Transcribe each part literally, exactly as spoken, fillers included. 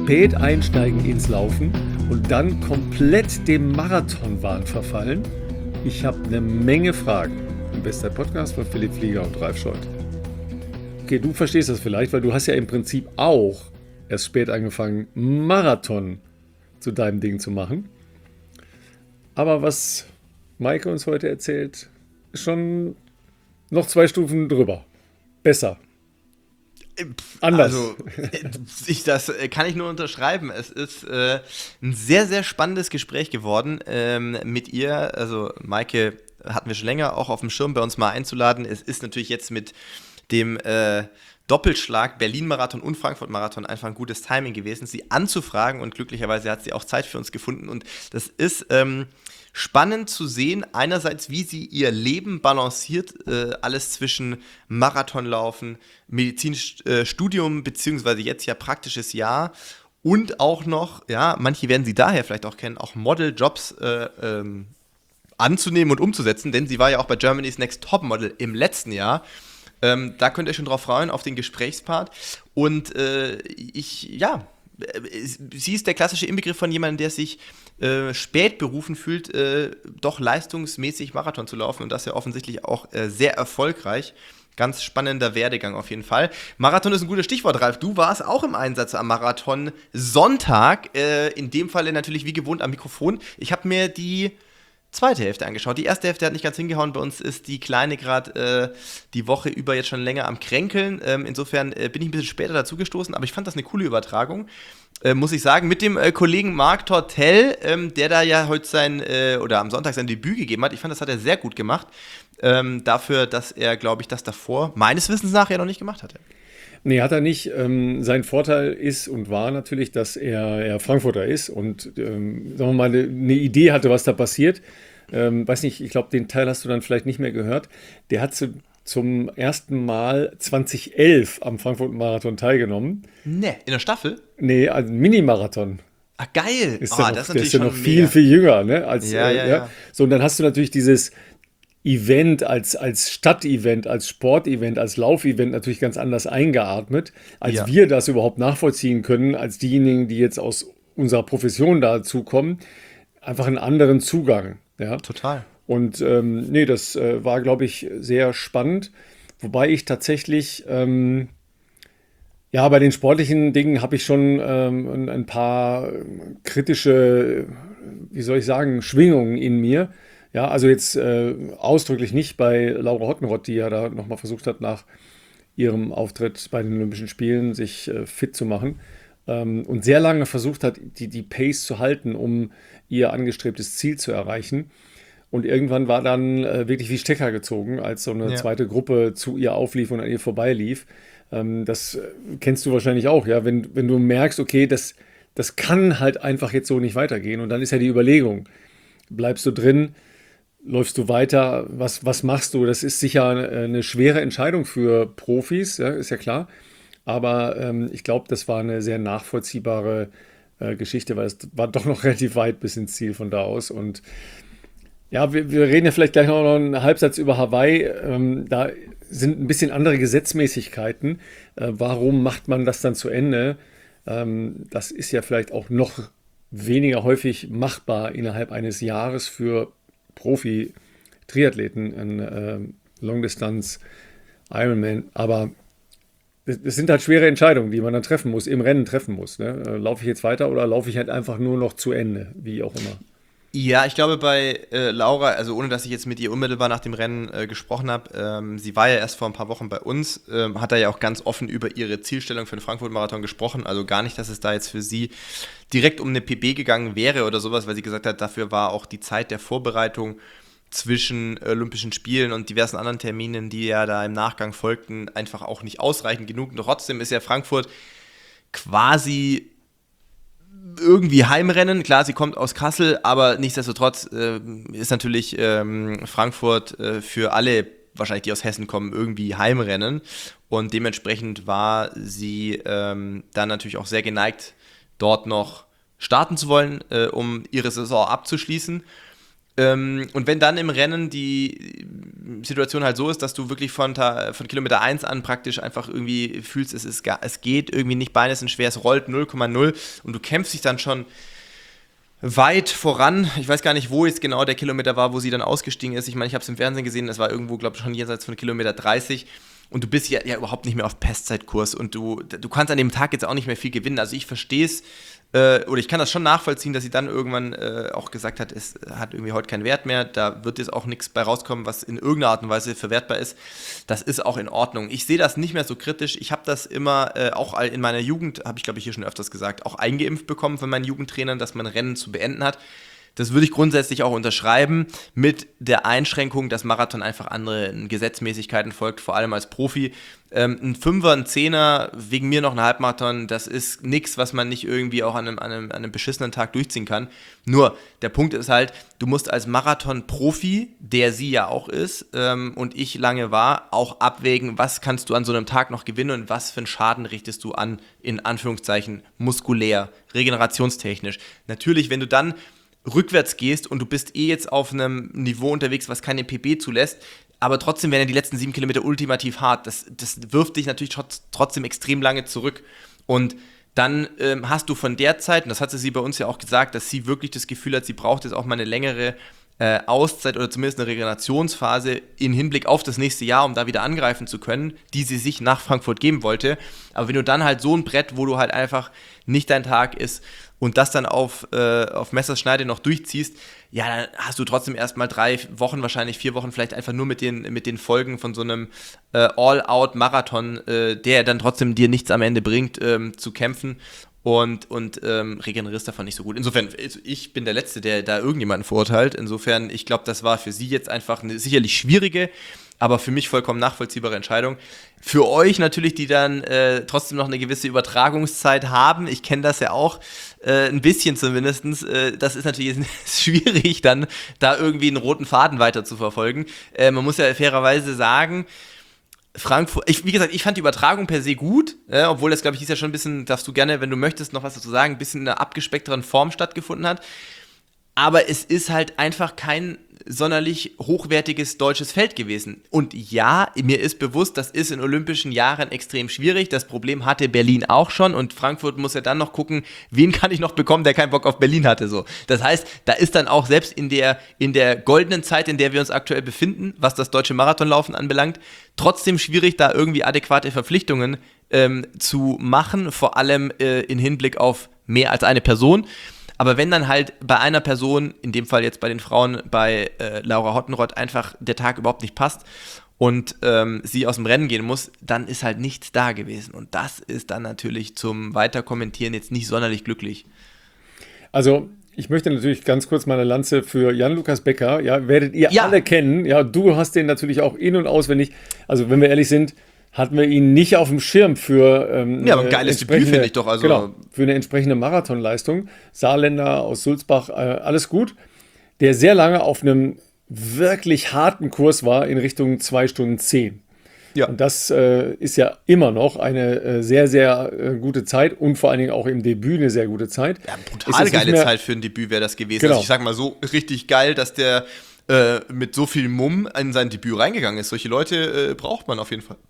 spät einsteigen ins Laufen und dann komplett dem Marathonwahn verfallen? Ich habe eine Menge Fragen. Im Bestzeit-Podcast von Philipp Flieger und Ralf Scholz. Okay, du verstehst das vielleicht, weil du hast ja im Prinzip auch erst spät angefangen, Marathon zu deinem Ding zu machen. Aber was Maike uns heute erzählt, ist schon noch zwei Stufen drüber. Besser. Anders. Also, ich, das kann ich nur unterschreiben. Es ist äh, ein sehr, sehr spannendes Gespräch geworden ähm, mit ihr. Also, Maike hatten wir schon länger auch auf dem Schirm, bei uns mal einzuladen. Es ist natürlich jetzt mit dem äh, Doppelschlag Berlin-Marathon und Frankfurt-Marathon einfach ein gutes Timing gewesen, sie anzufragen, und glücklicherweise hat sie auch Zeit für uns gefunden. Und das ist ähm, spannend zu sehen, einerseits, wie sie ihr Leben balanciert, äh, alles zwischen Marathonlaufen, Medizinstudium, äh, beziehungsweise jetzt ja praktisches Jahr und auch noch, ja, manche werden sie daher vielleicht auch kennen, auch Modeljobs äh, ähm, anzunehmen und umzusetzen, denn sie war ja auch bei Germany's Next Topmodel im letzten Jahr. Ähm, da könnt ihr euch schon drauf freuen, auf den Gesprächspart. Und äh, ich, ja, sie ist der klassische Inbegriff von jemandem, der sich äh, spät berufen fühlt, äh, doch leistungsmäßig Marathon zu laufen, und das ja offensichtlich auch äh, sehr erfolgreich. Ganz spannender Werdegang auf jeden Fall. Marathon ist ein gutes Stichwort, Ralf. Du warst auch im Einsatz am Marathon Sonntag, äh, in dem Falle natürlich wie gewohnt am Mikrofon. Ich habe mir die zweite Hälfte angeschaut. Die erste Hälfte hat nicht ganz hingehauen. Bei uns ist die Kleine gerade äh, die Woche über jetzt schon länger am Kränkeln. Ähm, insofern äh, bin ich ein bisschen später dazugestoßen, aber ich fand das eine coole Übertragung, äh, muss ich sagen. Mit dem äh, Kollegen Marc Tortell, ähm, der da ja heute sein, äh, oder am Sonntag sein Debüt gegeben hat. Ich fand, das hat er sehr gut gemacht. Ähm, dafür, dass er, glaube ich, das davor meines Wissens nach ja noch nicht gemacht hatte. Nee, hat er nicht. Ähm, sein Vorteil ist und war natürlich, dass er, er Frankfurter ist und ähm, sagen wir mal, eine Idee hatte, was da passiert. Ähm, weiß nicht, ich glaube, den Teil hast du dann vielleicht nicht mehr gehört. Der hat zu, zum ersten Mal zwanzig elf am Frankfurt-Marathon teilgenommen. Ne, in der Staffel? Nee, also Mini-Marathon. Ah, geil. Ist oh, der noch, das ist der natürlich ist ja schon noch viel, mega. viel jünger. Ne? Als, Ja, äh, ja, ja. ja. So, und dann hast du natürlich dieses Event als, als Stadtevent, als Sportevent, als Laufevent natürlich ganz anders eingeatmet, als Ja. wir das überhaupt nachvollziehen können, als diejenigen, die jetzt aus unserer Profession dazu kommen, einfach einen anderen Zugang. Ja? Total. Und ähm, nee, das äh, war, glaube ich, sehr spannend, wobei ich tatsächlich, ähm, ja, bei den sportlichen Dingen habe ich schon ähm, ein, ein paar kritische, wie soll ich sagen, Schwingungen in mir. Ja, also jetzt äh, ausdrücklich nicht bei Laura Hottenrott, die ja da nochmal versucht hat, nach ihrem Auftritt bei den Olympischen Spielen sich äh, fit zu machen ähm, und sehr lange versucht hat, die, die Pace zu halten, um ihr angestrebtes Ziel zu erreichen. Und irgendwann war dann äh, wirklich wie Stecker gezogen, als so eine Ja. zweite Gruppe zu ihr auflief und an ihr vorbeilief. Ähm, das äh, kennst du wahrscheinlich auch, ja, wenn, wenn du merkst, okay, das, das kann halt einfach jetzt so nicht weitergehen. Und dann ist ja die Überlegung, bleibst du drin, läufst du weiter, was, was machst du? Das ist sicher eine schwere Entscheidung für Profis, ja, ist ja klar. Aber ähm, ich glaube, das war eine sehr nachvollziehbare äh, Geschichte, weil es war doch noch relativ weit bis ins Ziel von da aus. Und ja, wir, wir reden ja vielleicht gleich noch einen Halbsatz über Hawaii. Ähm, da sind ein bisschen andere Gesetzmäßigkeiten. Äh, warum macht man das dann zu Ende? Ähm, das ist ja vielleicht auch noch weniger häufig machbar innerhalb eines Jahres für Profi-Triathleten, ein äh, Longdistanz-Ironman, aber das, das sind halt schwere Entscheidungen, die man dann treffen muss, im Rennen treffen muss. Ne? Äh, laufe ich jetzt weiter oder laufe ich halt einfach nur noch zu Ende, wie auch immer. Ja, ich glaube bei äh, Laura, also ohne dass ich jetzt mit ihr unmittelbar nach dem Rennen äh, gesprochen habe, ähm, sie war ja erst vor ein paar Wochen bei uns, ähm, hat da ja auch ganz offen über ihre Zielstellung für den Frankfurt-Marathon gesprochen, also gar nicht, dass es da jetzt für sie direkt um eine P B gegangen wäre oder sowas, weil sie gesagt hat, dafür war auch die Zeit der Vorbereitung zwischen Olympischen Spielen und diversen anderen Terminen, die ja da im Nachgang folgten, einfach auch nicht ausreichend genug. Und trotzdem ist ja Frankfurt quasi irgendwie Heimrennen. Klar, sie kommt aus Kassel, aber nichtsdestotrotz äh, ist natürlich ähm, Frankfurt äh, für alle, wahrscheinlich die aus Hessen kommen, irgendwie Heimrennen. Und dementsprechend war sie ähm, dann natürlich auch sehr geneigt, dort noch starten zu wollen, äh, um ihre Saison abzuschließen. Ähm, und wenn dann im Rennen die Situation halt so ist, dass du wirklich von, von Kilometer eins an praktisch einfach irgendwie fühlst, es, ist, es geht irgendwie nicht, Beine sind schwer, es rollt null Komma null und du kämpfst dich dann schon weit voran. Ich weiß gar nicht, wo jetzt genau der Kilometer war, wo sie dann ausgestiegen ist. Ich meine, ich habe es im Fernsehen gesehen, das war irgendwo, glaube ich, schon jenseits von Kilometer dreißig. Und du bist ja, ja überhaupt nicht mehr auf Pestzeitkurs und du, du kannst an dem Tag jetzt auch nicht mehr viel gewinnen. Also ich verstehe es, äh, oder ich kann das schon nachvollziehen, dass sie dann irgendwann äh, auch gesagt hat, es hat irgendwie heute keinen Wert mehr, da wird jetzt auch nichts bei rauskommen, was in irgendeiner Art und Weise verwertbar ist. Das ist auch in Ordnung. Ich sehe das nicht mehr so kritisch. Ich habe das immer, äh, auch in meiner Jugend, habe ich glaube ich hier schon öfters gesagt, auch eingeimpft bekommen von meinen Jugendtrainern, dass man Rennen zu beenden hat. Das würde ich grundsätzlich auch unterschreiben, mit der Einschränkung, dass Marathon einfach anderen Gesetzmäßigkeiten folgt, vor allem als Profi. Ähm, ein Fünfer, ein Zehner, wegen mir noch ein Halbmarathon, das ist nichts, was man nicht irgendwie auch an einem, an, einem, an einem beschissenen Tag durchziehen kann. Nur, der Punkt ist halt, du musst als Marathon-Profi, der sie ja auch ist ähm, und ich lange war, auch abwägen, was kannst du an so einem Tag noch gewinnen und was für einen Schaden richtest du an, in Anführungszeichen, muskulär, regenerationstechnisch. Natürlich, wenn du dann rückwärts gehst und du bist eh jetzt auf einem Niveau unterwegs, was keine P B zulässt, aber trotzdem werden ja die letzten sieben Kilometer ultimativ hart. Das, das wirft dich natürlich trotz, trotzdem extrem lange zurück. Und dann ähm, hast du von der Zeit, und das hat sie bei uns ja auch gesagt, dass sie wirklich das Gefühl hat, sie braucht jetzt auch mal eine längere äh, Auszeit oder zumindest eine Regenerationsphase in Hinblick auf das nächste Jahr, um da wieder angreifen zu können, die sie sich nach Frankfurt geben wollte. Aber wenn du dann halt so ein Brett, wo du halt einfach nicht dein Tag ist, und das dann auf, äh, auf Messerschneide noch durchziehst, ja, dann hast du trotzdem erstmal drei Wochen, wahrscheinlich vier Wochen, vielleicht einfach nur mit den, mit den Folgen von so einem äh, All-Out-Marathon, äh, der dann trotzdem dir nichts am Ende bringt, ähm, zu kämpfen und, und ähm, regenerierst davon nicht so gut. Insofern, ich bin der Letzte, der da irgendjemanden verurteilt. Insofern, ich glaube, das war für sie jetzt einfach eine sicherlich schwierige, aber für mich vollkommen nachvollziehbare Entscheidung. Für euch natürlich, die dann äh, trotzdem noch eine gewisse Übertragungszeit haben, ich kenne das ja auch, äh, ein bisschen zumindest, äh, das ist natürlich schwierig, dann da irgendwie einen roten Faden weiter zu verfolgen. Äh, man muss ja fairerweise sagen, Frankfurt, ich, wie gesagt, ich fand die Übertragung per se gut, äh, obwohl das, glaube ich, ist ja schon ein bisschen, darfst du gerne, wenn du möchtest, noch was dazu sagen, ein bisschen in einer abgespeckteren Form stattgefunden hat. Aber es ist halt einfach kein sonderlich hochwertiges deutsches Feld gewesen. Und ja, mir ist bewusst, das ist in olympischen Jahren extrem schwierig. Das Problem hatte Berlin auch schon und Frankfurt muss ja dann noch gucken, wen kann ich noch bekommen, der keinen Bock auf Berlin hatte. So. Das heißt, da ist dann auch selbst in der, in der goldenen Zeit, in der wir uns aktuell befinden, was das deutsche Marathonlaufen anbelangt, trotzdem schwierig, da irgendwie adäquate Verpflichtungen ähm, zu machen, vor allem äh, in Hinblick auf mehr als eine Person. Aber wenn dann halt bei einer Person, in dem Fall jetzt bei den Frauen, bei äh, Laura Hottenrott, einfach der Tag überhaupt nicht passt und ähm, sie aus dem Rennen gehen muss, dann ist halt nichts da gewesen. Und das ist dann natürlich zum Weiterkommentieren jetzt nicht sonderlich glücklich. Also ich möchte natürlich ganz kurz meine Lanze für Jan-Lukas Becker, ja, werdet ihr ja alle kennen. Ja, du hast den natürlich auch in- und auswendig. Also wenn wir ehrlich sind, hatten wir ihn nicht auf dem Schirm für ähm, ja, aber ein geiles Debüt, finde ich doch. Also genau, für eine entsprechende Marathonleistung. Saarländer aus Sulzbach, äh, alles gut. Der sehr lange auf einem wirklich harten Kurs war in Richtung zwei Stunden zehn. Ja. Und das äh, ist ja immer noch eine äh, sehr, sehr äh, gute Zeit und vor allen Dingen auch im Debüt eine sehr gute Zeit. Ja, brutal geile mehr... Zeit für ein Debüt wäre das gewesen. Genau. Also ich sag mal so, richtig geil, dass der äh, mit so viel Mumm in sein Debüt reingegangen ist. Solche Leute äh, braucht man auf jeden Fall.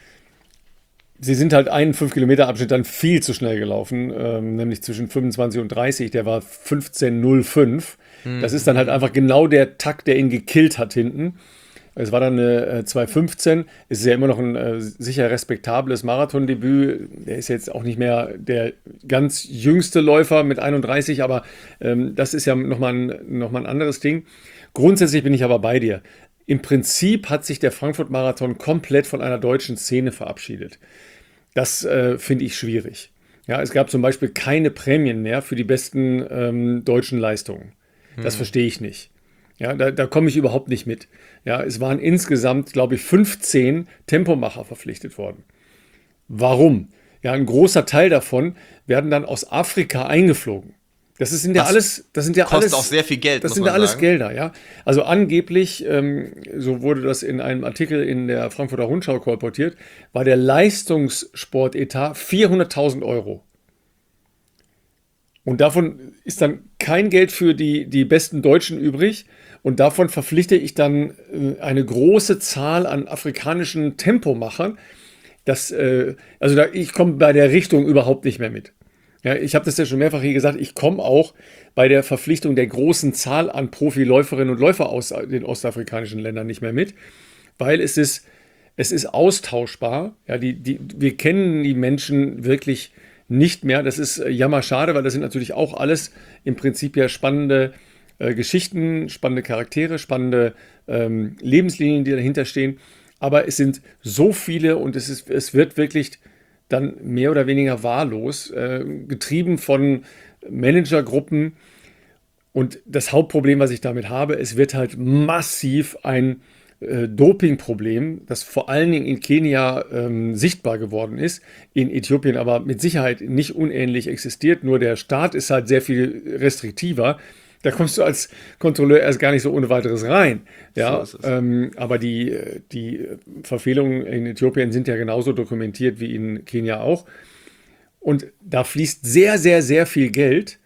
Sie sind halt einen fünf Kilometer Abschnitt dann viel zu schnell gelaufen, ähm, nämlich zwischen fünfundzwanzig und dreißig, der war fünfzehn null fünf. Mhm. Das ist dann halt einfach genau der Takt, der ihn gekillt hat hinten. Es war dann eine äh, zwei fünfzehn, es ist ja immer noch ein äh, sicher respektables Marathondebüt. Der ist jetzt auch nicht mehr der ganz jüngste Läufer mit einunddreißig, aber ähm, das ist ja nochmal ein, noch mal ein anderes Ding. Grundsätzlich bin ich aber bei dir. Im Prinzip hat sich der Frankfurt-Marathon komplett von einer deutschen Szene verabschiedet. Das äh, finde ich schwierig. Ja, es gab zum Beispiel keine Prämien mehr für die besten ähm, deutschen Leistungen. Das hm. verstehe ich nicht. Ja, da, da komme ich überhaupt nicht mit. Ja, es waren insgesamt, glaube ich, fünfzehn Tempomacher verpflichtet worden. Warum? Ja, ein großer Teil davon werden dann aus Afrika eingeflogen. Das sind ja das alles, das sind ja kostet alles, auch sehr viel Geld. Das sind ja alles sagen. Gelder, ja. Also angeblich, ähm, so wurde das in einem Artikel in der Frankfurter Rundschau kolportiert, war der Leistungssportetat vierhunderttausend Euro. Und davon ist dann kein Geld für die, die besten Deutschen übrig. Und davon verpflichte ich dann äh, eine große Zahl an afrikanischen Tempomachern. Das, äh, also da, ich komme bei der Richtung überhaupt nicht mehr mit. Ja, ich habe das ja schon mehrfach hier gesagt, ich komme auch bei der Verpflichtung der großen Zahl an Profiläuferinnen und Läufer aus den ostafrikanischen Ländern nicht mehr mit, weil es ist, es ist austauschbar. Ja, die, die, wir kennen die Menschen wirklich nicht mehr. Das ist jammerschade, weil das sind natürlich auch alles im Prinzip ja spannende äh, Geschichten, spannende Charaktere, spannende ähm, Lebenslinien, die dahinter stehen. Aber es sind so viele und es, ist, es wird wirklich dann mehr oder weniger wahllos, äh, getrieben von Managergruppen. Und das Hauptproblem, was ich damit habe, es wird halt massiv ein äh, Dopingproblem, das vor allen Dingen in Kenia ähm, sichtbar geworden ist, in Äthiopien aber mit Sicherheit nicht unähnlich existiert, nur der Staat ist halt sehr viel restriktiver. Da kommst du als Kontrolleur erst gar nicht so ohne weiteres rein. Ja, so ähm, aber die, die Verfehlungen in Äthiopien sind ja genauso dokumentiert wie in Kenia auch. Und da fließt sehr, sehr, sehr viel Geld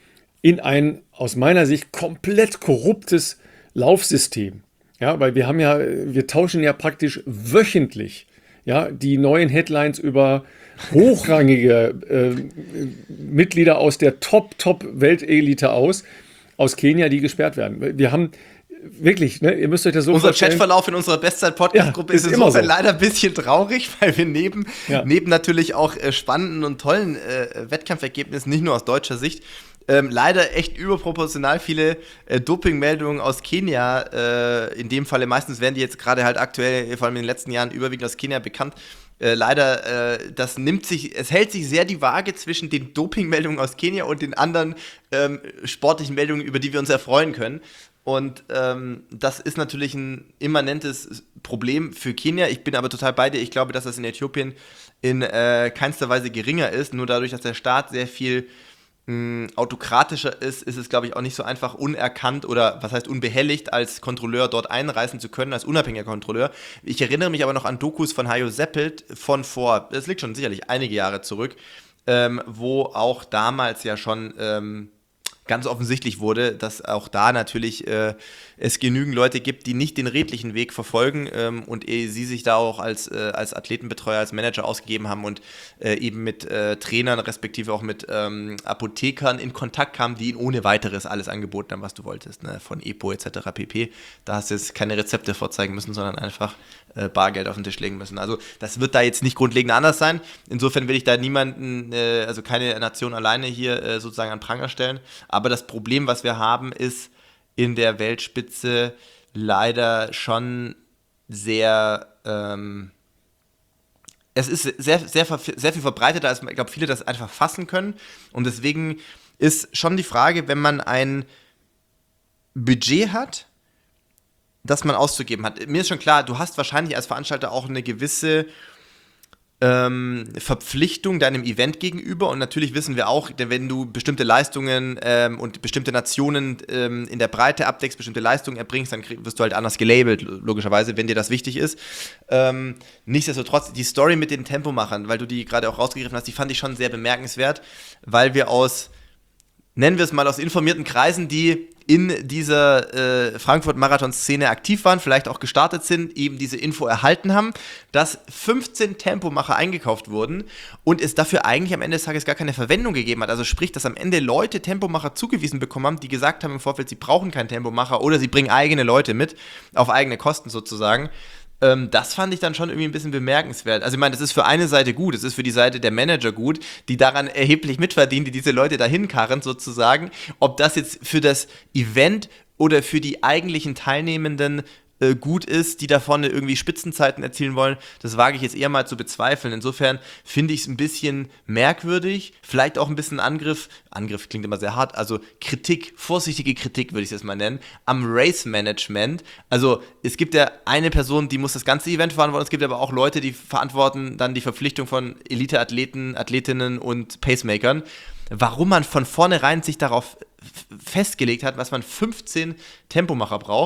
in ein aus meiner Sicht komplett korruptes Laufsystem. Ja, weil wir haben ja, wir tauschen ja praktisch wöchentlich ja, die neuen Headlines über hochrangige äh, Mitglieder aus der Top-Top-Weltelite aus. aus Kenia, die gesperrt werden. Wir haben wirklich, ne, ihr müsst euch das so Unser vorstellen. Chatverlauf in unserer Bestzeit-Podcast-Gruppe ja, ist, ist insofern so. Leider ein bisschen traurig, weil wir neben, ja. neben natürlich auch äh, spannenden und tollen äh, Wettkampfergebnissen, nicht nur aus deutscher Sicht, ähm, leider echt überproportional viele äh, Dopingmeldungen aus Kenia, äh, in dem Falle meistens werden die jetzt gerade halt aktuell, vor allem in den letzten Jahren, überwiegend aus Kenia bekannt. Äh, leider, äh, das nimmt sich, es hält sich sehr die Waage zwischen den Dopingmeldungen aus Kenia und den anderen ähm, sportlichen Meldungen, über die wir uns erfreuen können. Und ähm, das ist natürlich ein immanentes Problem für Kenia. Ich bin aber total bei dir. Ich glaube, dass das in Äthiopien in äh, keinster Weise geringer ist. Nur dadurch, dass der Staat sehr viel mh, autokratischer ist, ist es, glaube ich, auch nicht so einfach unerkannt oder, was heißt unbehelligt, als Kontrolleur dort einreisen zu können, als unabhängiger Kontrolleur. Ich erinnere mich aber noch an Dokus von Hajo Seppelt von vor, das liegt schon sicherlich einige Jahre zurück, ähm, wo auch damals ja schon ähm, ganz offensichtlich wurde, dass auch da natürlich äh, es genügend Leute gibt, die nicht den redlichen Weg verfolgen ähm, und eh, sie sich da auch als, äh, als Athletenbetreuer, als Manager ausgegeben haben und äh, eben mit äh, Trainern, respektive auch mit ähm, Apothekern in Kontakt kamen, die ihnen ohne weiteres alles angeboten haben, was du wolltest, ne? Von Epo et cetera pp. Da hast du jetzt keine Rezepte vorzeigen müssen, sondern einfach äh, Bargeld auf den Tisch legen müssen. Also das wird da jetzt nicht grundlegend anders sein. Insofern will ich da niemanden, äh, also keine Nation alleine hier äh, sozusagen an Pranger stellen. Aber das Problem, was wir haben, ist in der Weltspitze leider schon sehr, ähm, es ist sehr, sehr, sehr viel verbreiteter, als ich glaube, viele das einfach fassen können. Und deswegen ist schon die Frage, wenn man ein Budget hat, das man auszugeben hat. Mir ist schon klar, du hast wahrscheinlich als Veranstalter auch eine gewisse Ähm, Verpflichtung deinem Event gegenüber und natürlich wissen wir auch, denn wenn du bestimmte Leistungen ähm, und bestimmte Nationen ähm, in der Breite abdeckst, bestimmte Leistungen erbringst, dann krieg, wirst du halt anders gelabelt, logischerweise, wenn dir das wichtig ist. Ähm, nichtsdestotrotz, die Story mit den Tempomachern, weil du die gerade auch rausgegriffen hast, die fand ich schon sehr bemerkenswert, weil wir aus, nennen wir es mal, aus informierten Kreisen, die in dieser äh, Frankfurt-Marathon-Szene aktiv waren, vielleicht auch gestartet sind, eben diese Info erhalten haben, dass fünfzehn Tempomacher eingekauft wurden und es dafür eigentlich am Ende des Tages gar keine Verwendung gegeben hat. Also sprich, dass am Ende Leute Tempomacher zugewiesen bekommen haben, die gesagt haben im Vorfeld, sie brauchen keinen Tempomacher oder sie bringen eigene Leute mit, auf eigene Kosten sozusagen. Ähm, das fand ich dann schon irgendwie ein bisschen bemerkenswert. Also ich meine, das ist für eine Seite gut, es ist für die Seite der Manager gut, die daran erheblich mitverdienen, die diese Leute dahin karren sozusagen. Ob das jetzt für das Event oder für die eigentlichen Teilnehmenden äh, gut ist, die da vorne irgendwie Spitzenzeiten erzielen wollen, das wage ich jetzt eher mal zu bezweifeln. Insofern finde ich es ein bisschen merkwürdig, vielleicht auch ein bisschen Angriff, Angriff klingt immer sehr hart, also Kritik, vorsichtige Kritik würde ich es jetzt mal nennen, am Race-Management. Also es gibt ja eine Person, die muss das ganze Event verantworten, es gibt aber auch Leute, die verantworten dann die Verpflichtung von Elite-Athleten, Athletinnen und Pacemakern. Warum man von vornherein sich darauf festgelegt hat, was man fünfzehn Tempomacher braucht,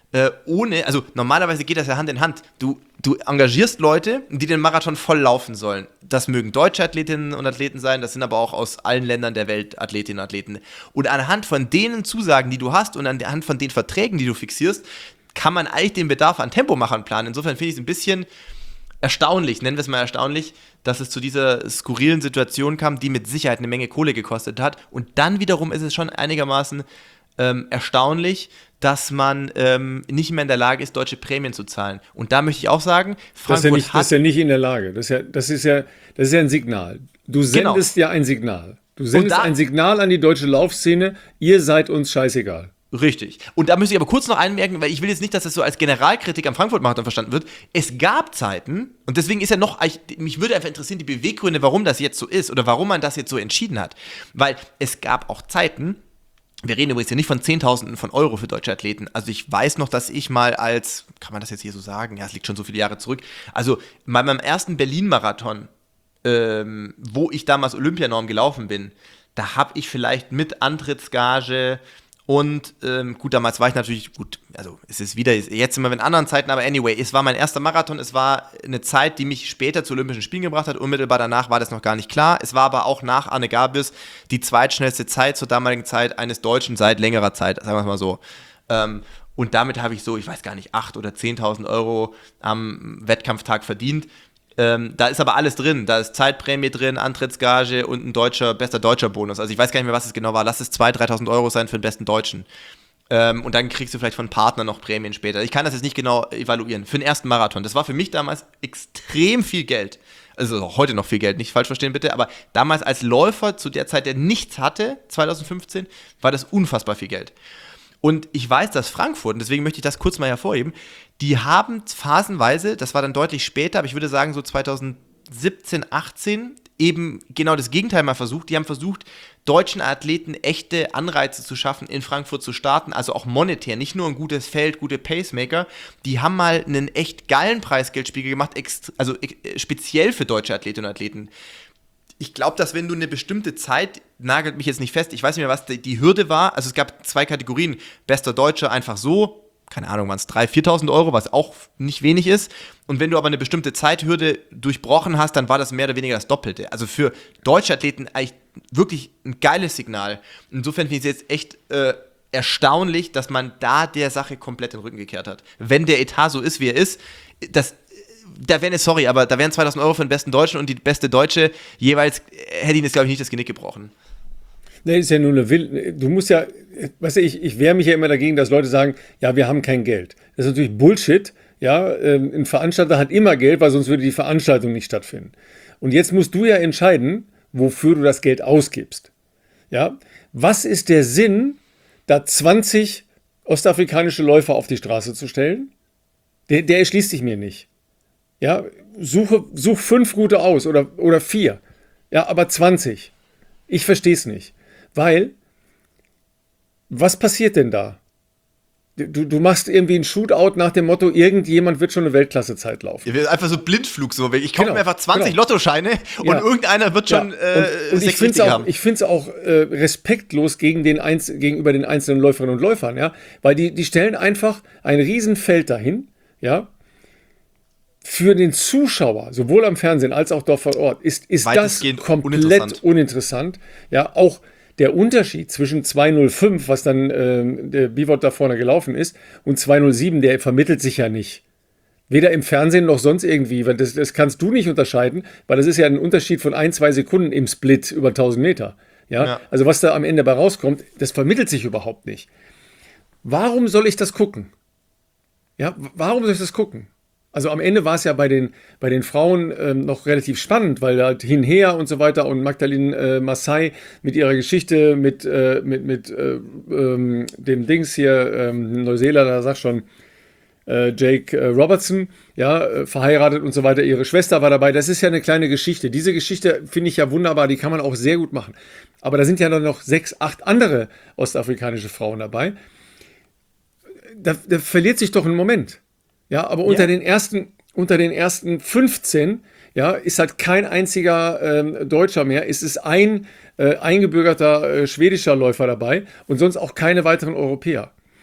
äh, ohne, also normalerweise geht das ja Hand in Hand. Du, du engagierst Leute, die den Marathon voll laufen sollen. Das mögen deutsche Athletinnen und Athleten sein, das sind aber auch aus allen Ländern der Welt Athletinnen und Athleten. Und anhand von denen Zusagen, die du hast und anhand von den Verträgen, die du fixierst, kann man eigentlich den Bedarf an Tempomachern planen. Insofern finde ich es ein bisschen erstaunlich, nennen wir es mal erstaunlich, dass es zu dieser skurrilen Situation kam, die mit Sicherheit eine Menge Kohle gekostet hat. Und dann wiederum ist es schon einigermaßen ähm, erstaunlich, dass man ähm, nicht mehr in der Lage ist, deutsche Prämien zu zahlen. Und da möchte ich auch sagen, Frankfurt das ist ja nicht, hat... Das ist ja nicht in der Lage. Das ist ja, das ist ja, das ist ja ein Signal. Du sendest genau. ja ein Signal. Du sendest da, ein Signal an die deutsche Laufszene, ihr seid uns scheißegal. Richtig. Und da müsste ich aber kurz noch einmerken, weil ich will jetzt nicht, dass das so als Generalkritik am Frankfurt-Marathon verstanden wird. Es gab Zeiten, und deswegen ist ja noch, mich würde einfach interessieren, die Beweggründe, warum das jetzt so ist oder warum man das jetzt so entschieden hat. Weil es gab auch Zeiten, wir reden übrigens ja nicht von Zehntausenden von Euro für deutsche Athleten. Also ich weiß noch, dass ich mal als, kann man das jetzt hier so sagen? Ja, es liegt schon so viele Jahre zurück. Also bei meinem ersten Berlin-Marathon, ähm, wo ich damals Olympianorm gelaufen bin, da habe ich vielleicht mit Antrittsgage und ähm, gut, damals war ich natürlich, gut, also es ist wieder, jetzt sind wir in anderen Zeiten, aber anyway, es war mein erster Marathon, es war eine Zeit, die mich später zu Olympischen Spielen gebracht hat, unmittelbar danach war das noch gar nicht klar, es war aber auch nach Arne Gabius die zweitschnellste Zeit zur damaligen Zeit eines Deutschen seit längerer Zeit, sagen wir es mal so. Ähm, und damit habe ich so, ich weiß gar nicht, achttausend oder zehntausend Euro am Wettkampftag verdient. Ähm, da ist aber alles drin. Da ist Zeitprämie drin, Antrittsgage und ein deutscher, bester deutscher Bonus. Also ich weiß gar nicht mehr, was es genau war. Lass es zweitausend, dreitausend Euro sein für den besten Deutschen. Ähm, und dann kriegst du vielleicht von Partner noch Prämien später. Ich kann das jetzt nicht genau evaluieren. Für den ersten Marathon. Das war für mich damals extrem viel Geld. Also auch heute noch viel Geld, nicht falsch verstehen bitte. Aber damals als Läufer zu der Zeit, der nichts hatte, zwanzig fünfzehn, war das unfassbar viel Geld. Und ich weiß, dass Frankfurt, und deswegen möchte ich das kurz mal hervorheben, die haben phasenweise, das war dann deutlich später, aber ich würde sagen so zwanzig siebzehn, achtzehn, eben genau das Gegenteil mal versucht. Die haben versucht, deutschen Athleten echte Anreize zu schaffen, in Frankfurt zu starten, also auch monetär, nicht nur ein gutes Feld, gute Pacemaker. Die haben mal einen echt geilen Preisgeldspiegel gemacht, also speziell für deutsche Athletinnen und Athleten. Ich glaube, dass wenn du eine bestimmte Zeit, nagelt mich jetzt nicht fest, ich weiß nicht mehr, was die, die Hürde war, also es gab zwei Kategorien, bester Deutscher einfach so, keine Ahnung, waren es dreitausend, viertausend Euro, was auch nicht wenig ist, und wenn du aber eine bestimmte Zeithürde durchbrochen hast, dann war das mehr oder weniger das Doppelte. Also für deutsche Athleten eigentlich wirklich ein geiles Signal. Insofern finde ich es jetzt echt äh, erstaunlich, dass man da der Sache komplett den Rücken gekehrt hat. Wenn der Etat so ist, wie er ist, das da wären, sorry, aber da wären zweitausend Euro für den besten Deutschen und die beste Deutsche jeweils, hätte ihnen das, glaube ich, nicht das Genick gebrochen. Nee, ist ja nur eine Will. Du musst ja, weißt du, ich, ich wehre mich ja immer dagegen, dass Leute sagen, ja, wir haben kein Geld. Das ist natürlich Bullshit. Ja, ähm, ein Veranstalter hat immer Geld, weil sonst würde die Veranstaltung nicht stattfinden. Und jetzt musst du ja entscheiden, wofür du das Geld ausgibst. Ja, was ist der Sinn, da zwanzig ostafrikanische Läufer auf die Straße zu stellen? Der, der erschließt sich mir nicht. Ja, suche, such fünf gute aus oder, oder vier. Ja, aber zwanzig. Ich verstehe es nicht. Weil, was passiert denn da? Du, du machst irgendwie ein Shootout nach dem Motto, irgendjemand wird schon eine Weltklassezeit laufen. Ja, einfach so Blindflug so. Ich kaufe genau, mir einfach zwanzig genau. Lottoscheine und ja. irgendeiner wird schon ja. äh, und, und ich finde es auch, ich find's auch äh, respektlos gegen den Einz- gegenüber den einzelnen Läuferinnen und Läufern, ja, weil die, die stellen einfach ein Riesenfeld dahin, ja. Für den Zuschauer, sowohl am Fernsehen als auch dort vor Ort, ist, ist das komplett uninteressant. uninteressant. Ja, auch der Unterschied zwischen zwei null fünf, was dann ähm, der Bivot da vorne gelaufen ist, und zwei null sieben, der vermittelt sich ja nicht. Weder im Fernsehen noch sonst irgendwie, weil das, das kannst du nicht unterscheiden, weil das ist ja ein Unterschied von ein, zwei Sekunden im Split über tausend Meter. Ja? Ja. Also was da am Ende bei rauskommt, das vermittelt sich überhaupt nicht. Warum soll ich das gucken? Ja, warum soll ich das gucken? Also am Ende war es ja bei den, bei den Frauen ähm, noch relativ spannend, weil halt hinher und so weiter und Magdalene äh, Massai mit ihrer Geschichte, mit, äh, mit, mit äh, ähm, dem Dings hier, ähm, Neuseeländer, sag schon, äh, Jake äh, Robertson, ja, äh, verheiratet und so weiter, ihre Schwester war dabei. Das ist ja eine kleine Geschichte. Diese Geschichte finde ich ja wunderbar, die kann man auch sehr gut machen. Aber da sind ja dann noch sechs, acht andere ostafrikanische Frauen dabei. Da, da verliert sich doch ein Moment. Ja, aber unter, ja. Den ersten, unter den ersten fünfzehn, ja, ist halt kein einziger ähm, Deutscher mehr. Es ist ein äh, eingebürgerter äh, schwedischer Läufer dabei und sonst auch keine weiteren Europäer.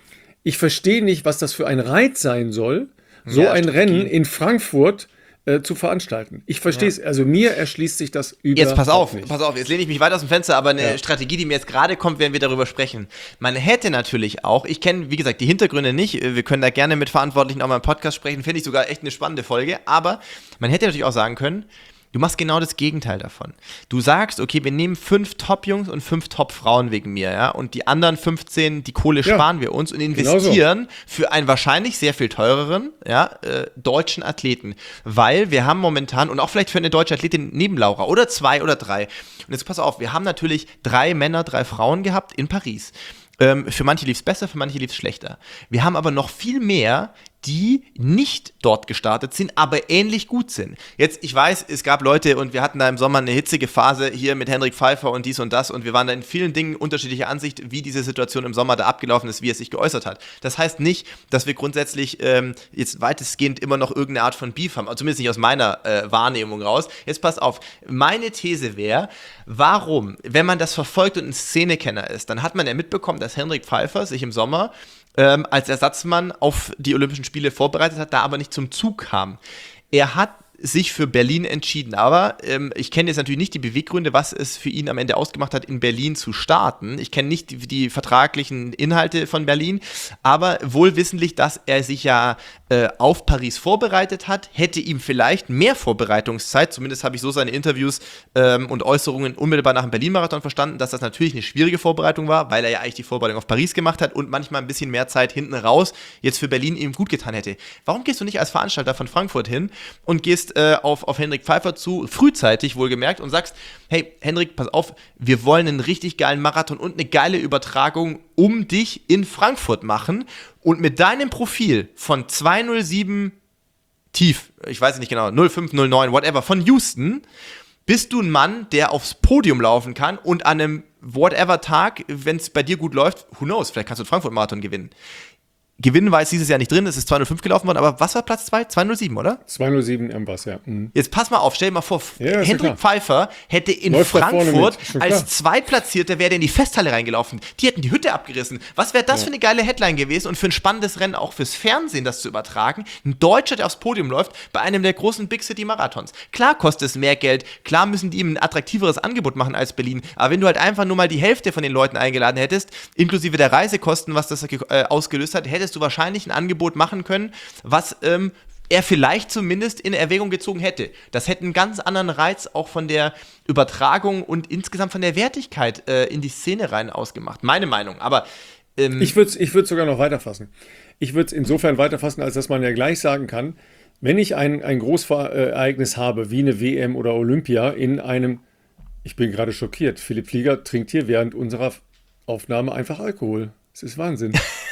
ich verstehe nicht, was das für ein Reiz sein soll, so Ja, ein Strategie. Rennen in Frankfurt äh, zu veranstalten. Ich verstehe es, also mir erschließt sich das überhaupt Jetzt pass auf, nicht. pass auf, jetzt lehne ich mich weit aus dem Fenster, aber eine Ja. Strategie, die mir jetzt gerade kommt, werden wir darüber sprechen. Man hätte natürlich auch, ich kenne, wie gesagt, die Hintergründe nicht, wir können da gerne mit Verantwortlichen auch mal im Podcast sprechen, finde ich sogar echt eine spannende Folge, aber man hätte natürlich auch sagen können, du machst genau das Gegenteil davon. Du sagst, okay, wir nehmen fünf Top-Jungs und fünf Top-Frauen wegen mir, ja, und die anderen fünfzehn, die Kohle Ja, sparen wir uns und genau investieren für einen wahrscheinlich sehr viel teureren, ja, äh, deutschen Athleten. Weil wir haben momentan, und auch vielleicht für eine deutsche Athletin neben Laura, oder zwei oder drei, und jetzt pass auf, wir haben natürlich drei Männer, drei Frauen gehabt in Paris. Ähm, für manche lief es besser, für manche lief es schlechter. Wir haben aber noch viel mehr, die nicht dort gestartet sind, aber ähnlich gut sind. Jetzt, ich weiß, es gab Leute und wir hatten da im Sommer eine hitzige Phase hier mit Hendrik Pfeiffer und dies und das und wir waren da in vielen Dingen unterschiedlicher Ansicht, wie diese Situation im Sommer da abgelaufen ist, wie es sich geäußert hat. Das heißt nicht, dass wir grundsätzlich ähm, jetzt weitestgehend immer noch irgendeine Art von Beef haben, also zumindest nicht aus meiner äh, Wahrnehmung raus. Jetzt pass auf, meine These wäre, warum, wenn man das verfolgt und ein Szenekenner ist, dann hat man ja mitbekommen, dass Hendrik Pfeiffer sich im Sommer Ähm, als Ersatzmann auf die Olympischen Spiele vorbereitet hat, da aber nicht zum Zug kam. Er hat sich für Berlin entschieden, aber ähm, ich kenne jetzt natürlich nicht die Beweggründe, was es für ihn am Ende ausgemacht hat, in Berlin zu starten. Ich kenne nicht die, die vertraglichen Inhalte von Berlin, aber wohl wissentlich, dass er sich ja äh, auf Paris vorbereitet hat, hätte ihm vielleicht mehr Vorbereitungszeit, zumindest habe ich so seine Interviews ähm, und Äußerungen unmittelbar nach dem Berlin-Marathon verstanden, dass das natürlich eine schwierige Vorbereitung war, weil er ja eigentlich die Vorbereitung auf Paris gemacht hat und manchmal ein bisschen mehr Zeit hinten raus jetzt für Berlin ihm gut getan hätte. Warum gehst du nicht als Veranstalter von Frankfurt hin und gehst äh, auf, auf Hendrik Pfeiffer zu, frühzeitig wohlgemerkt, und sagst, hey Hendrik, pass auf, wir wollen einen richtig geilen Marathon und eine geile Übertragung um dich in Frankfurt machen und mit deinem Profil von zwei null sieben tief, ich weiß nicht genau, null fünf, null neun, whatever, von Houston, bist du ein Mann, der aufs Podium laufen kann und an einem whatever Tag, wenn es bei dir gut läuft, who knows, vielleicht kannst du den Frankfurt-Marathon gewinnen. Gewinnen war jetzt dieses Jahr nicht drin, es ist zwei null fünf gelaufen worden, aber was war Platz zwei? zwei null sieben, oder? zwei null sieben irgendwas, ja. Mhm. Jetzt pass mal auf, stell dir mal vor, Ja, ist ja Hendrik klar. Pfeiffer hätte in Läuft da vorne Frankfurt mit, schon klar. als Zweitplatzierter wäre der in die Festhalle reingelaufen. Die hätten die Hütte abgerissen. Was wäre das Ja. für eine geile Headline gewesen und für ein spannendes Rennen auch fürs Fernsehen, das zu übertragen? Ein Deutscher, der aufs Podium läuft, bei einem der großen Big City Marathons. Klar kostet es mehr Geld, klar müssen die ihm ein attraktiveres Angebot machen als Berlin, aber wenn du halt einfach nur mal die Hälfte von den Leuten eingeladen hättest, inklusive der Reisekosten, was das äh, ausgelöst hat, hättest du wahrscheinlich ein Angebot machen können, was ähm, er vielleicht zumindest in Erwägung gezogen hätte. Das hätte einen ganz anderen Reiz auch von der Übertragung und insgesamt von der Wertigkeit äh, in die Szene rein ausgemacht. Meine Meinung. Aber ähm, Ich würde es ich würd's sogar noch weiterfassen. Ich würde es insofern weiterfassen, als dass man ja gleich sagen kann, wenn ich ein, ein Großereignis habe, wie eine W M oder Olympia, in einem, ich bin gerade schockiert, Philipp Flieger trinkt hier während unserer Aufnahme einfach Alkohol. Das ist Wahnsinn.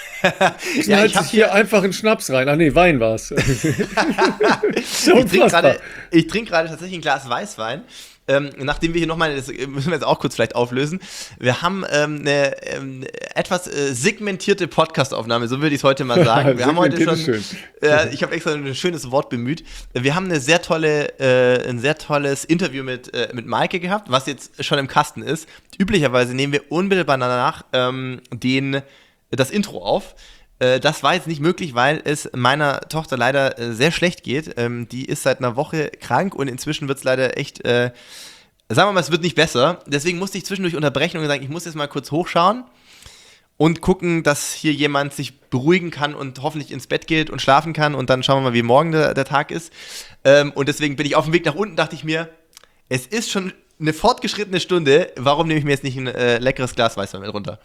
Ich Ja, ja, ich hab sich hier einfach einen Schnaps rein. Ach nee, Wein war es. ich trinke gerade ich trink gerade tatsächlich ein Glas Weißwein. Ähm, nachdem wir hier nochmal, das müssen wir jetzt auch kurz vielleicht auflösen, wir haben ähm, eine ähm, etwas äh, segmentierte Podcast-Aufnahme, so würde ich es heute mal sagen. Wir haben heute schon, Segmentiert ist äh, ich habe extra ein schönes Wort bemüht. Wir haben eine sehr tolle, äh, ein sehr tolles Interview mit, äh, mit Maike gehabt, was jetzt schon im Kasten ist. Üblicherweise nehmen wir unmittelbar danach ähm, den, das Intro auf. Das war jetzt nicht möglich, weil es meiner Tochter leider äh, sehr schlecht geht. Ähm, die ist seit einer Woche krank und inzwischen wird es leider echt, äh, sagen wir mal, es wird nicht besser. Deswegen musste ich zwischendurch unterbrechen und sagen, ich muss jetzt mal kurz hochschauen und gucken, dass hier jemand sich beruhigen kann und hoffentlich ins Bett geht und schlafen kann und dann schauen wir mal, wie morgen der, der Tag ist. Ähm, und deswegen bin ich auf dem Weg nach unten, dachte ich mir, es ist schon eine fortgeschrittene Stunde, warum nehme ich mir jetzt nicht ein äh, leckeres Glas Weißwein mit runter?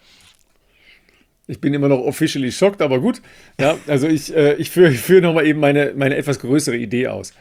Ich bin immer noch officially schockt, aber gut. Ja, also ich, äh, ich führe ich führ nochmal eben meine, meine etwas größere Idee aus.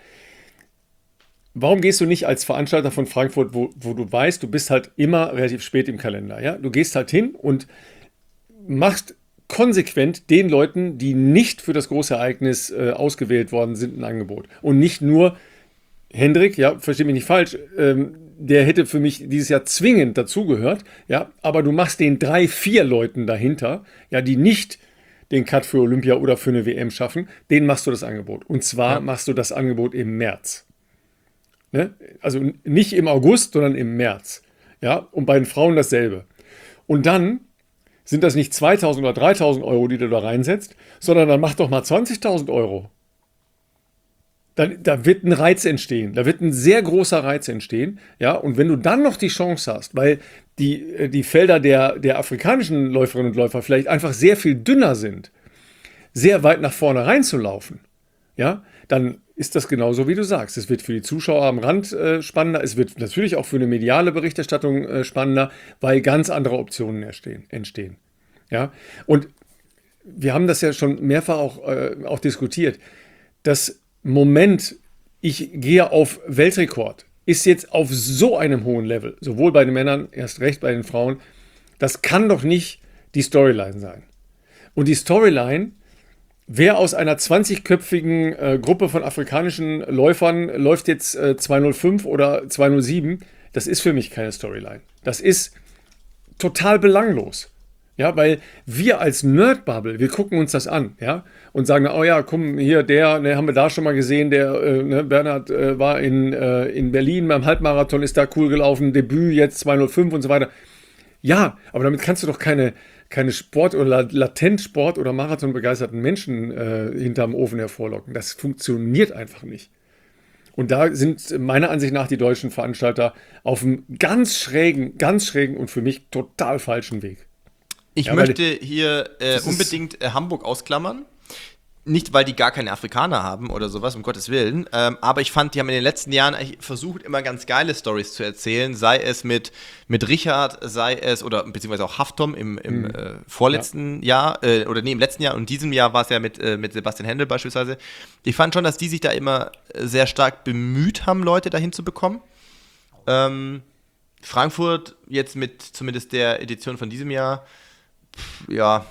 Warum gehst du nicht als Veranstalter von Frankfurt, wo, wo du weißt, du bist halt immer relativ spät im Kalender, ja? Du gehst halt hin und machst konsequent den Leuten, die nicht für das große Ereignis äh, ausgewählt worden sind, ein Angebot. Und nicht nur Hendrik, ja, versteh mich nicht falsch, ähm, der hätte für mich dieses Jahr zwingend dazugehört, ja, aber du machst den drei, vier Leuten dahinter, ja, die nicht den Cut für Olympia oder für eine W M schaffen, denen machst du das Angebot. Und zwar ja. machst du das Angebot im März. Ne? Also nicht im August, sondern im März. Ja, und bei den Frauen dasselbe. Und dann sind das nicht zweitausend oder dreitausend Euro, die du da reinsetzt, sondern dann mach doch mal zwanzigtausend Euro. Dann, da wird ein Reiz entstehen, da wird ein sehr großer Reiz entstehen, ja, und wenn du dann noch die Chance hast, weil die, die Felder der, der afrikanischen Läuferinnen und Läufer vielleicht einfach sehr viel dünner sind, sehr weit nach vorne reinzulaufen, ja, dann ist das genauso, wie du sagst. Es wird für die Zuschauer am Rand äh, spannender, es wird natürlich auch für eine mediale Berichterstattung äh, spannender, weil ganz andere Optionen entstehen. entstehen. Ja? Und wir haben das ja schon mehrfach auch, äh, auch diskutiert. Das Moment, ich gehe auf Weltrekord, ist jetzt auf so einem hohen Level, sowohl bei den Männern, erst recht bei den Frauen, das kann doch nicht die Storyline sein. Und die Storyline, wer aus einer zwanzigköpfigen äh, Gruppe von afrikanischen Läufern läuft jetzt äh, zwei null fünf oder zwei null sieben, das ist für mich keine Storyline. Das ist total belanglos. Ja, weil wir als Nerd-Bubble, wir gucken uns das an, ja, und sagen, oh ja, komm, hier, der, ne, haben wir da schon mal gesehen, der, äh, ne, Bernhard äh, war in, äh, in Berlin beim Halbmarathon, ist da cool gelaufen, Debüt jetzt zwei null fünf und so weiter. Ja, aber damit kannst du doch keine keine Sport- oder latent Sport- oder Marathon begeisterten Menschen äh, hinterm Ofen hervorlocken. Das funktioniert einfach nicht. Und da sind meiner Ansicht nach die deutschen Veranstalter auf einem ganz schrägen, ganz schrägen und für mich total falschen Weg. Ich ja, möchte hier äh, unbedingt äh, Hamburg ausklammern. Nicht, weil die gar keine Afrikaner haben oder sowas, um Gottes Willen. Ähm, aber ich fand, die haben in den letzten Jahren versucht, immer ganz geile Storys zu erzählen. Sei es mit, mit Richard, sei es, oder beziehungsweise auch Haftom im, im mhm. äh, vorletzten ja. Jahr, äh, oder nee, im letzten Jahr und diesem Jahr war es ja mit, äh, mit Sebastian Händel beispielsweise. Ich fand schon, dass die sich da immer sehr stark bemüht haben, Leute dahin zu bekommen. Ähm, Frankfurt jetzt mit zumindest der Edition von diesem Jahr, pff, ja,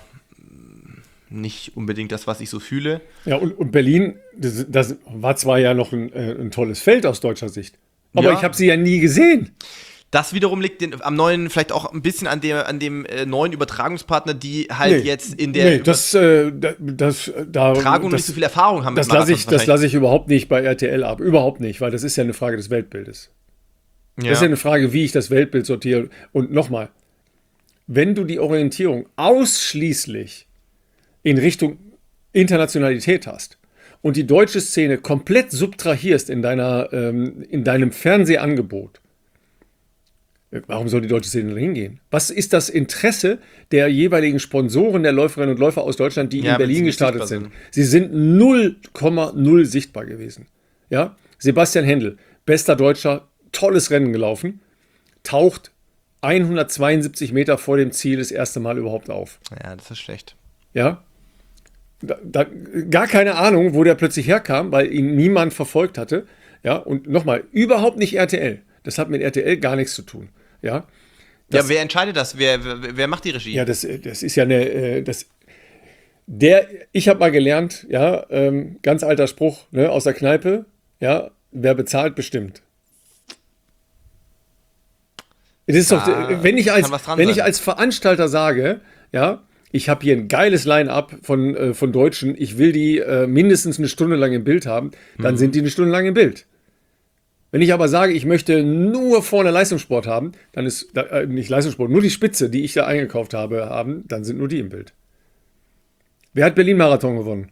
nicht unbedingt das, was ich so fühle. Ja, und, und Berlin, das, das war zwar ja noch ein, äh, ein tolles Feld aus deutscher Sicht, aber ja. ich habe sie ja nie gesehen. Das wiederum liegt den, am neuen, vielleicht auch ein bisschen an, der, an dem äh, neuen Übertragungspartner, die halt nee, jetzt in der nee, das, äh, das, da, Übertragung das, nicht so viel Erfahrung haben. Das lasse ich, lass ich überhaupt nicht bei R T L ab. Überhaupt nicht, weil das ist ja eine Frage des Weltbildes. Ja. Das ist ja eine Frage, wie ich das Weltbild sortiere. Und nochmal, wenn du die Orientierung ausschließlich in Richtung Internationalität hast und die deutsche Szene komplett subtrahierst in, deiner, ähm, in deinem Fernsehangebot, warum soll die deutsche Szene da hingehen? Was ist das Interesse der jeweiligen Sponsoren der Läuferinnen und Läufer aus Deutschland, die ja, in Berlin gestartet sind? sind? Sie sind null Komma null sichtbar gewesen. Ja? Sebastian Händel, bester Deutscher, tolles Rennen gelaufen, taucht hundertzweiundsiebzig Meter vor dem Ziel das erste Mal überhaupt auf. Ja, das ist schlecht. Ja, da, da, gar keine Ahnung, wo der plötzlich herkam, weil ihn niemand verfolgt hatte. Ja, und nochmal, überhaupt nicht R T L. Das hat mit R T L gar nichts zu tun. Ja, das, ja wer entscheidet das? Wer, wer, wer macht die Regie? Ja, das, das ist ja eine, das, der, ich habe mal gelernt, ja, ähm, ganz alter Spruch, ne, aus der Kneipe, ja, wer bezahlt, bestimmt. Das ist doch, wenn ich als, wenn ich als Veranstalter sage, ja, ich habe hier ein geiles Line-Up von, äh, von Deutschen, ich will die äh, mindestens eine Stunde lang im Bild haben, dann mhm. sind die eine Stunde lang im Bild. Wenn ich aber sage, ich möchte nur vorne Leistungssport haben, dann ist, äh, nicht Leistungssport, nur die Spitze, die ich da eingekauft habe, haben, dann sind nur die im Bild. Wer hat Berlin-Marathon gewonnen?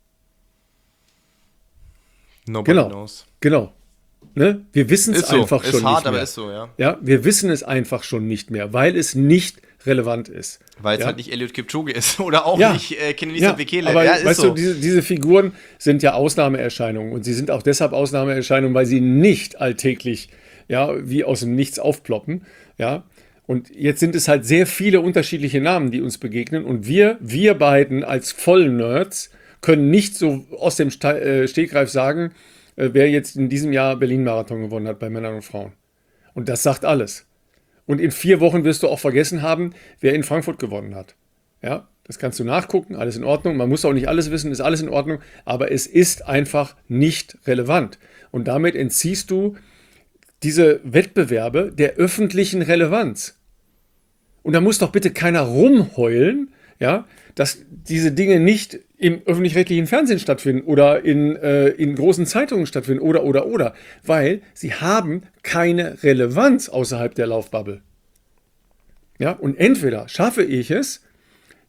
Nobody genau, knows. Genau. Ne? Wir wissen es so. einfach ist schon hart, nicht mehr. Aber ist so, ja. Ja, wir wissen es einfach schon nicht mehr, weil es nicht relevant ist. Weil es ja? halt nicht Eliud Kipchoge ist oder auch ja. nicht äh, Kenenisa ja, Bekele. Aber ja, ist weißt so. du, diese, diese Figuren sind ja Ausnahmeerscheinungen und sie sind auch deshalb Ausnahmeerscheinungen, weil sie nicht alltäglich, ja, wie aus dem Nichts aufploppen, ja. Und jetzt sind es halt sehr viele unterschiedliche Namen, die uns begegnen und wir, wir beiden als Vollnerds können nicht so aus dem Stegreif sagen, wer jetzt in diesem Jahr Berlin-Marathon gewonnen hat bei Männern und Frauen. Und das sagt alles. Und in vier Wochen wirst du auch vergessen haben, wer in Frankfurt gewonnen hat. Ja, das kannst du nachgucken, alles in Ordnung. Man muss auch nicht alles wissen, ist alles in Ordnung. Aber es ist einfach nicht relevant. Und damit entziehst du diese Wettbewerbe der öffentlichen Relevanz. Und da muss doch bitte keiner rumheulen, ja, dass diese Dinge nicht im öffentlich-rechtlichen Fernsehen stattfinden oder in, äh, in großen Zeitungen stattfinden oder, oder, oder. Weil sie haben keine Relevanz außerhalb der Laufbubble. Ja, und entweder schaffe ich es,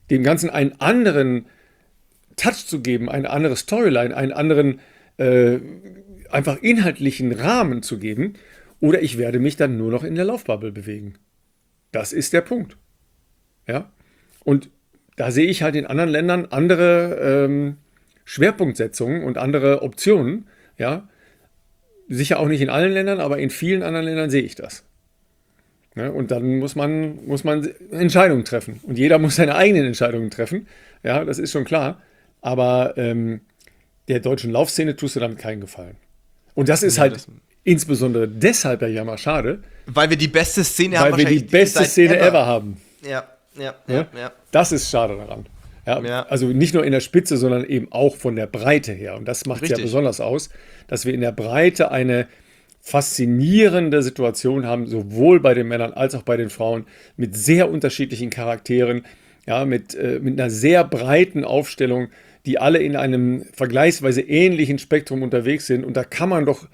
dem Ganzen einen anderen Touch zu geben, eine andere Storyline, einen anderen äh, einfach inhaltlichen Rahmen zu geben, oder ich werde mich dann nur noch in der Laufbubble bewegen. Das ist der Punkt. Ja? Und da sehe ich halt in anderen Ländern andere ähm, Schwerpunktsetzungen und andere Optionen. Ja? Sicher auch nicht in allen Ländern, aber in vielen anderen Ländern sehe ich das. Ja? Und dann muss man, muss man Entscheidungen treffen. Und jeder muss seine eigenen Entscheidungen treffen. Ja, das ist schon klar. Aber ähm, der deutschen Laufszene tust du damit keinen Gefallen. Und das ist ja, halt das insbesondere deshalb ja jammer schade. Weil wir die beste Szene haben. Weil wir die beste Szene ever. ever haben. Ja, ja, ja, ja, ja. Das ist schade daran. Ja, ja. Also nicht nur in der Spitze, sondern eben auch von der Breite her. Und das macht es ja besonders aus, dass wir in der Breite eine faszinierende Situation haben, sowohl bei den Männern als auch bei den Frauen, mit sehr unterschiedlichen Charakteren, ja, mit, äh, mit einer sehr breiten Aufstellung, die alle in einem vergleichsweise ähnlichen Spektrum unterwegs sind. Und da kann man doch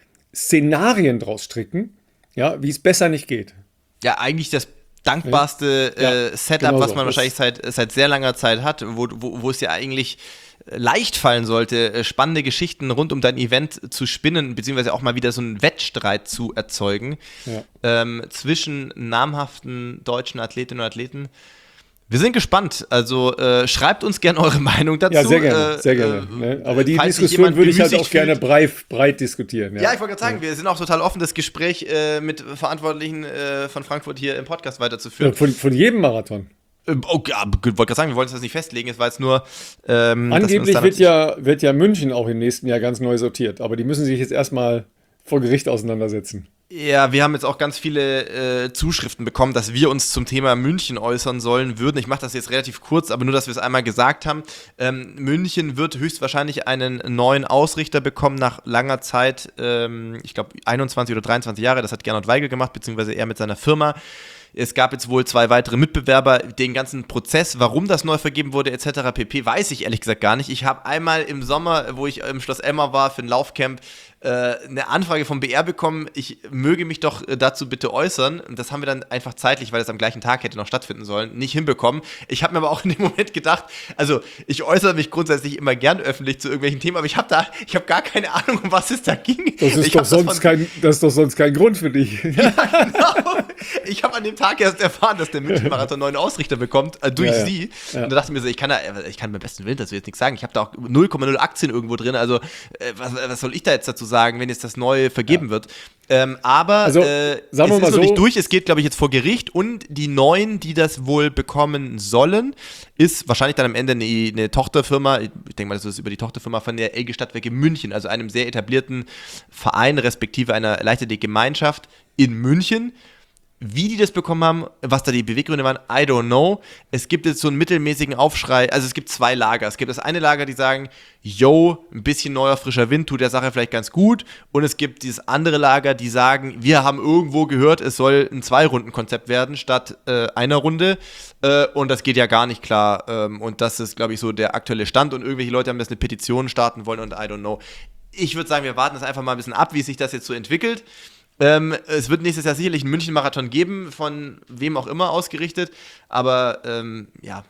Szenarien draus stricken, ja, wie es besser nicht geht. Ja, eigentlich das dankbarste ja, äh, Setup, genau was man so. wahrscheinlich seit, seit sehr langer Zeit hat, wo, wo, wo es ja eigentlich leicht fallen sollte, spannende Geschichten rund um dein Event zu spinnen, beziehungsweise auch mal wieder so einen Wettstreit zu erzeugen ja. ähm, zwischen namhaften deutschen Athletinnen und Athleten. Wir sind gespannt, also äh, schreibt uns gerne eure Meinung dazu. Ja, sehr gerne, äh, sehr gerne. Äh, ne? Aber die Diskussion würde ich halt auch gerne breit, breit diskutieren. Ja, ja ich wollte gerade sagen, ja. wir sind auch total offen, das Gespräch äh, mit Verantwortlichen äh, von Frankfurt hier im Podcast weiterzuführen. Ja, von, von jedem Marathon. Oh, ja, ich wollte gerade sagen, wir wollen uns das nicht festlegen, es war jetzt nur ähm, angeblich wird ja, wird ja München auch im nächsten Jahr ganz neu sortiert, aber die müssen sich jetzt erstmal vor Gericht auseinandersetzen. Ja, wir haben jetzt auch ganz viele äh, Zuschriften bekommen, dass wir uns zum Thema München äußern sollen würden. Ich mache das jetzt relativ kurz, aber nur, dass wir es einmal gesagt haben. Ähm, München wird höchstwahrscheinlich einen neuen Ausrichter bekommen nach langer Zeit, ähm, ich glaube einundzwanzig oder dreiundzwanzig Jahre, das hat Gernot Weigel gemacht, beziehungsweise er mit seiner Firma. Es gab jetzt wohl zwei weitere Mitbewerber. Den ganzen Prozess, warum das neu vergeben wurde, et cetera pp., weiß ich ehrlich gesagt gar nicht. Ich habe einmal im Sommer, wo ich im Schloss Elmar war für ein Laufcamp, äh, eine Anfrage vom B R bekommen, ich möge mich doch dazu bitte äußern. Und das haben wir dann einfach zeitlich, weil es am gleichen Tag hätte noch stattfinden sollen, nicht hinbekommen. Ich habe mir aber auch in dem Moment gedacht, also ich äußere mich grundsätzlich immer gern öffentlich zu irgendwelchen Themen, aber ich habe da, ich habe gar keine Ahnung, um was es da ging. Das ist, ich doch sonst, das kein, das ist doch sonst kein Grund für dich. Ja, genau. Ich habe an dem Tag erst erfahren, dass der München-Marathon einen neuen Ausrichter bekommt, äh, durch ja, ja. sie. Ja. Und da dachte ich mir so, ich kann da, ich kann beim besten Willen dazu jetzt nichts sagen. Ich habe da auch null Komma null Aktien irgendwo drin, also äh, was, was soll ich da jetzt dazu sagen, wenn jetzt das neu vergeben ja. wird? Ähm, aber also, äh, sagen wir es mal ist so, noch nicht durch, es geht, glaube ich, jetzt vor Gericht und die Neuen, die das wohl bekommen sollen, ist wahrscheinlich dann am Ende eine, eine Tochterfirma, ich denke mal, das ist über die Tochterfirma von der Elge Stadtwerke München, also einem sehr etablierten Verein, respektive einer Leichtathletik-Gemeinschaft in München. Wie die das bekommen haben, was da die Beweggründe waren, I don't know. Es gibt jetzt so einen mittelmäßigen Aufschrei, also es gibt zwei Lager. Es gibt das eine Lager, die sagen, yo, ein bisschen neuer, frischer Wind tut der Sache vielleicht ganz gut. Und es gibt dieses andere Lager, die sagen, wir haben irgendwo gehört, es soll ein Zwei-Runden-Konzept werden statt äh, einer Runde. Äh, und das geht ja gar nicht klar. Ähm, und das ist, glaube ich, so der aktuelle Stand. Und irgendwelche Leute haben jetzt eine Petition starten wollen und I don't know. Ich würde sagen, wir warten das einfach mal ein bisschen ab, wie sich das jetzt so entwickelt. Ähm, es wird nächstes Jahr sicherlich einen München-Marathon geben, von wem auch immer ausgerichtet, aber ähm, ja,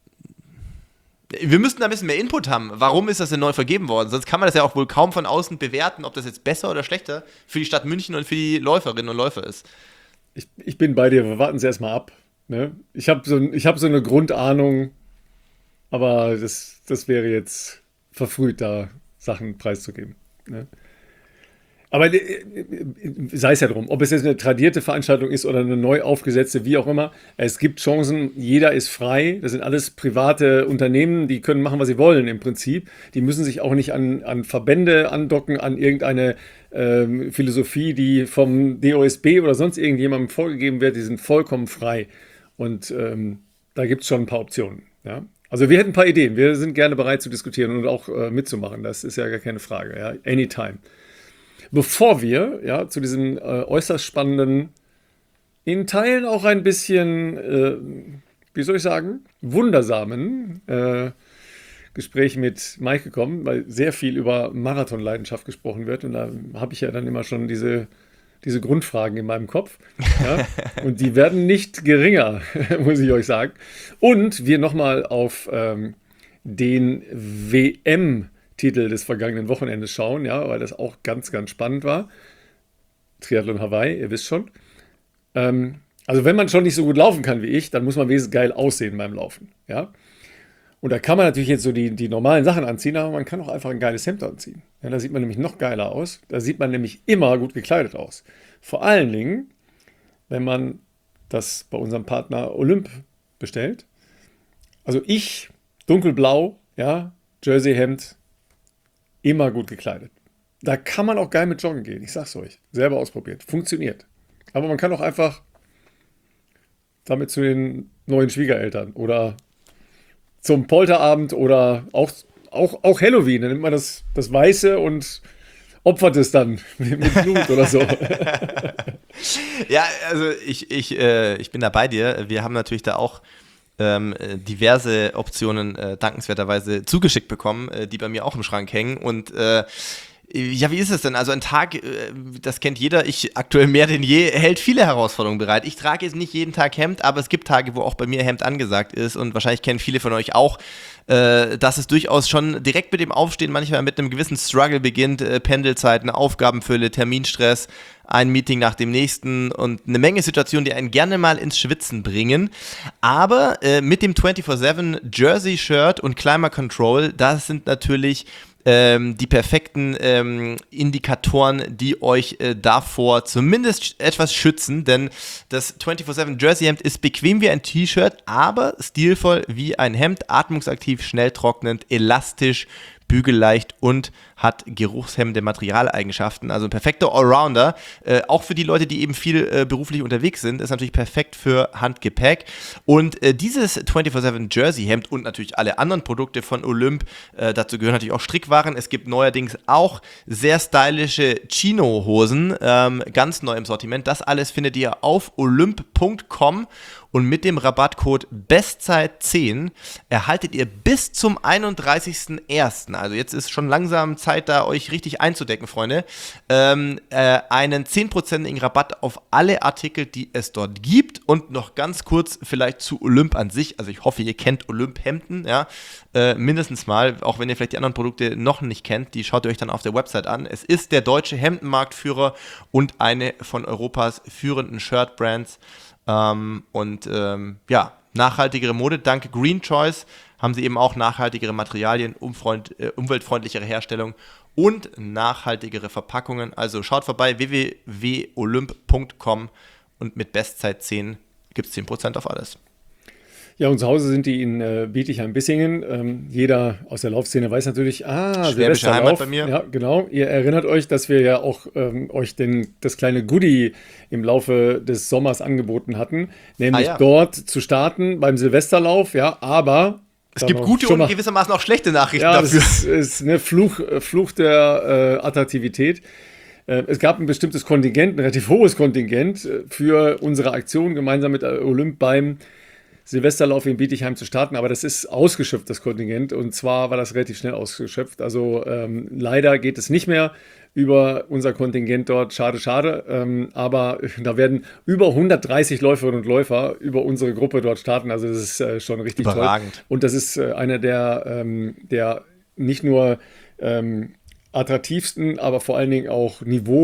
wir müssten da ein bisschen mehr Input haben. Warum ist das denn neu vergeben worden? Sonst kann man das ja auch wohl kaum von außen bewerten, ob das jetzt besser oder schlechter für die Stadt München und für die Läuferinnen und Läufer ist. Ich, ich bin bei dir, wir warten es erstmal ab. Ne? Ich habe so, hab so eine Grundahnung, aber das, das wäre jetzt verfrüht, da Sachen preiszugeben. Ne? Aber sei es ja drum, ob es jetzt eine tradierte Veranstaltung ist oder eine neu aufgesetzte, wie auch immer. Es gibt Chancen, jeder ist frei. Das sind alles private Unternehmen, die können machen, was sie wollen im Prinzip. Die müssen sich auch nicht an, an Verbände andocken, an irgendeine ähm, Philosophie, die vom D O S B oder sonst irgendjemandem vorgegeben wird. Die sind vollkommen frei. Und ähm, da gibt es schon ein paar Optionen. Ja? Also wir hätten ein paar Ideen. Wir sind gerne bereit zu diskutieren und auch äh, mitzumachen. Das ist ja gar keine Frage. Ja? Anytime. Bevor wir ja, zu diesem äh, äußerst spannenden, in Teilen auch ein bisschen, äh, wie soll ich sagen, wundersamen äh, Gespräch mit Maike kommen, weil sehr viel über Marathonleidenschaft gesprochen wird. Und da habe ich ja dann immer schon diese, diese Grundfragen in meinem Kopf. Ja? Und die werden nicht geringer, muss ich euch sagen. Und wir nochmal auf ähm, den W M-Titel des vergangenen Wochenendes schauen, ja, weil das auch ganz, ganz spannend war. Triathlon Hawaii, ihr wisst schon. Ähm, also wenn man schon nicht so gut laufen kann wie ich, dann muss man wesentlich geil aussehen beim Laufen. Ja? Und da kann man natürlich jetzt so die, die normalen Sachen anziehen, aber man kann auch einfach ein geiles Hemd anziehen. Ja, da sieht man nämlich noch geiler aus. Da sieht man nämlich immer gut gekleidet aus. Vor allen Dingen, wenn man das bei unserem Partner Olymp bestellt. Also ich, dunkelblau, ja, Jersey-Hemd, immer gut gekleidet. Da kann man auch geil mit joggen gehen, ich sag's euch. Selber ausprobiert. Funktioniert. Aber man kann auch einfach damit zu den neuen Schwiegereltern oder zum Polterabend oder auch, auch, auch Halloween. Dann nimmt man das, das Weiße und opfert es dann mit Blut oder so. Ja, also ich, ich, äh, ich bin da bei dir. Wir haben natürlich da auch ähm, diverse Optionen äh, dankenswerterweise zugeschickt bekommen, äh, die bei mir auch im Schrank hängen. Und äh, ja, wie ist es denn? Also ein Tag, das kennt jeder, ich aktuell mehr denn je, hält viele Herausforderungen bereit. Ich trage jetzt nicht jeden Tag Hemd, aber es gibt Tage, wo auch bei mir Hemd angesagt ist und wahrscheinlich kennen viele von euch auch, äh, dass es durchaus schon direkt mit dem Aufstehen manchmal mit einem gewissen Struggle beginnt, äh, Pendelzeiten, Aufgabenfülle, Terminstress, ein Meeting nach dem nächsten und eine Menge Situationen, die einen gerne mal ins Schwitzen bringen. Aber äh, mit dem vierundzwanzig sieben Jersey-Shirt und Climate Control, das sind natürlich Ähm, die perfekten ähm, Indikatoren, die euch äh, davor zumindest etwas schützen, denn das vierundzwanzig sieben Jersey-Hemd ist bequem wie ein T-Shirt, aber stilvoll wie ein Hemd, atmungsaktiv, schnell trocknend, elastisch, bügelleicht und hat geruchshemmende Materialeigenschaften, also ein perfekter Allrounder, äh, auch für die Leute, die eben viel äh, beruflich unterwegs sind, ist natürlich perfekt für Handgepäck und äh, dieses vierundzwanzig sieben Jersey-Hemd und natürlich alle anderen Produkte von Olymp, äh, dazu gehören natürlich auch Strickwaren, es gibt neuerdings auch sehr stylische Chino-Hosen, ähm, ganz neu im Sortiment, das alles findet ihr auf olymp punkt com und mit dem Rabattcode Bestzeit zehn erhaltet ihr bis zum einunddreißigsten ersten, also jetzt ist schon langsam Zeit da, euch richtig einzudecken, Freunde, ähm, äh, einen zehnprozentigen Rabatt auf alle Artikel, die es dort gibt und noch ganz kurz vielleicht zu Olymp an sich, also ich hoffe, ihr kennt Olymp-Hemden, ja, äh, mindestens mal, auch wenn ihr vielleicht die anderen Produkte noch nicht kennt, die schaut ihr euch dann auf der Website an. Es ist der deutsche Hemdenmarktführer und eine von Europas führenden Shirt-Brands. Ähm, und ähm, ja, nachhaltigere Mode, dank Green Choice haben sie eben auch nachhaltigere Materialien, umfreund, äh, umweltfreundlichere Herstellung und nachhaltigere Verpackungen. Also schaut vorbei, w w w punkt olymp punkt com und mit Bestzeit zehn gibt es zehn Prozent auf alles. Ja, und zu Hause sind die in äh, Bietigheim-Bissingen. Ähm, jeder aus der Laufszene weiß natürlich, ah, Schwäbische Heimat bei mir. Ja, genau. Ihr erinnert euch, dass wir ja auch ähm, euch den, das kleine Goodie im Laufe des Sommers angeboten hatten, nämlich ah, ja. dort zu starten beim Silvesterlauf, ja, aber es gibt gute und gewissermaßen auch schlechte Nachrichten ja, dafür. Das ist, ist eine Fluch, Fluch der äh, Attraktivität. Äh, es gab ein bestimmtes Kontingent, ein relativ hohes Kontingent äh, für unsere Aktion gemeinsam mit Olymp beim Silvesterlauf in Bietigheim zu starten, aber das ist ausgeschöpft, das Kontingent, und zwar war das relativ schnell ausgeschöpft. Also ähm, leider geht es nicht mehr über unser Kontingent dort, schade, schade, ähm, aber da werden über hundertdreißig Läuferinnen und Läufer über unsere Gruppe dort starten, also das ist äh, schon richtig überragend. Toll. Und das ist äh, einer der, ähm, der nicht nur ähm, attraktivsten, aber vor allen Dingen auch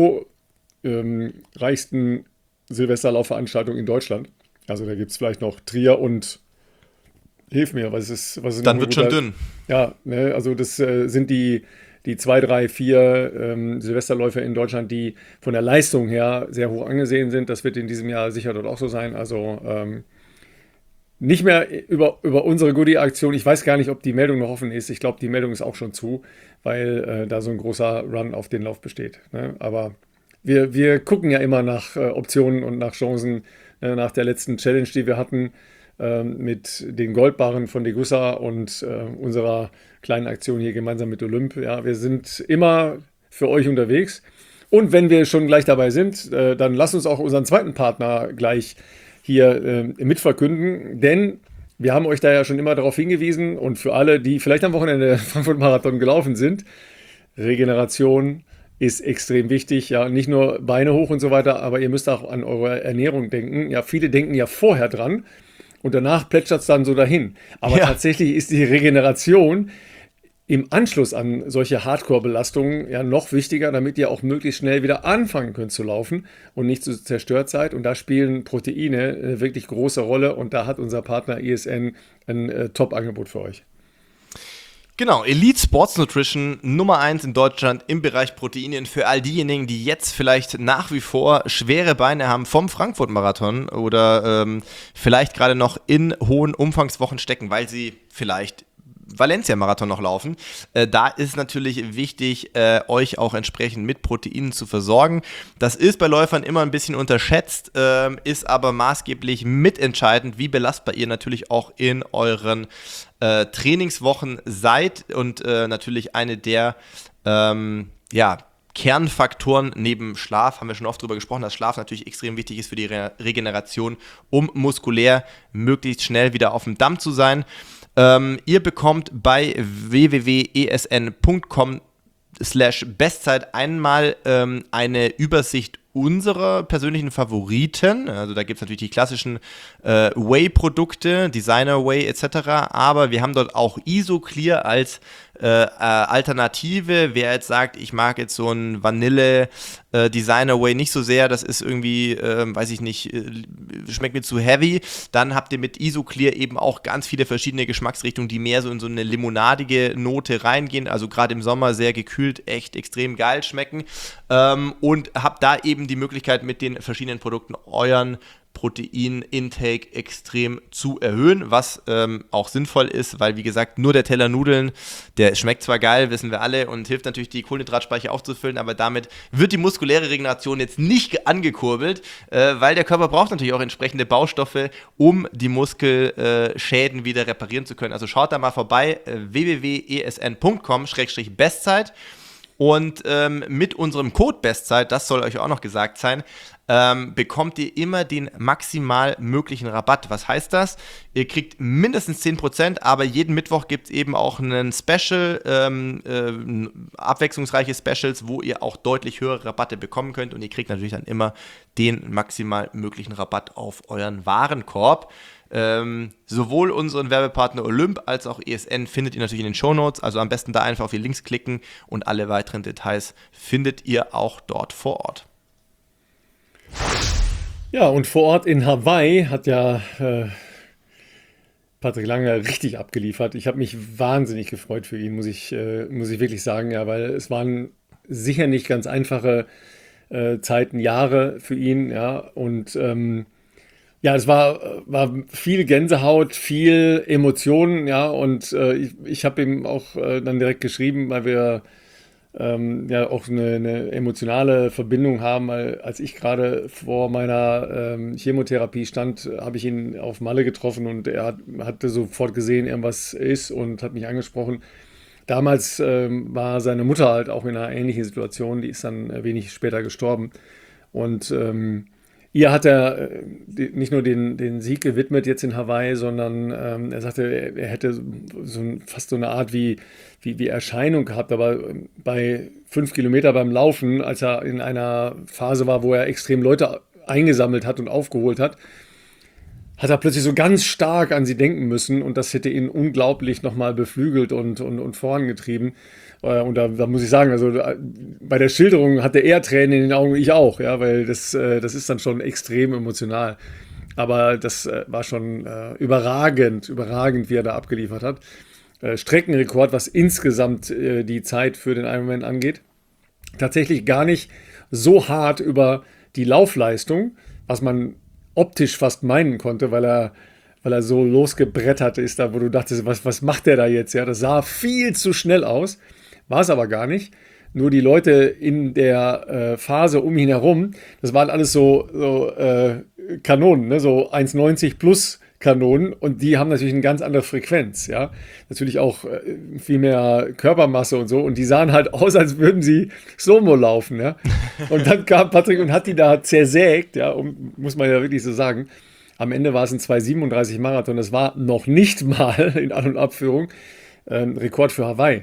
niveaureichsten Silvesterlaufveranstaltungen in Deutschland. Also da gibt es vielleicht noch Trier und hilf mir, was ist was ist Dann wird schon dünn. Ja, ne, also das äh, sind die, die zwei, drei, vier ähm, Silvesterläufer in Deutschland, die von der Leistung her sehr hoch angesehen sind. Das wird in diesem Jahr sicher dort auch so sein. Also ähm, nicht mehr über, über unsere Goodie-Aktion. Ich weiß gar nicht, ob die Meldung noch offen ist. Ich glaube, die Meldung ist auch schon zu, weil äh, da so ein großer Run auf den Lauf besteht. Ne? Aber wir, wir gucken ja immer nach äh, Optionen und nach Chancen, nach der letzten Challenge, die wir hatten, ähm, mit den Goldbarren von Degussa und äh, unserer kleinen Aktion hier gemeinsam mit Olymp. Ja, wir sind immer für euch unterwegs. Und wenn wir schon gleich dabei sind, äh, dann lasst uns auch unseren zweiten Partner gleich hier äh, mitverkünden, denn wir haben euch da ja schon immer darauf hingewiesen und für alle, die vielleicht am Wochenende Frankfurt-Marathon gelaufen sind, Regeneration ist extrem wichtig. Ja, nicht nur Beine hoch und so weiter, aber ihr müsst auch an eure Ernährung denken. Ja, viele denken ja vorher dran und danach plätschert es dann so dahin. Aber Ja. tatsächlich ist die Regeneration im Anschluss an solche Hardcore-Belastungen ja noch wichtiger, damit ihr auch möglichst schnell wieder anfangen könnt zu laufen und nicht so zerstört seid. Und da spielen Proteine eine wirklich große Rolle und da hat unser Partner I S N ein äh, Top-Angebot für euch. Genau, Elite Sports Nutrition Nummer eins in Deutschland im Bereich Proteinen für all diejenigen, die jetzt vielleicht nach wie vor schwere Beine haben vom Frankfurt-Marathon oder ähm, vielleicht gerade noch in hohen Umfangswochen stecken, weil sie vielleicht Valencia-Marathon noch laufen. Äh, da ist natürlich wichtig, äh, euch auch entsprechend mit Proteinen zu versorgen. Das ist bei Läufern immer ein bisschen unterschätzt, äh, ist aber maßgeblich mitentscheidend, wie belastbar ihr natürlich auch in euren äh, Trainingswochen seid und äh, natürlich eine der ähm, ja, Kernfaktoren neben Schlaf, haben wir schon oft darüber gesprochen, dass Schlaf natürlich extrem wichtig ist für die Re- Regeneration, um muskulär möglichst schnell wieder auf dem Damm zu sein. Ähm, ihr bekommt bei w w w punkt e s n punkt com slash Bestzeit einmal ähm, eine Übersicht unserer persönlichen Favoriten. Also da gibt es natürlich die klassischen äh, Whey-Produkte, Designer Whey et cetera. Aber wir haben dort auch Isoclear als äh, äh, Alternative. Wer jetzt sagt, ich mag jetzt so ein Vanille äh, Designer Whey nicht so sehr, das ist irgendwie, äh, weiß ich nicht, äh, schmeckt mir zu heavy, dann habt ihr mit Isoclear eben auch ganz viele verschiedene Geschmacksrichtungen, die mehr so in so eine limonadige Note reingehen. Also gerade im Sommer sehr gekühlt, echt extrem geil schmecken. Ähm, und habt da eben die Möglichkeit, mit den verschiedenen Produkten euren Protein-Intake extrem zu erhöhen, was ähm, auch sinnvoll ist, weil wie gesagt, nur der Teller Nudeln, der schmeckt zwar geil, wissen wir alle, und hilft natürlich, die Kohlenhydratspeicher aufzufüllen, aber damit wird die muskuläre Regeneration jetzt nicht angekurbelt, äh, weil der Körper braucht natürlich auch entsprechende Baustoffe, um die Muskelschäden äh, wieder reparieren zu können. Also schaut da mal vorbei, äh, w w w punkt e s n punkt com slash Bestzeit. Und ähm, mit unserem Code Bestzeit, das soll euch auch noch gesagt sein, ähm, bekommt ihr immer den maximal möglichen Rabatt. Was heißt das? Ihr kriegt mindestens zehn Prozent, aber jeden Mittwoch gibt es eben auch einen Special, ähm, äh, abwechslungsreiche Specials, wo ihr auch deutlich höhere Rabatte bekommen könnt. Und ihr kriegt natürlich dann immer den maximal möglichen Rabatt auf euren Warenkorb. Ähm, sowohl unseren Werbepartner Olymp als auch E S N findet ihr natürlich in den Shownotes, also am besten da einfach auf die Links klicken und alle weiteren Details findet ihr auch dort vor Ort. Ja, und vor Ort in Hawaii hat ja äh, Patrick Lange richtig abgeliefert. Ich habe mich wahnsinnig gefreut für ihn, muss ich, äh, muss ich wirklich sagen, ja, weil es waren sicher nicht ganz einfache äh, Zeiten, Jahre für ihn, ja, und ähm, ja, es war, war viel Gänsehaut, viel Emotionen, ja, und äh, ich, ich habe ihm auch äh, dann direkt geschrieben, weil wir ähm, ja auch eine, eine emotionale Verbindung haben, weil als ich gerade vor meiner ähm, Chemotherapie stand, habe ich ihn auf Malle getroffen und er hat, hatte sofort gesehen, irgendwas ist und hat mich angesprochen. Damals ähm, war seine Mutter halt auch in einer ähnlichen Situation, die ist dann äh, wenig später gestorben und ähm, ihr hat er äh, die, nicht nur den, den Sieg gewidmet jetzt in Hawaii, sondern ähm, er sagte, er, er hätte so ein, fast so eine Art wie, wie, wie Erscheinung gehabt, aber bei fünf Kilometer beim Laufen, als er in einer Phase war, wo er extrem Leute eingesammelt hat und aufgeholt hat, hat er plötzlich so ganz stark an sie denken müssen und das hätte ihn unglaublich nochmal beflügelt und, und, und vorangetrieben. Und da, da muss ich sagen, also bei der Schilderung hatte er Tränen in den Augen, ich auch, ja, weil das, das ist dann schon extrem emotional. Aber das war schon äh, überragend, überragend, wie er da abgeliefert hat. Äh, Streckenrekord, was insgesamt äh, die Zeit für den Ironman angeht. Tatsächlich gar nicht so hart über die Laufleistung, was man optisch fast meinen konnte, weil er, weil er so losgebrettert ist, da wo du dachtest, was, was macht der da jetzt? Ja, das sah viel zu schnell aus. War es aber gar nicht. Nur die Leute in der äh, Phase um ihn herum, das waren alles so, so äh, Kanonen, ne? So eins neunzig plus Kanonen und die haben natürlich eine ganz andere Frequenz, ja. Natürlich auch äh, viel mehr Körpermasse und so und die sahen halt aus, als würden sie Slow-Mo laufen, ja. Und dann kam Patrick und hat die da zersägt, ja, um, muss man ja wirklich so sagen. Am Ende war es ein zwei siebenunddreißig Marathon, das war noch nicht mal in An- und Abführung äh, ein Rekord für Hawaii.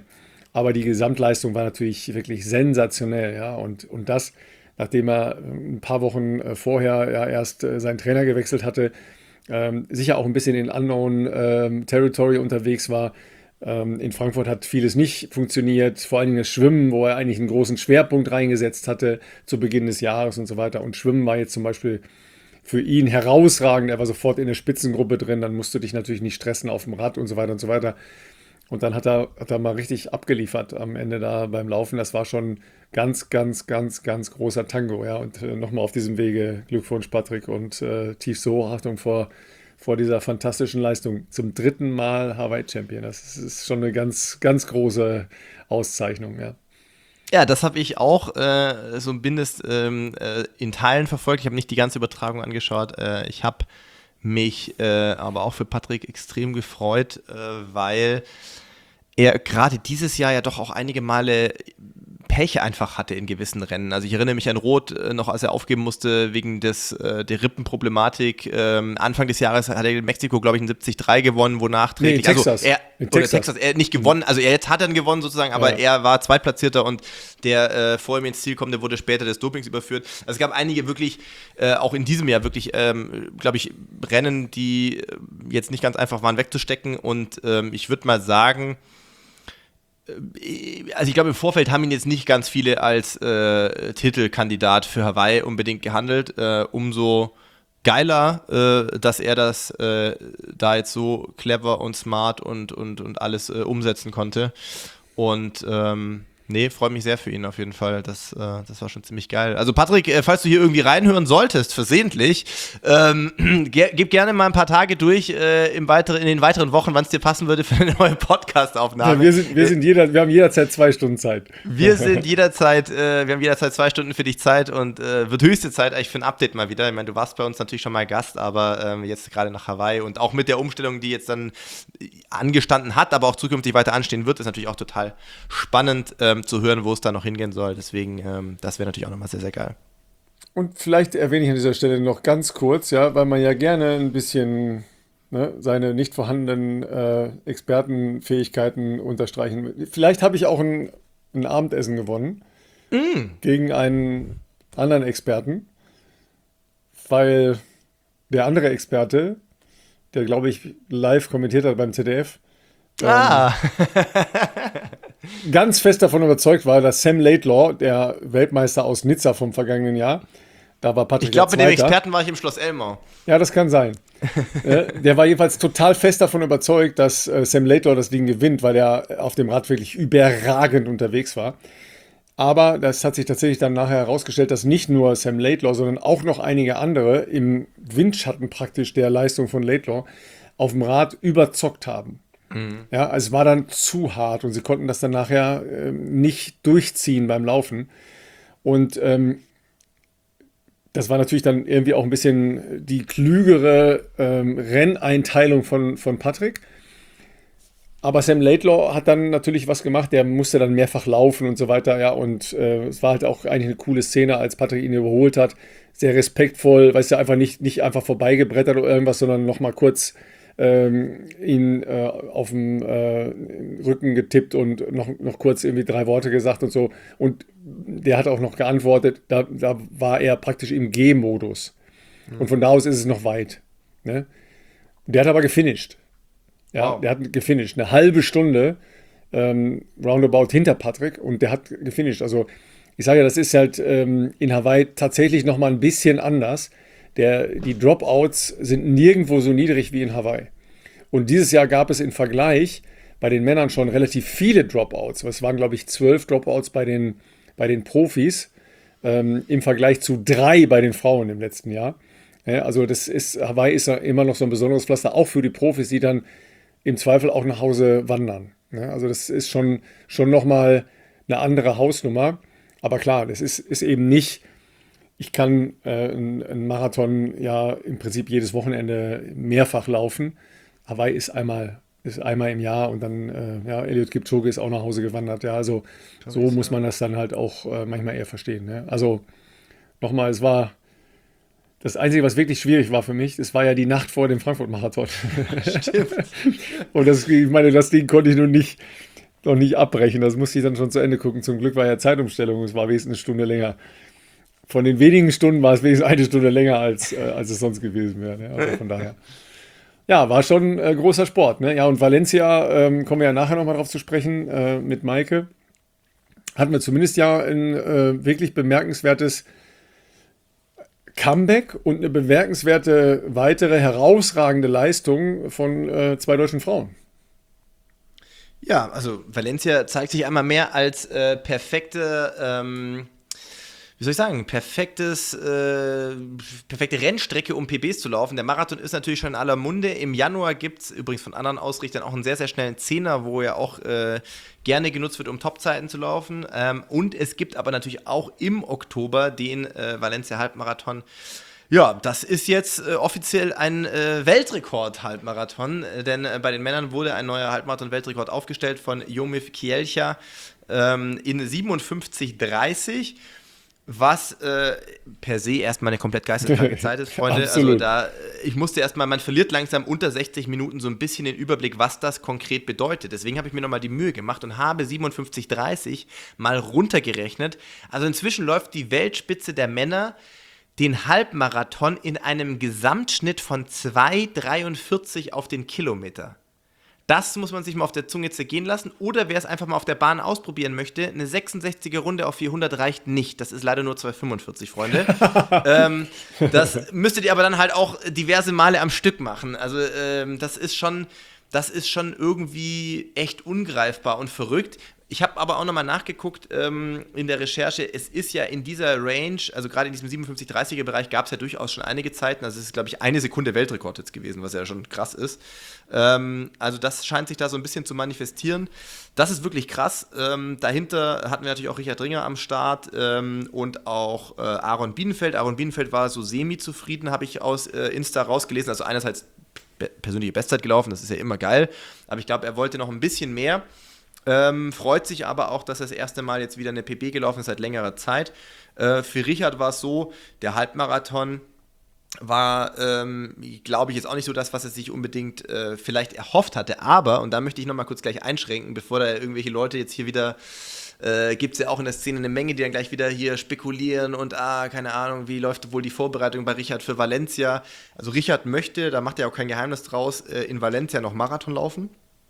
Aber die Gesamtleistung war natürlich wirklich sensationell, ja. Und, und das, nachdem er ein paar Wochen äh, vorher ja erst äh, seinen Trainer gewechselt hatte, ähm, sicher auch ein bisschen in unknown ähm, Territory unterwegs war. Ähm, in Frankfurt hat vieles nicht funktioniert, vor allen Dingen das Schwimmen, wo er eigentlich einen großen Schwerpunkt reingesetzt hatte zu Beginn des Jahres und so weiter. Und Schwimmen war jetzt zum Beispiel für ihn herausragend. Er war sofort in der Spitzengruppe drin, dann musst du dich natürlich nicht stressen auf dem Rad und so weiter und so weiter. Und dann hat er, hat er mal richtig abgeliefert am Ende da beim Laufen. Das war schon ganz, ganz, ganz, ganz großer Tango. Ja. Und äh, nochmal auf diesem Wege Glückwunsch, Patrick, und äh, tiefste Hochachtung vor, vor dieser fantastischen Leistung. Zum dritten Mal Hawaii-Champion. Das ist, ist schon eine ganz, ganz große Auszeichnung. Ja. Ja, das habe ich auch äh, so mindest ähm, äh, in Teilen verfolgt. Ich habe nicht die ganze Übertragung angeschaut. Äh, ich habe mich äh, aber auch für Patrick extrem gefreut, äh, weil er gerade dieses Jahr ja doch auch einige Male Pech einfach hatte in gewissen Rennen. Also ich erinnere mich an Roth äh, noch, als er aufgeben musste wegen des, äh, der Rippenproblematik. Ähm, Anfang des Jahres hat er in Mexiko, glaube ich, einen siebzig drei gewonnen, wo nachträglich, nee, in Texas. also er, in oder Texas. Texas, er hat nicht gewonnen, also er hat dann gewonnen sozusagen, aber ja. er war Zweitplatzierter und der äh, vor ihm ins Ziel kommt, der wurde später des Dopings überführt. Also es gab einige wirklich, äh, auch in diesem Jahr wirklich, ähm, glaube ich, Rennen, die jetzt nicht ganz einfach waren wegzustecken und ähm, ich würde mal sagen, also ich glaube, im Vorfeld haben ihn jetzt nicht ganz viele als äh, Titelkandidat für Hawaii unbedingt gehandelt. Äh, umso geiler, äh, dass er das äh, da jetzt so clever und smart und, und, und alles äh, umsetzen konnte. Und ähm, nee, freue mich sehr für ihn auf jeden Fall. Das, äh, das war schon ziemlich geil. Also Patrick, äh, falls du hier irgendwie reinhören solltest, versehentlich, ähm, ge- gib gerne mal ein paar Tage durch äh, im weiteren, in den weiteren Wochen, wann es dir passen würde für eine neue Podcast-Aufnahme. Ja, wir, sind, wir, sind jeder, wir haben jederzeit zwei Stunden Zeit. Wir sind jederzeit, äh, wir haben jederzeit zwei Stunden für dich Zeit und äh, wird höchste Zeit eigentlich für ein Update mal wieder. Ich meine, du warst bei uns natürlich schon mal Gast, aber ähm, jetzt gerade nach Hawaii und auch mit der Umstellung, die jetzt dann angestanden hat, aber auch zukünftig weiter anstehen wird, ist natürlich auch total spannend ähm, zu hören, wo es da noch hingehen soll. Deswegen, ähm, das wäre natürlich auch nochmal sehr, sehr geil. Und vielleicht erwähne ich an dieser Stelle noch ganz kurz, ja, weil man ja gerne ein bisschen ne, seine nicht vorhandenen äh, Expertenfähigkeiten unterstreichen will. Vielleicht habe ich auch ein, ein Abendessen gewonnen mm. gegen einen anderen Experten, weil der andere Experte, der, glaube ich, live kommentiert hat beim Z D F, ah. ähm, ganz fest davon überzeugt war, dass Sam Laidlaw, der Weltmeister aus Nizza vom vergangenen Jahr, da war Patrick Ich glaube, mit dem Experten war ich im Schloss Elmau. Ja, das kann sein. äh, der war jedenfalls total fest davon überzeugt, dass äh, Sam Laidlaw das Ding gewinnt, weil er auf dem Rad wirklich überragend unterwegs war. Aber das hat sich tatsächlich dann nachher herausgestellt, dass nicht nur Sam Laidlaw, sondern auch noch einige andere im Windschatten praktisch der Leistung von Laidlaw auf dem Rad überzockt haben. Mhm. Ja, also es war dann zu hart und sie konnten das dann nachher äh, nicht durchziehen beim Laufen. Und ähm, das war natürlich dann irgendwie auch ein bisschen die klügere ähm, Renneinteilung von, von Patrick. Aber Sam Laidlaw hat dann natürlich was gemacht, der musste dann mehrfach laufen und so weiter, ja, und äh, es war halt auch eigentlich eine coole Szene, als Patrick ihn überholt hat, sehr respektvoll, weißt du, einfach nicht, nicht einfach vorbeigebrettert oder irgendwas, sondern nochmal kurz ähm, ihn äh, auf dem äh, Rücken getippt und noch, noch kurz irgendwie drei Worte gesagt und so, und der hat auch noch geantwortet, da, da war er praktisch im G-Modus mhm. und von da aus ist es noch weit, ne? Der hat aber gefinisht. Ja, wow. Der hat gefinisht. Eine halbe Stunde ähm, roundabout hinter Patrick und der hat gefinisht. Also ich sage ja, das ist halt ähm, in Hawaii tatsächlich nochmal ein bisschen anders. Der, die Dropouts sind nirgendwo so niedrig wie in Hawaii. Und dieses Jahr gab es im Vergleich bei den Männern schon relativ viele Dropouts. Es waren, glaube ich, zwölf Dropouts bei den, bei den Profis ähm, im Vergleich zu drei bei den Frauen im letzten Jahr. Ja, also das ist, Hawaii ist ja immer noch so ein besonderes Pflaster, auch für die Profis, die dann im Zweifel auch nach Hause wandern. Ja, also das ist schon, schon nochmal eine andere Hausnummer. Aber klar, das ist, ist eben nicht, ich kann äh, einen Marathon ja im Prinzip jedes Wochenende mehrfach laufen. Hawaii ist einmal, ist einmal im Jahr und dann, äh, ja, Eliud Kipchoge ist auch nach Hause gewandert. Ja, also Toll, so muss man das dann halt auch äh, manchmal eher verstehen. Ne? Also nochmal, es war das Einzige, was wirklich schwierig war für mich, das war ja die Nacht vor dem Frankfurt-Marathon. Stimmt. Und das, ich meine, das Ding konnte ich nun nicht, noch nicht abbrechen. Das musste ich dann schon zu Ende gucken. Zum Glück war ja Zeitumstellung, es war wenigstens eine Stunde länger. Von den wenigen Stunden war es wenigstens eine Stunde länger, als, äh, als es sonst gewesen wäre. Ne? Also von daher. Ja, war schon äh, großer Sport. Ne? Ja, und Valencia, ähm, kommen wir ja nachher nochmal drauf zu sprechen, äh, mit Maike, hatten wir zumindest ja ein äh, wirklich bemerkenswertes Comeback und eine bemerkenswerte weitere herausragende Leistung von äh, zwei deutschen Frauen. Ja, also Valencia zeigt sich einmal mehr als äh, perfekte, ähm, wie soll ich sagen, perfektes, äh, perfekte Rennstrecke, um P Bs zu laufen. Der Marathon ist natürlich schon in aller Munde. Im Januar gibt es übrigens von anderen Ausrichtern auch einen sehr, sehr schnellen Zehner, wo er auch äh, gerne genutzt wird, um Topzeiten zu laufen. Ähm, und es gibt aber natürlich auch im Oktober den äh, Valencia Halbmarathon. Ja, das ist jetzt äh, offiziell ein äh, Weltrekord-Halbmarathon, äh, denn äh, bei den Männern wurde ein neuer Halbmarathon-Weltrekord aufgestellt von Jomif Kielcha ähm, in siebenundfünfzig dreißig, was äh, per se erstmal eine komplett geisteskranke Zeit ist, Freunde. Also da, ich musste erstmal, man verliert langsam unter sechzig Minuten so ein bisschen den Überblick, was das konkret bedeutet. Deswegen habe ich mir nochmal die Mühe gemacht und habe siebenundfünfzig dreißig mal runtergerechnet. Also inzwischen läuft die Weltspitze der Männer den Halbmarathon in einem Gesamtschnitt von zwei Komma dreiundvierzig auf den Kilometer. Das muss man sich mal auf der Zunge zergehen lassen. Oder wer es einfach mal auf der Bahn ausprobieren möchte, eine sechsundsechziger Runde auf vierhundert reicht nicht. Das ist leider nur zwei Komma fünfundvierzig, Freunde. ähm, das müsstet ihr aber dann halt auch diverse Male am Stück machen. Also ähm, das ist schon, das ist schon irgendwie echt ungreifbar und verrückt. Ich habe aber auch nochmal nachgeguckt ähm, in der Recherche, es ist ja in dieser Range, also gerade in diesem siebenundfünfzig dreißiger Bereich gab es ja durchaus schon einige Zeiten, also es ist, glaube ich, eine Sekunde Weltrekord jetzt gewesen, was ja schon krass ist. Ähm, also das scheint sich da so ein bisschen zu manifestieren. Das ist wirklich krass. Ähm, dahinter hatten wir natürlich auch Richard Ringer am Start ähm, und auch äh, Aaron Bienenfeld. Aaron Bienenfeld war so semi-zufrieden, habe ich aus äh, Insta rausgelesen, also einerseits persönliche Bestzeit gelaufen, das ist ja immer geil, aber ich glaube, er wollte noch ein bisschen mehr. Ähm, freut sich aber auch, dass er das erste Mal jetzt wieder eine P B gelaufen ist seit längerer Zeit. Äh, für Richard war es so, der Halbmarathon war, ähm, glaube ich, jetzt auch nicht so das, was er sich unbedingt äh, vielleicht erhofft hatte. Aber, und da möchte ich nochmal kurz gleich einschränken, bevor da irgendwelche Leute jetzt hier wieder, äh, gibt es ja auch in der Szene eine Menge, die dann gleich wieder hier spekulieren und, ah, keine Ahnung, wie läuft wohl die Vorbereitung bei Richard für Valencia. Also Richard möchte, da macht er auch kein Geheimnis draus, äh, in Valencia noch Marathon laufen.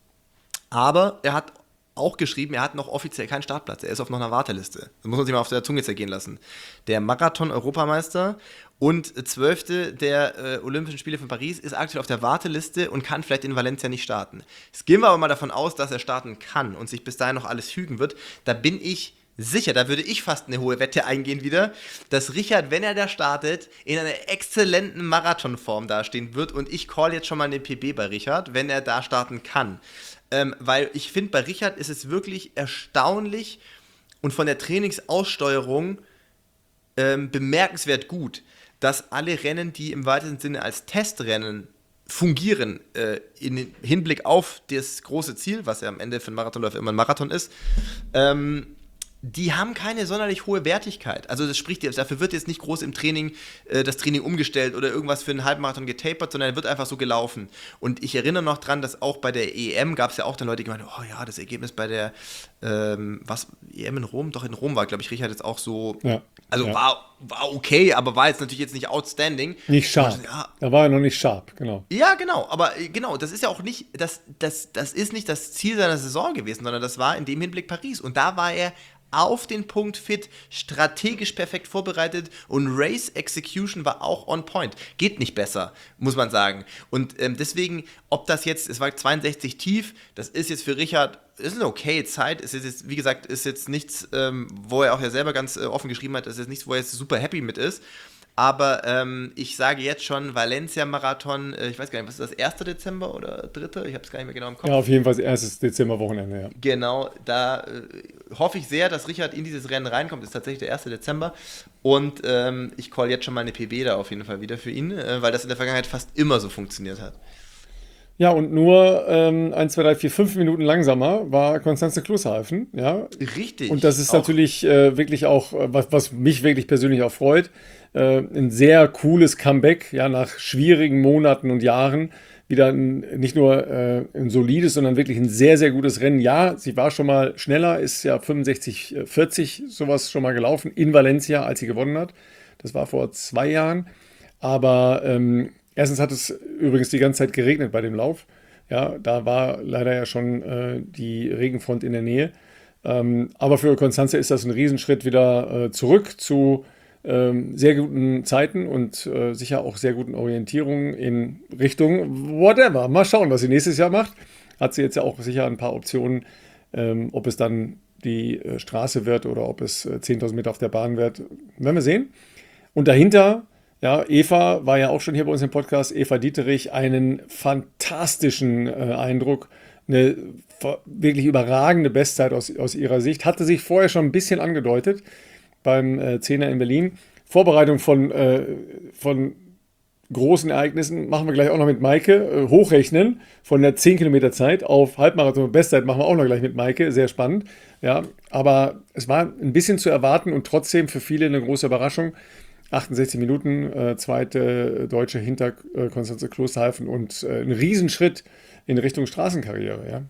Aber er hat auch geschrieben, er hat noch offiziell keinen Startplatz. Er ist auf noch einer Warteliste. Das muss man sich mal auf der Zunge zergehen lassen. Der Marathon-Europameister und Zwölfte der äh, Olympischen Spiele von Paris ist aktuell auf der Warteliste und kann vielleicht in Valencia nicht starten. Jetzt gehen wir aber mal davon aus, dass er starten kann und sich bis dahin noch alles fügen wird. Da bin ich sicher, da würde ich fast eine hohe Wette eingehen wieder, dass Richard, wenn er da startet, in einer exzellenten Marathonform dastehen wird und ich call jetzt schon mal eine P B bei Richard, wenn er da starten kann. Ähm, weil ich finde, bei Richard ist es wirklich erstaunlich und von der Trainingsaussteuerung ähm, bemerkenswert gut, dass alle Rennen, die im weitesten Sinne als Testrennen fungieren, äh, in Hinblick auf das große Ziel, was ja am Ende für einen Marathonläufer immer ein Marathon ist, ähm, die haben keine sonderlich hohe Wertigkeit. Also das spricht jetzt, dafür wird jetzt nicht groß im Training äh, das Training umgestellt oder irgendwas für einen Halbmarathon getapert, sondern er wird einfach so gelaufen. Und ich erinnere noch dran, dass auch bei der E M gab es ja auch dann Leute, die gemeint haben, oh ja, das Ergebnis bei der ähm, was, E M in Rom? Doch, in Rom war, glaube ich, Richard jetzt auch so, Ja, also ja. war, war okay, aber war jetzt natürlich jetzt nicht outstanding. Nicht sharp. Und, ja, Da war er noch nicht sharp, genau. ja, genau, aber äh, genau, das ist ja auch nicht, das, das, das ist nicht das Ziel seiner Saison gewesen, sondern das war in dem Hinblick Paris. Und da war er auf den Punkt fit, strategisch perfekt vorbereitet und Race Execution war auch on point. Geht nicht besser, muss man sagen. Und ähm, deswegen, ob das jetzt, es war zweiundsechzig tief, das ist jetzt für Richard, ist eine okay Zeit, es ist jetzt, wie gesagt, ist jetzt nichts, ähm, wo er auch ja selber ganz äh, offen geschrieben hat, das ist jetzt nichts, wo er jetzt super happy mit ist. Aber ähm, ich sage jetzt schon, Valencia-Marathon, äh, ich weiß gar nicht, was ist das, erster Dezember oder dritter? Ich habe es gar nicht mehr genau im Kopf. Ja, auf jeden Fall das erste Dezemberwochenende, ja. Genau, da äh, hoffe ich sehr, dass Richard in dieses Rennen reinkommt. Das ist tatsächlich der erste Dezember. Und ähm, ich call jetzt schon mal eine P B da auf jeden Fall wieder für ihn, äh, weil das in der Vergangenheit fast immer so funktioniert hat. Ja, und nur ähm, eins, zwei, drei, vier, fünf Minuten langsamer war Konstanze Klushafen. Ja. Und Richtig. das ist Auch natürlich äh, wirklich auch, äh, was, was mich wirklich persönlich auch freut, äh, ein sehr cooles Comeback, ja, nach schwierigen Monaten und Jahren. Wieder ein, nicht nur äh, ein solides, sondern wirklich ein sehr, sehr gutes Rennen. Ja, sie war schon mal schneller, ist ja fünfundsechzig vierzig sowas schon mal gelaufen in Valencia, als sie gewonnen hat. Das war vor zwei Jahren. Aber ähm, erstens hat es übrigens die ganze Zeit geregnet bei dem Lauf. Ja, da war leider ja schon äh, die Regenfront in der Nähe. Ähm, aber für Constanze ist das ein Riesenschritt wieder äh, zurück zu ähm, sehr guten Zeiten und äh, sicher auch sehr guten Orientierungen in Richtung whatever. Mal schauen, was sie nächstes Jahr macht. Hat sie jetzt ja auch sicher ein paar Optionen, ähm, ob es dann die äh, Straße wird oder ob es äh, zehntausend Meter auf der Bahn wird. Werden wir sehen. Und dahinter, ja, Eva war ja auch schon hier bei uns im Podcast, Eva Dieterich, einen fantastischen äh, Eindruck, eine wirklich überragende Bestzeit aus, aus ihrer Sicht. Hatte sich vorher schon ein bisschen angedeutet beim äh, Zehner in Berlin. Vorbereitung von, äh, von großen Ereignissen machen wir gleich auch noch mit Maike. Äh, hochrechnen von der zehn Kilometer Zeit auf Halbmarathon Bestzeit machen wir auch noch gleich mit Maike. Sehr spannend. Ja, aber es war ein bisschen zu erwarten und trotzdem für viele eine große Überraschung. achtundsechzig Minuten, äh, zweite Deutsche hinter äh, Konstanze Klosterhalfen und äh, ein Riesenschritt in Richtung Straßenkarriere, ja.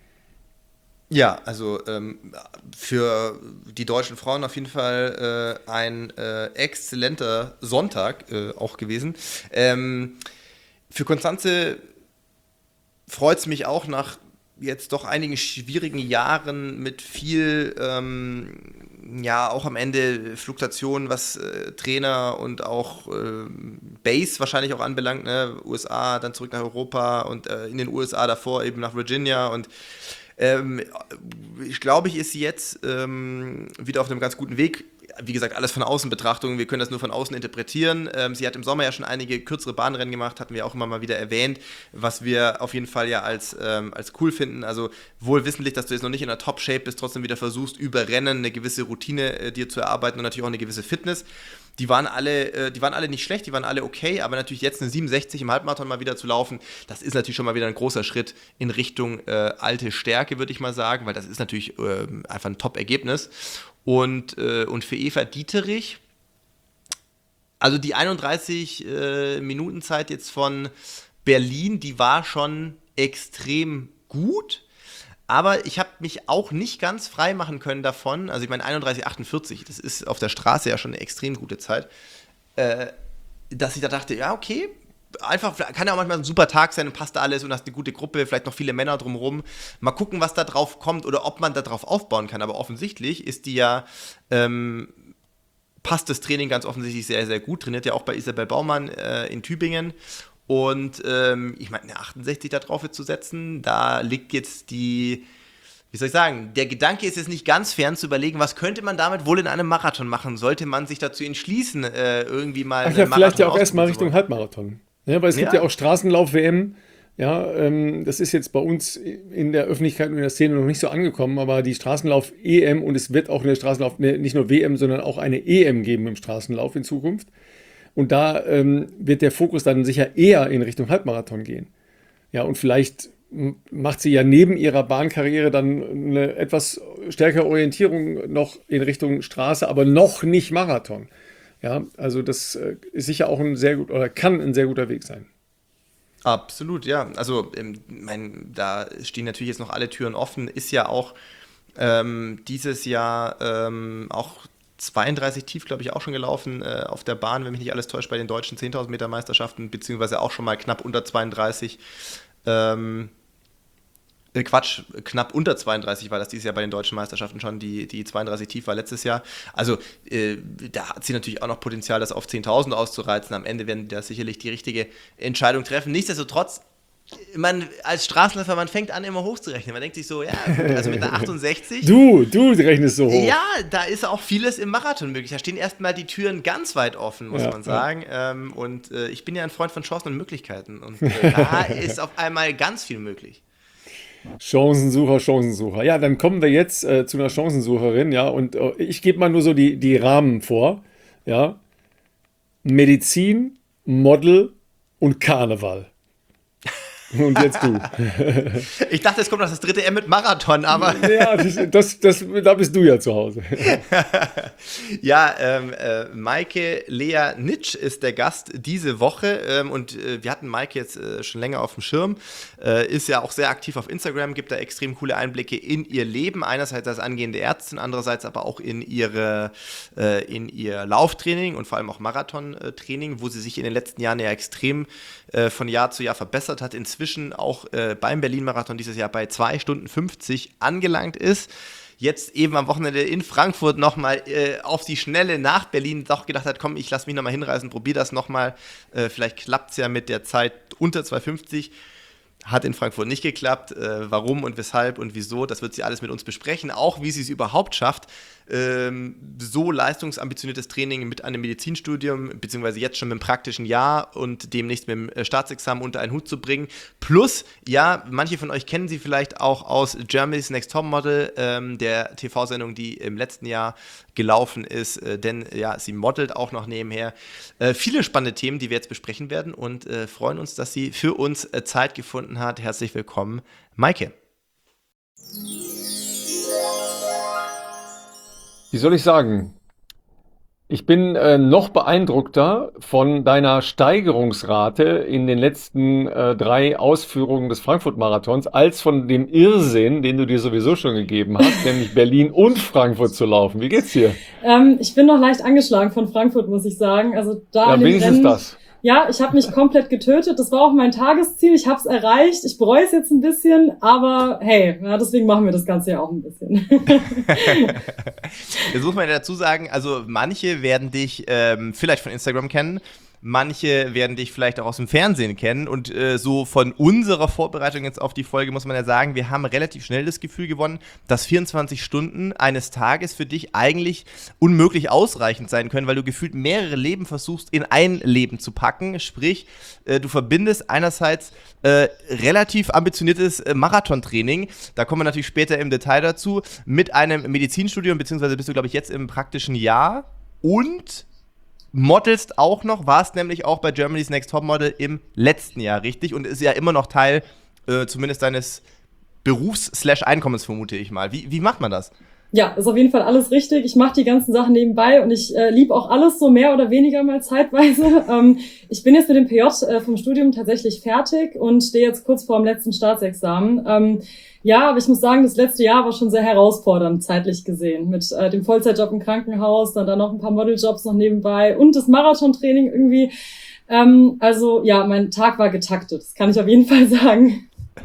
Ja, also ähm, für die deutschen Frauen auf jeden Fall äh, ein äh, exzellenter Sonntag äh, auch gewesen. Ähm, für Konstanze freut es mich auch nach jetzt doch einigen schwierigen Jahren mit viel, ähm, ja, auch am Ende Fluktuationen, was äh, Trainer und auch äh, Base wahrscheinlich auch anbelangt, ne? U S A, dann zurück nach Europa und äh, in den U S A davor eben nach Virginia und ähm, ich glaube, ich ist sie jetzt ähm, wieder auf einem ganz guten Weg. Wie gesagt, alles von Außenbetrachtungen, wir können das nur von außen interpretieren. Ähm, sie hat im Sommer ja schon einige kürzere Bahnrennen gemacht, hatten wir auch immer mal wieder erwähnt, was wir auf jeden Fall ja als, ähm, als cool finden. Also wohl wissentlich, dass du jetzt noch nicht in der Top-Shape bist, trotzdem wieder versuchst, über Rennen eine gewisse Routine äh, dir zu erarbeiten und natürlich auch eine gewisse Fitness. Die waren alle, äh, die waren alle nicht schlecht, die waren alle okay, aber natürlich jetzt eine siebenundsechzig im Halbmarathon mal wieder zu laufen, das ist natürlich schon mal wieder ein großer Schritt in Richtung äh, alte Stärke, würde ich mal sagen, weil das ist natürlich äh, einfach ein Top-Ergebnis. Und, äh, und für Eva Dieterich, also die einunddreißig äh, Minuten Zeit jetzt von Berlin, die war schon extrem gut. Aber ich habe mich auch nicht ganz frei machen können davon. Also ich meine einunddreißig achtundvierzig, das ist auf der Straße ja schon eine extrem gute Zeit. Äh, dass ich da dachte, ja okay, einfach, kann ja auch manchmal ein super Tag sein und passt alles und hast eine gute Gruppe, vielleicht noch viele Männer drumherum. Mal gucken, was da drauf kommt oder ob man da drauf aufbauen kann. Aber offensichtlich ist die ja, ähm, passt das Training ganz offensichtlich sehr, sehr gut. Trainiert ja auch bei Isabel Baumann äh, in Tübingen. Und ähm, ich meine, eine achtundsechzig da drauf zu setzen, da liegt jetzt die, wie soll ich sagen, der Gedanke ist jetzt nicht ganz fern zu überlegen, was könnte man damit wohl in einem Marathon machen? Sollte man sich dazu entschließen, äh, irgendwie mal Ach ja, einen vielleicht ja Marathon auch erstmal ausprobieren zu Richtung wollen? Halbmarathon. Ja, weil es gibt Ja. ja auch Straßenlauf-W M. Ja, ähm, das ist jetzt bei uns in der Öffentlichkeit und in der Szene noch nicht so angekommen, aber die Straßenlauf-E M und es wird auch eine Straßenlauf, ne, nicht nur W M, sondern auch eine E M geben im Straßenlauf in Zukunft. Und da ähm, wird der Fokus dann sicher eher in Richtung Halbmarathon gehen. Ja, und vielleicht m- macht sie ja neben ihrer Bahnkarriere dann eine etwas stärkere Orientierung noch in Richtung Straße, aber noch nicht Marathon. Ja, also das äh, ist sicher auch ein sehr gut oder kann ein sehr guter Weg sein. Absolut, ja. Also, ähm, mein, da stehen natürlich jetzt noch alle Türen offen. Ist ja auch ähm, dieses Jahr ähm, auch zweiunddreißig tief, glaube ich, auch schon gelaufen äh, auf der Bahn, wenn mich nicht alles täuscht, bei den deutschen zehntausend Meter Meisterschaften, beziehungsweise auch schon mal knapp unter zweiunddreißig. Ähm, äh, Quatsch, knapp unter zweiunddreißig war das dieses Jahr bei den deutschen Meisterschaften schon, die, die zweiunddreißig tief war letztes Jahr. Also äh, da hat sie natürlich auch noch Potenzial, das auf zehntausend auszureizen. Am Ende werden die da sicherlich die richtige Entscheidung treffen. Nichtsdestotrotz, man als Straßenläufer, man fängt an, immer hochzurechnen. Man denkt sich so, ja gut, also mit einer achtundsechzig, Du, du rechnest so hoch. ja, da ist auch vieles im Marathon möglich. Da stehen erstmal die Türen ganz weit offen, muss Ja, man sagen. Ähm, und äh, ich bin ja ein Freund von Chancen und Möglichkeiten. Und äh, da ist auf einmal ganz viel möglich. Chancensucher, Chancensucher. Ja, dann kommen wir jetzt äh, zu einer Chancensucherin, ja, und äh, ich gebe mal nur so die, die Rahmen vor, ja. Medizin, Model und Karneval. Und jetzt du. Ich dachte, es kommt noch das dritte M mit Marathon, aber... Ja, das, das, das, da bist du ja zu Hause. Ja, ähm, äh, Maike Lea Nitsch ist der Gast diese Woche ähm, und äh, wir hatten Maike jetzt äh, schon länger auf dem Schirm, äh, ist ja auch sehr aktiv auf Instagram, gibt da extrem coole Einblicke in ihr Leben, einerseits als angehende Ärztin, andererseits aber auch in, ihre, äh, in ihr Lauftraining und vor allem auch Marathontraining, wo sie sich in den letzten Jahren ja extrem äh, von Jahr zu Jahr verbessert hat, inzwischen auch äh, beim Berlin-Marathon dieses Jahr bei zwei Stunden fünfzig angelangt ist. Jetzt eben am Wochenende in Frankfurt nochmal äh, auf die Schnelle nach Berlin doch gedacht hat, komm, ich lass mich nochmal hinreisen, probier das nochmal. Äh, vielleicht klappt es ja mit der Zeit unter zwei fünfzig. Hat in Frankfurt nicht geklappt. Äh, warum und weshalb und wieso, das wird sie alles mit uns besprechen. Auch wie sie es überhaupt schafft, ähm, so leistungsambitioniertes Training mit einem Medizinstudium, beziehungsweise jetzt schon mit einem praktischen Jahr und demnächst mit dem Staatsexamen unter einen Hut zu bringen. Plus, ja, manche von euch kennen sie vielleicht auch aus Germany's Next Topmodel, ähm, der T V-Sendung, die im letzten Jahr gelaufen ist, äh, denn ja, sie modelt auch noch nebenher. Äh, viele spannende Themen, die wir jetzt besprechen werden und äh, freuen uns, dass sie für uns äh, Zeit gefunden hat. Herzlich willkommen, Maike. Wie soll ich sagen? Ich bin äh, noch beeindruckter von deiner Steigerungsrate in den letzten äh, drei Ausführungen des Frankfurt-Marathons als von dem Irrsinn, den du dir sowieso schon gegeben hast, nämlich Berlin und Frankfurt zu laufen. Wie geht's dir? Ähm, ich bin noch leicht angeschlagen von Frankfurt, muss ich sagen. Also da Ja, an dem wenigstens Rennen, das. ja, ich habe mich komplett getötet. Das war auch mein Tagesziel. Ich habe es erreicht. Ich bereue es jetzt ein bisschen, aber hey, ja, deswegen machen wir das Ganze ja auch ein bisschen. Jetzt muss man ja dazu sagen, also manche werden dich ähm, vielleicht von Instagram kennen, manche werden dich vielleicht auch aus dem Fernsehen kennen und äh, so von unserer Vorbereitung jetzt auf die Folge muss man ja sagen, wir haben relativ schnell das Gefühl gewonnen, dass vierundzwanzig Stunden eines Tages für dich eigentlich unmöglich ausreichend sein können, weil du gefühlt mehrere Leben versuchst in ein Leben zu packen, sprich, äh, du verbindest einerseits äh, relativ ambitioniertes äh, Marathontraining, da kommen wir natürlich später im Detail dazu, mit einem Medizinstudium, beziehungsweise bist du, glaube ich, jetzt im praktischen Jahr und modelst auch noch, warst nämlich auch bei Germany's Next Topmodel im letzten Jahr, richtig? Und ist ja immer noch Teil äh, zumindest deines Berufs-Einkommens, vermute ich mal. Wie, wie macht man das? Ja, ist auf jeden Fall alles richtig. Ich mache die ganzen Sachen nebenbei und ich äh, liebe auch alles so mehr oder weniger mal zeitweise. Ähm, ich bin jetzt mit dem P J äh, vom Studium tatsächlich fertig und stehe jetzt kurz vor dem letzten Staatsexamen. Ähm, ja, aber ich muss sagen, das letzte Jahr war schon sehr herausfordernd, zeitlich gesehen. Mit äh, dem Vollzeitjob im Krankenhaus, dann da noch ein paar Modeljobs noch nebenbei und das Marathontraining irgendwie. Ähm, also ja, mein Tag war getaktet, das kann ich auf jeden Fall sagen.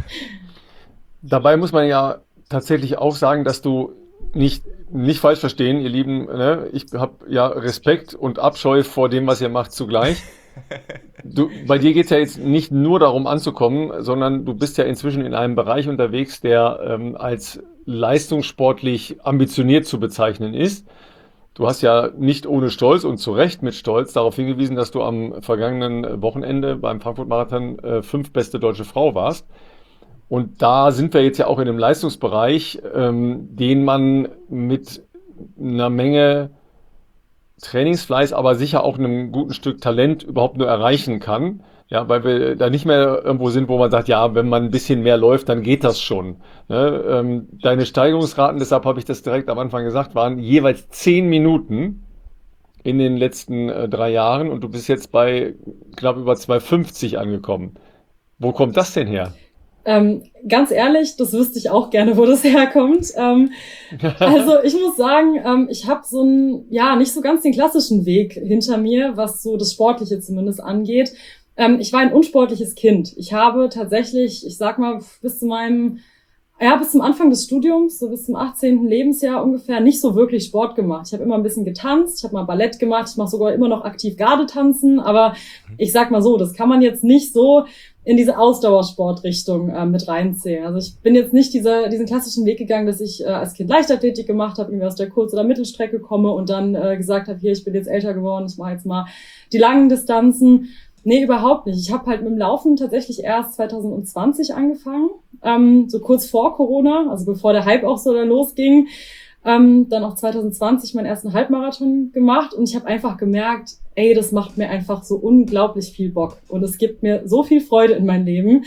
Dabei muss man ja tatsächlich auch sagen, dass du nicht, nicht falsch verstehen, ihr Lieben, ne? Ich habe ja Respekt und Abscheu vor dem, was ihr macht, zugleich. Du, bei dir geht's ja jetzt nicht nur darum anzukommen, sondern du bist ja inzwischen in einem Bereich unterwegs, der ähm, als leistungssportlich ambitioniert zu bezeichnen ist. Du hast ja nicht ohne Stolz und zu Recht mit Stolz darauf hingewiesen, dass du am vergangenen Wochenende beim Frankfurt-Marathon äh, fünftbeste deutsche Frau warst. Und da sind wir jetzt ja auch in einem Leistungsbereich, ähm, den man mit einer Menge Trainingsfleiß, aber sicher auch einem guten Stück Talent überhaupt nur erreichen kann. Ja, weil wir da nicht mehr irgendwo sind, wo man sagt, ja, wenn man ein bisschen mehr läuft, dann geht das schon. Ne? Ähm, deine Steigerungsraten, deshalb habe ich das direkt am Anfang gesagt, waren jeweils zehn Minuten in den letzten äh, drei Jahren und du bist jetzt bei knapp über zwei fünfzig angekommen. Wo kommt das denn her? Ähm, ganz ehrlich, das wüsste ich auch gerne, wo das herkommt. Ähm, also ich muss sagen, ähm, ich habe so einen, ja, nicht so ganz den klassischen Weg hinter mir, was so das Sportliche zumindest angeht. Ähm, ich war ein unsportliches Kind. Ich habe tatsächlich, ich sag mal, bis zu meinem, ja, bis zum Anfang des Studiums, so bis zum achtzehnten Lebensjahr ungefähr, nicht so wirklich Sport gemacht. Ich habe immer ein bisschen getanzt, ich habe mal Ballett gemacht, ich mache sogar immer noch aktiv Gardetanzen, aber ich sag mal so, das kann man jetzt nicht so in diese Ausdauersportrichtung äh, mit reinzählen. Also ich bin jetzt nicht dieser, diesen klassischen Weg gegangen, dass ich äh, als Kind Leichtathletik gemacht habe, irgendwie aus der Kurz- oder Mittelstrecke komme und dann äh, gesagt habe, hier, ich bin jetzt älter geworden, ich mache jetzt mal die langen Distanzen. Nee, überhaupt nicht. Ich habe halt mit dem Laufen tatsächlich erst zwanzig zwanzig angefangen, ähm, so kurz vor Corona, also bevor der Hype auch so da losging. Ähm, dann auch zwanzig zwanzig meinen ersten Halbmarathon gemacht und ich habe einfach gemerkt, ey, das macht mir einfach so unglaublich viel Bock und es gibt mir so viel Freude in mein Leben.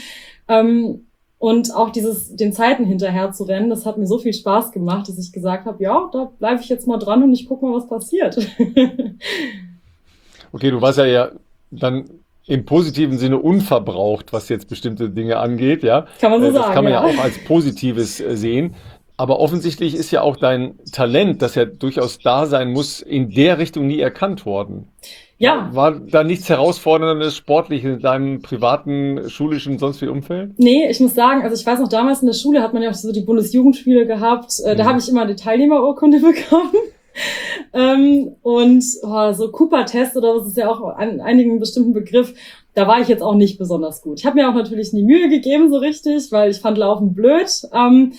Ähm, und auch dieses, den Zeiten hinterher zu rennen, das hat mir so viel Spaß gemacht, dass ich gesagt habe, ja, da bleibe ich jetzt mal dran und ich gucke mal, was passiert. Okay, du warst ja, ja dann im positiven Sinne unverbraucht, was jetzt bestimmte Dinge angeht, ja. Kann man so Äh, Das sagen, kann man ja ja. auch als Positives äh, sehen. Aber offensichtlich ist ja auch dein Talent, das ja durchaus da sein muss, in der Richtung nie erkannt worden. Ja, War da nichts Herausforderndes sportlich in deinem privaten, schulischen, sonst wie Umfeld? nee, ich muss sagen, also ich weiß noch, damals in der Schule hat man ja auch so die Bundesjugendspiele gehabt. Äh, da Mhm. habe ich immer eine Teilnehmerurkunde bekommen. ähm, und oh, so Cooper-Test oder was ist ja auch an einigen bestimmten Begriff, da war ich jetzt auch nicht besonders gut. Ich habe mir auch natürlich nie Mühe gegeben so richtig, weil ich fand Laufen blöd. Ähm,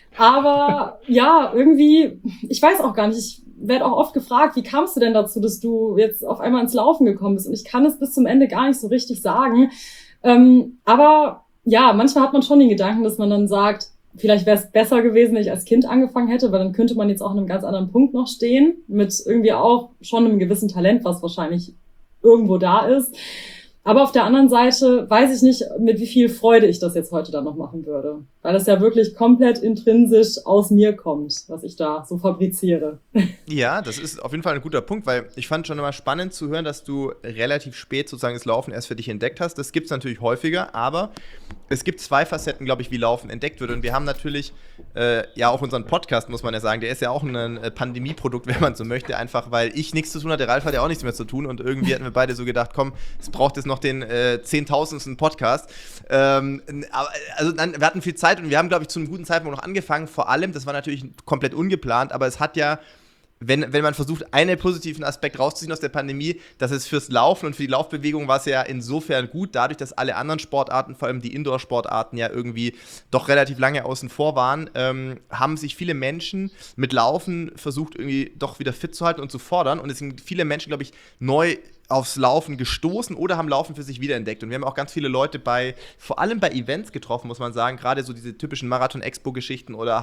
aber ja, irgendwie, ich weiß auch gar nicht, ich werde auch oft gefragt, wie kamst du denn dazu, dass du jetzt auf einmal ins Laufen gekommen bist? Und ich kann es bis zum Ende gar nicht so richtig sagen. Ähm, aber ja, manchmal hat man schon den Gedanken, dass man dann sagt, vielleicht wäre es besser gewesen, wenn ich als Kind angefangen hätte, weil dann könnte man jetzt auch an einem ganz anderen Punkt noch stehen, mit irgendwie auch schon einem gewissen Talent, was wahrscheinlich irgendwo da ist. Aber auf der anderen Seite weiß ich nicht, mit wie viel Freude ich das jetzt heute dann noch machen würde. Weil es ja wirklich komplett intrinsisch aus mir kommt, was ich da so fabriziere. Ja, das ist auf jeden Fall ein guter Punkt, weil ich fand schon immer spannend zu hören, dass du relativ spät sozusagen das Laufen erst für dich entdeckt hast. Das gibt es natürlich häufiger, aber es gibt zwei Facetten, glaube ich, wie Laufen entdeckt wird. Und wir haben natürlich äh, ja auch unseren Podcast, muss man ja sagen, der ist ja auch ein äh, Pandemieprodukt, wenn man so möchte, einfach weil ich nichts zu tun hatte, Ralf hat ja auch nichts mehr zu tun und irgendwie hatten wir beide so gedacht, komm, es braucht jetzt noch den äh, zehntausendsten Podcast. Ähm, aber, also dann, wir hatten viel Zeit und wir haben, glaube ich, zu einem guten Zeitpunkt noch angefangen. Vor allem, das war natürlich komplett ungeplant, aber es hat ja, wenn, wenn man versucht, einen positiven Aspekt rauszuziehen aus der Pandemie, dass es fürs Laufen und für die Laufbewegung war es ja insofern gut, dadurch, dass alle anderen Sportarten, vor allem die Indoor-Sportarten, ja irgendwie doch relativ lange außen vor waren, ähm, haben sich viele Menschen mit Laufen versucht, irgendwie doch wieder fit zu halten und zu fordern. Und es sind viele Menschen, glaube ich, neu aufs Laufen gestoßen oder haben Laufen für sich wiederentdeckt. Und wir haben auch ganz viele Leute bei, vor allem bei Events getroffen, muss man sagen, gerade so diese typischen Marathon-Expo-Geschichten oder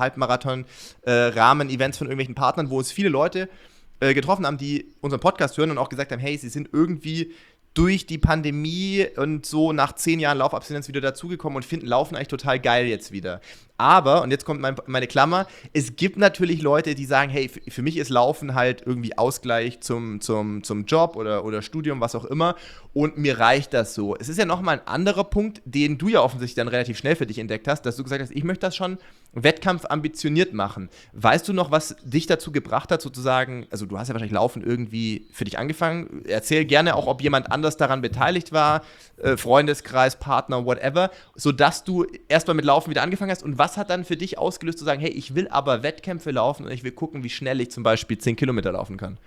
Halbmarathon-Rahmen-Events von irgendwelchen Partnern, wo es viele Leute äh, getroffen haben, die unseren Podcast hören und auch gesagt haben, hey, sie sind irgendwie durch die Pandemie und so nach zehn Jahren Laufabstinenz wieder dazugekommen und finden Laufen eigentlich total geil jetzt wieder. Aber, und jetzt kommt mein, meine Klammer, es gibt natürlich Leute, die sagen, hey, für, für mich ist Laufen halt irgendwie Ausgleich zum, zum, zum Job oder, oder Studium, was auch immer, und mir reicht das so. Es ist ja nochmal ein anderer Punkt, den du ja offensichtlich dann relativ schnell für dich entdeckt hast, dass du gesagt hast, ich möchte das schon Wettkampf ambitioniert machen. Weißt du noch, was dich dazu gebracht hat, sozusagen, also du hast ja wahrscheinlich Laufen irgendwie für dich angefangen, erzähl gerne auch, ob jemand anders daran beteiligt war, äh, Freundeskreis, Partner, whatever, sodass du erstmal mit Laufen wieder angefangen hast und was hat dann für dich ausgelöst zu sagen, hey, ich will aber Wettkämpfe laufen und ich will gucken, wie schnell ich zum Beispiel zehn Kilometer laufen kann?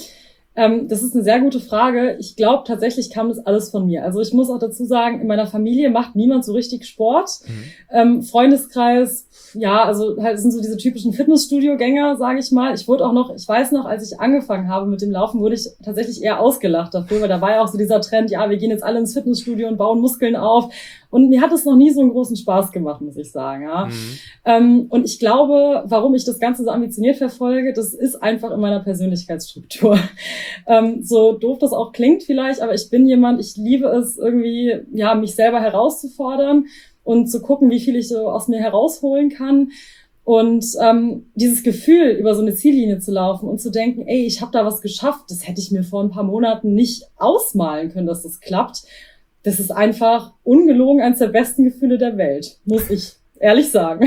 Ähm, das ist eine sehr gute Frage. Ich glaube, tatsächlich kam das alles von mir. Also ich muss auch dazu sagen, in meiner Familie macht niemand so richtig Sport. Mhm. Ähm, Freundeskreis, ja, also halt sind so diese typischen Fitnessstudio-Gänger, sage ich mal. Ich wurde auch noch, ich weiß noch, als ich angefangen habe mit dem Laufen, wurde ich tatsächlich eher ausgelacht dafür, weil da war ja auch so dieser Trend, ja, wir gehen jetzt alle ins Fitnessstudio und bauen Muskeln auf. Und mir hat es noch nie so einen großen Spaß gemacht, muss ich sagen. Ja. Mhm. Ähm, und ich glaube, warum ich das Ganze so ambitioniert verfolge, das ist einfach in meiner Persönlichkeitsstruktur. Ähm, so doof das auch klingt vielleicht, aber ich bin jemand, ich liebe es irgendwie, ja, mich selber herauszufordern und zu gucken, wie viel ich so aus mir herausholen kann. Und ähm, dieses Gefühl, über so eine Ziellinie zu laufen und zu denken, ey, ich habe da was geschafft, das hätte ich mir vor ein paar Monaten nicht ausmalen können, dass das klappt. Das ist einfach ungelogen eines der besten Gefühle der Welt, muss ich ehrlich sagen.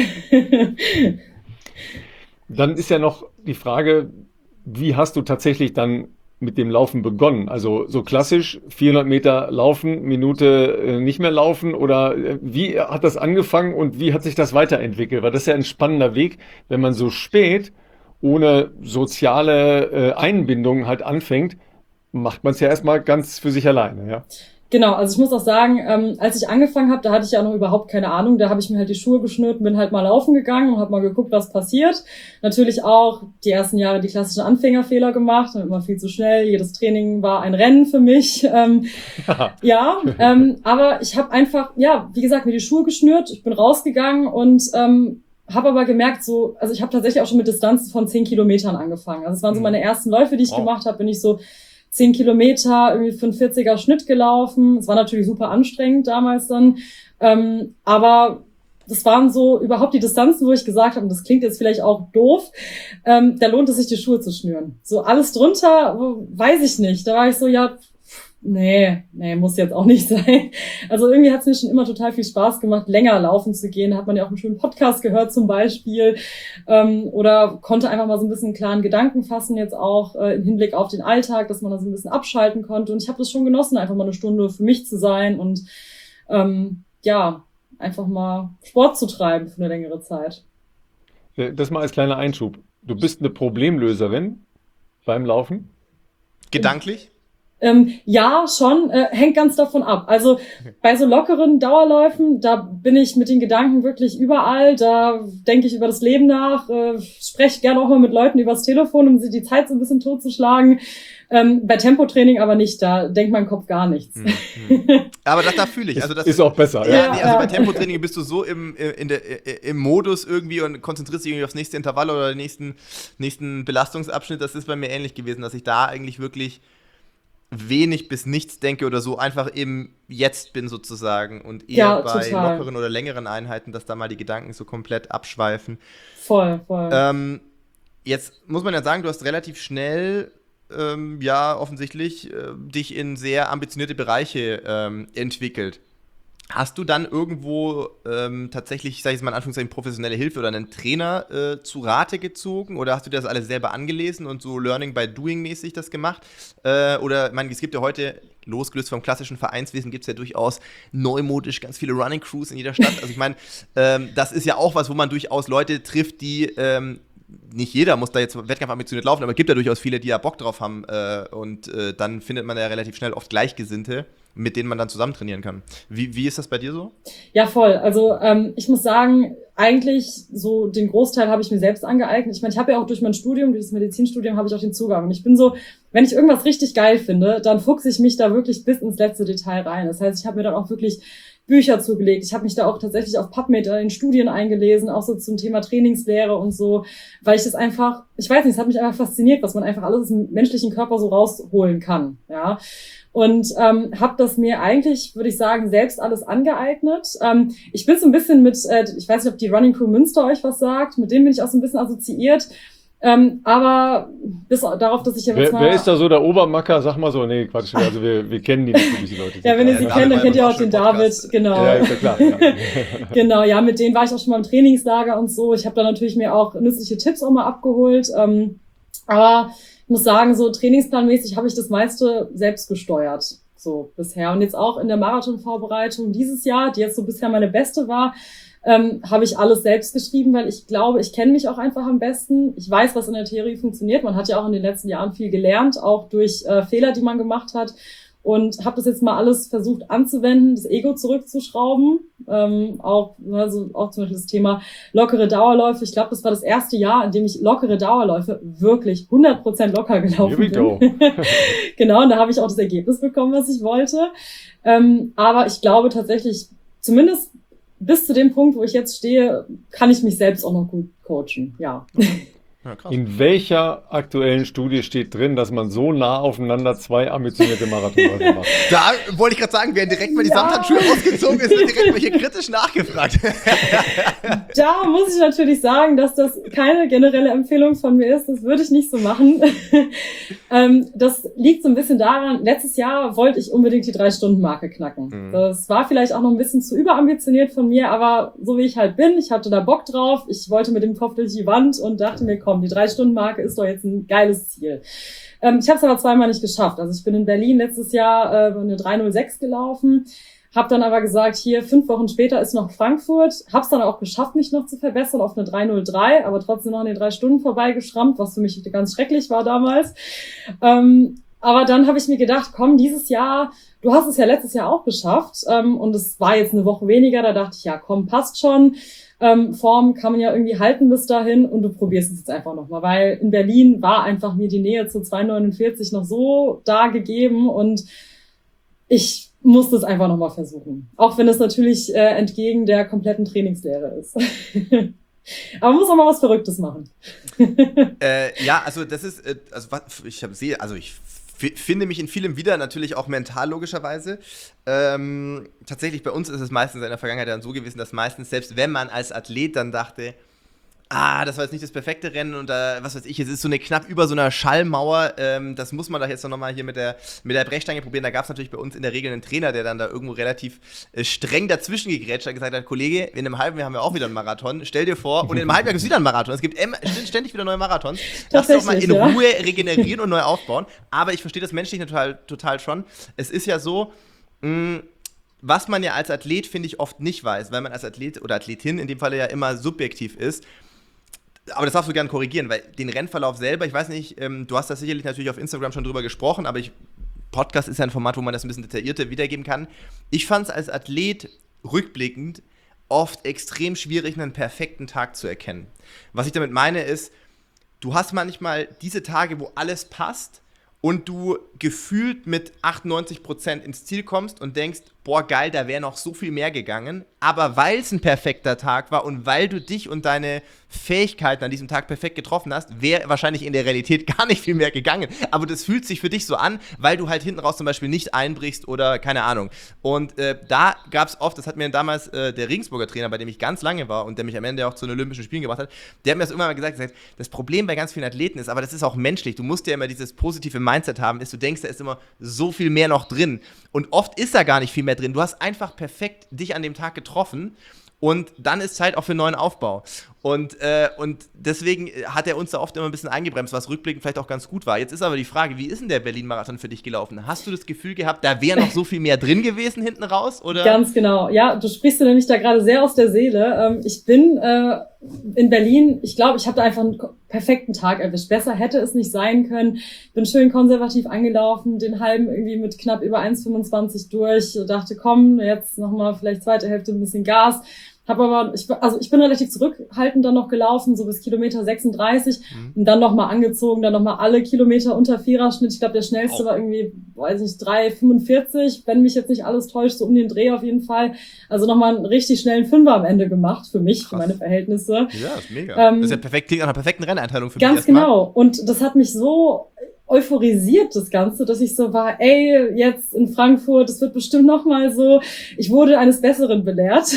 Dann ist ja noch die Frage, wie hast du tatsächlich dann mit dem Laufen begonnen? Also so klassisch vierhundert Meter laufen, Minute äh, nicht mehr laufen oder äh, wie hat das angefangen und wie hat sich das weiterentwickelt? Weil das ist ja ein spannender Weg, wenn man so spät ohne soziale äh, Einbindung halt anfängt, macht man es ja erstmal ganz für sich alleine, ja. Genau, also ich muss auch sagen, ähm, als ich angefangen habe, da hatte ich ja noch überhaupt keine Ahnung. Da habe ich mir halt die Schuhe geschnürt und bin halt mal laufen gegangen und habe mal geguckt, was passiert. Natürlich auch die ersten Jahre die klassischen Anfängerfehler gemacht, immer viel zu schnell. Jedes Training war ein Rennen für mich. Ähm, ja, ähm, aber ich habe einfach, ja, wie gesagt, mir die Schuhe geschnürt. Ich bin rausgegangen und ähm, habe aber gemerkt, so, also ich habe tatsächlich auch schon mit Distanzen von zehn Kilometern angefangen. Also es waren so meine ersten Läufe, die ich wow. gemacht habe, bin ich so zehn Kilometer, irgendwie fünfundvierziger Schnitt gelaufen. Es war natürlich super anstrengend damals dann. Ähm, aber das waren so überhaupt die Distanzen, wo ich gesagt habe, und das klingt jetzt vielleicht auch doof, ähm, da lohnt es sich, die Schuhe zu schnüren. So alles drunter, weiß ich nicht. Da war ich so, ja, nee, nee, muss jetzt auch nicht sein. Also irgendwie hat es mir schon immer total viel Spaß gemacht, länger laufen zu gehen. Da hat man ja auch einen schönen Podcast gehört zum Beispiel. Ähm, oder konnte einfach mal so ein bisschen einen klaren Gedanken fassen, jetzt auch äh, im Hinblick auf den Alltag, dass man da so ein bisschen abschalten konnte. Und ich habe das schon genossen, einfach mal eine Stunde für mich zu sein und ähm, ja, einfach mal Sport zu treiben für eine längere Zeit. Äh, Das mal als kleiner Einschub. Du bist eine Problemlöserin beim Laufen? Gedanklich? Ähm, ja, schon, äh, hängt ganz davon ab. Also bei so lockeren Dauerläufen, da bin ich mit den Gedanken wirklich überall, da denke ich über das Leben nach, äh, spreche gerne auch mal mit Leuten übers Telefon, um sie die Zeit so ein bisschen totzuschlagen. Ähm, bei Tempotraining aber nicht, da denkt mein Kopf gar nichts. Hm, hm. Aber das, da fühle ich. Also das Ist auch besser. Ja, Ja, nee, also ja. bei Tempotraining bist du so im, in der, im Modus irgendwie und konzentrierst dich irgendwie aufs nächste Intervall oder den nächsten, nächsten Belastungsabschnitt. Das ist bei mir ähnlich gewesen, dass ich da eigentlich wirklich wenig bis nichts denke oder so einfach im Jetzt bin sozusagen und eher Ja, bei total. lockeren oder längeren Einheiten, dass da mal die Gedanken so komplett abschweifen. Voll, voll. Ähm, jetzt muss man ja sagen, du hast relativ schnell, ähm, ja, offensichtlich äh, dich in sehr ambitionierte Bereiche ähm, entwickelt. Hast du dann irgendwo ähm, tatsächlich, sag ich jetzt mal in Anführungszeichen, professionelle Hilfe oder einen Trainer äh, zu Rate gezogen? Oder hast du dir das alles selber angelesen und so Learning by Doing mäßig das gemacht? Äh, oder, ich meine, es gibt ja heute, losgelöst vom klassischen Vereinswesen, gibt es ja durchaus neumodisch ganz viele Running Crews in jeder Stadt. Also ich meine, ähm, das ist ja auch was, wo man durchaus Leute trifft, die ähm, nicht jeder muss da jetzt wettkampfambitioniert laufen, aber es gibt ja durchaus viele, die ja Bock drauf haben äh, und äh, dann findet man ja relativ schnell oft Gleichgesinnte, mit denen man dann zusammen trainieren kann. Wie, wie ist das bei dir so? Ja, voll. Also ähm, ich muss sagen, eigentlich so den Großteil habe ich mir selbst angeeignet. Ich meine, ich habe ja auch durch mein Studium, durch das Medizinstudium, habe ich auch den Zugang. Und ich bin so, wenn ich irgendwas richtig geil finde, dann fuchse ich mich da wirklich bis ins letzte Detail rein. Das heißt, ich habe mir dann auch wirklich Bücher zugelegt. Ich habe mich da auch tatsächlich auf PubMed in Studien eingelesen, auch so zum Thema Trainingslehre und so, weil ich das einfach, ich weiß nicht, es hat mich einfach fasziniert, was man einfach alles im menschlichen Körper so rausholen kann, ja. Und ähm, habe das mir eigentlich, würde ich sagen, selbst alles angeeignet. Ähm, ich bin so ein bisschen mit, äh, ich weiß nicht, ob die Running Crew Münster euch was sagt, mit denen bin ich auch so ein bisschen assoziiert. Ähm, aber bis darauf, dass ich ja jetzt Wer, mal... wer ist da so der Obermacker? Sag mal so, nee, Quatsch, also wir, wir kennen die natürlich, die Leute. Ja, wenn ihr sie Ja, kennt, dann David kennt ihr war auch schon den im David, Podcast. genau. Ja, ist ja klar. Ja. Genau, ja, mit denen war ich auch schon mal im Trainingslager und so. Ich habe da natürlich mir auch nützliche Tipps auch mal abgeholt. Ähm, aber ich muss sagen, so trainingsplanmäßig habe ich das meiste selbst gesteuert, so bisher. Und jetzt auch in der Marathonvorbereitung dieses Jahr, die jetzt so bisher meine beste war, ähm, habe ich alles selbst geschrieben, weil ich glaube, ich kenne mich auch einfach am besten. Ich weiß, was in der Theorie funktioniert. Man hat ja auch in den letzten Jahren viel gelernt, auch durch äh, Fehler, die man gemacht hat. Und habe das jetzt mal alles versucht anzuwenden, das Ego zurückzuschrauben. Ähm, auch, also auch zum Beispiel das Thema lockere Dauerläufe. Ich glaube, das war das erste Jahr, in dem ich lockere Dauerläufe wirklich hundert Prozent locker gelaufen Here we bin. Genau, und da habe ich auch das Ergebnis bekommen, was ich wollte. Ähm, aber ich glaube tatsächlich, zumindest bis zu dem Punkt, wo ich jetzt stehe, kann ich mich selbst auch noch gut coachen. Ja. Ja, krass. In welcher aktuellen Studie steht drin, dass man so nah aufeinander zwei ambitionierte Marathonläufe macht? Da wollte ich gerade sagen, werden direkt mal die Ja. Samthandschuhe ausgezogen, es wird direkt mal hier kritisch nachgefragt. Da muss ich natürlich sagen, dass das keine generelle Empfehlung von mir ist. Das würde ich nicht so machen. ähm, das liegt so ein bisschen daran, letztes Jahr wollte ich unbedingt die Drei-Stunden-Marke knacken. Mhm. Das war vielleicht auch noch ein bisschen zu überambitioniert von mir, aber so wie ich halt bin, ich hatte da Bock drauf. Ich wollte mit dem Kopf durch die Wand und dachte mir, komm, die Drei-Stunden-Marke ist doch jetzt ein geiles Ziel. Ähm, ich habe es aber zweimal nicht geschafft. Also ich bin in Berlin letztes Jahr äh, eine drei null sechs gelaufen. Hab dann aber gesagt, hier, fünf Wochen später ist noch Frankfurt. Hab's dann auch geschafft, mich noch zu verbessern auf eine drei null drei, aber trotzdem noch an den drei Stunden vorbeigeschrammt, was für mich ganz schrecklich war damals. Ähm, aber dann habe ich mir gedacht, komm, dieses Jahr, du hast es ja letztes Jahr auch geschafft, ähm, und es war jetzt eine Woche weniger, da dachte ich, ja komm, passt schon. Ähm, Form kann man ja irgendwie halten bis dahin und du probierst es jetzt einfach nochmal, weil in Berlin war einfach mir die Nähe zu zwei neunundvierzig noch so da gegeben und ich musste es einfach nochmal versuchen. Auch wenn es natürlich äh, entgegen der kompletten Trainingslehre ist. Aber man muss auch mal was Verrücktes machen. äh, ja, also das ist, äh, also was, ich habe sehe, also ich f- finde mich in vielem wieder, natürlich auch mental logischerweise. Ähm, tatsächlich bei uns ist es meistens in der Vergangenheit dann so gewesen, dass meistens, selbst wenn man als Athlet dann dachte, ah, das war jetzt nicht das perfekte Rennen und da, was weiß ich, es ist so eine knapp über so einer Schallmauer, ähm, das muss man doch jetzt noch mal hier mit der, mit der Brechstange probieren. Da gab es natürlich bei uns in der Regel einen Trainer, der dann da irgendwo relativ äh, streng dazwischen gegrätscht hat, gesagt hat, Kollege, in einem halben Jahr haben wir auch wieder einen Marathon, stell dir vor, und in einem halben Jahr gibt es wieder einen Marathon. Es gibt em- ständig wieder neue Marathons. Lass doch mal in ja. Ruhe regenerieren und neu aufbauen. Aber ich verstehe das menschlich total, total schon. Es ist ja so, mh, was man ja als Athlet, finde ich, oft nicht weiß, weil man als Athlet oder Athletin in dem Fall ja immer subjektiv ist. Aber das darfst du gerne korrigieren, weil den Rennverlauf selber, ich weiß nicht, ähm, du hast das sicherlich natürlich auf Instagram schon drüber gesprochen, aber ich, Podcast ist ja ein Format, wo man das ein bisschen detaillierter wiedergeben kann. Ich fand es als Athlet rückblickend oft extrem schwierig, einen perfekten Tag zu erkennen. Was ich damit meine ist, du hast manchmal diese Tage, wo alles passt und du gefühlt mit achtundneunzig Prozent ins Ziel kommst und denkst, boah geil, da wäre noch so viel mehr gegangen, aber weil es ein perfekter Tag war und weil du dich und deine Fähigkeiten an diesem Tag perfekt getroffen hast, wäre wahrscheinlich in der Realität gar nicht viel mehr gegangen, aber das fühlt sich für dich so an, weil du halt hinten raus zum Beispiel nicht einbrichst oder keine Ahnung. Und äh, da gab es oft, das hat mir damals äh, der Regensburger Trainer, bei dem ich ganz lange war und der mich am Ende auch zu den Olympischen Spielen gebracht hat, der hat mir das immer mal gesagt, gesagt, das Problem bei ganz vielen Athleten ist, aber das ist auch menschlich, du musst ja immer dieses positive Mindset haben, ist, du denkst, da ist immer so viel mehr noch drin und oft ist da gar nicht viel mehr drin. Du hast einfach perfekt dich an dem Tag getroffen und dann ist Zeit auch für einen neuen Aufbau. Und, äh, und deswegen hat er uns da oft immer ein bisschen eingebremst, was rückblickend vielleicht auch ganz gut war. Jetzt ist aber die Frage, wie ist denn der Berlin-Marathon für dich gelaufen? Hast du das Gefühl gehabt, da wäre noch so viel mehr drin gewesen hinten raus? Oder? Ganz genau. Ja, du sprichst dir nämlich da gerade sehr aus der Seele. Ähm, ich bin äh, in Berlin, ich glaube, ich habe da einfach einen perfekten Tag erwischt. Besser hätte es nicht sein können. Bin schön konservativ angelaufen, den halben irgendwie mit knapp über eins Komma fünfundzwanzig durch. Dachte, komm, jetzt nochmal vielleicht zweite Hälfte ein bisschen Gas. Hab aber, ich, also ich bin relativ zurückhaltend dann noch gelaufen, so bis Kilometer sechsunddreißig mhm. und dann nochmal angezogen, dann nochmal alle Kilometer unter Viererschnitt. Ich glaube, der schnellste oh. war irgendwie, weiß nicht, drei Komma fünfundvierzig, wenn mich jetzt nicht alles täuscht, so um den Dreh auf jeden Fall. Also nochmal einen richtig schnellen Fünfer am Ende gemacht, für mich, Krass. Für meine Verhältnisse. Ja, ist mega. Ähm, das ist ja perfekt, klingt nach einer perfekten Renneinteilung für mich. Ganz genau. Und das hat mich so euphorisiert, das Ganze, dass ich so war, ey, jetzt in Frankfurt, es wird bestimmt nochmal so. Ich wurde eines Besseren belehrt.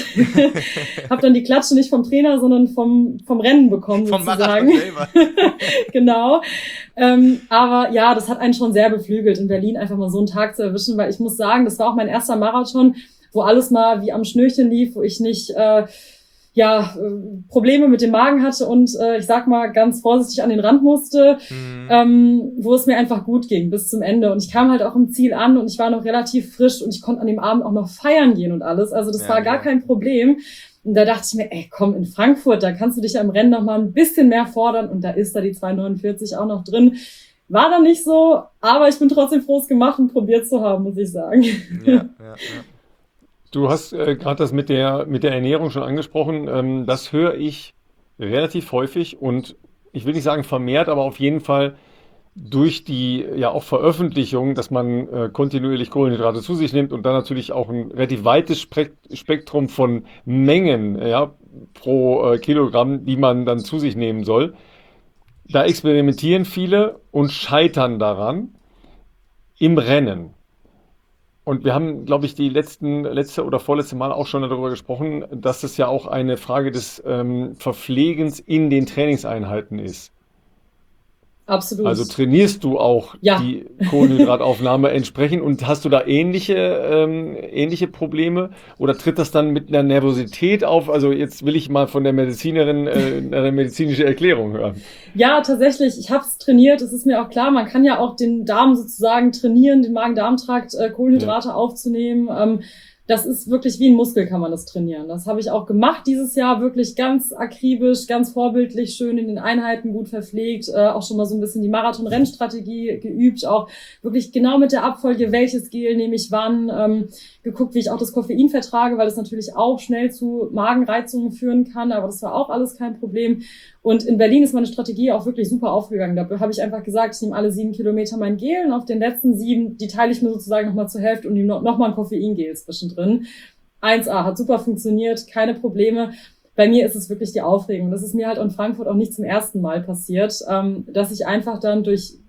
Hab dann die Klatsche nicht vom Trainer, sondern vom vom Rennen bekommen, vom sozusagen. Marathon selber. Genau. Ähm, aber ja, das hat einen schon sehr beflügelt, in Berlin einfach mal so einen Tag zu erwischen, weil ich muss sagen, das war auch mein erster Marathon, wo alles mal wie am Schnürchen lief, wo ich nicht äh, ja, Probleme mit dem Magen hatte und äh, ich sag mal ganz vorsichtig an den Rand musste, mhm. ähm, wo es mir einfach gut ging bis zum Ende. Und ich kam halt auch im Ziel an und ich war noch relativ frisch und ich konnte an dem Abend auch noch feiern gehen und alles. Also das ja, war gar ja. kein Problem. Und da dachte ich mir, ey, komm, in Frankfurt, da kannst du dich ja im Rennen noch mal ein bisschen mehr fordern und da ist da die zwei Komma neunundvierzig auch noch drin. War dann nicht so, aber ich bin trotzdem froh, es gemacht und probiert zu haben, muss ich sagen. Ja, ja, ja. Du hast äh, gerade das mit der, mit der Ernährung schon angesprochen. Ähm, das höre ich relativ häufig und ich will nicht sagen vermehrt, aber auf jeden Fall durch die ja auch Veröffentlichung, dass man äh, kontinuierlich Kohlenhydrate zu sich nimmt und dann natürlich auch ein relativ weites Spek- Spektrum von Mengen ja, pro äh, Kilogramm, die man dann zu sich nehmen soll. Da experimentieren viele und scheitern daran im Rennen. Und wir haben, glaube ich, die letzten, letzte oder vorletzte Mal auch schon darüber gesprochen, dass es ja auch eine Frage des ähm, Verpflegens in den Trainingseinheiten ist. Absolut. Also trainierst du auch ja. die Kohlenhydrataufnahme entsprechend und hast du da ähnliche, ähm, ähnliche Probleme oder tritt das dann mit einer Nervosität auf? Also jetzt will ich mal von der Medizinerin äh, eine medizinische Erklärung hören. Ja, tatsächlich. Ich habe es trainiert. Es ist mir auch klar, man kann ja auch den Darm sozusagen trainieren, den Magen-Darm-Trakt, äh, Kohlenhydrate ja. aufzunehmen. Ähm, Das ist wirklich wie ein Muskel, kann man das trainieren. Das habe ich auch gemacht dieses Jahr, wirklich ganz akribisch, ganz vorbildlich, schön in den Einheiten, gut verpflegt, äh, auch schon mal so ein bisschen die Marathon-Rennstrategie geübt, auch wirklich genau mit der Abfolge, welches Gel nehme ich wann, ähm, geguckt, wie ich auch das Koffein vertrage, weil das natürlich auch schnell zu Magenreizungen führen kann, aber das war auch alles kein Problem. Und in Berlin ist meine Strategie auch wirklich super aufgegangen. Da habe ich einfach gesagt, ich nehme alle sieben Kilometer mein Gel und auf den letzten sieben, die teile ich mir sozusagen nochmal zur Hälfte und nehme noch, noch mal ein Koffeingel zwischendrin. eins a, hat super funktioniert, keine Probleme. Bei mir ist es wirklich die Aufregung. Das ist mir halt in Frankfurt auch nicht zum ersten Mal passiert, ähm, dass ich einfach dann durch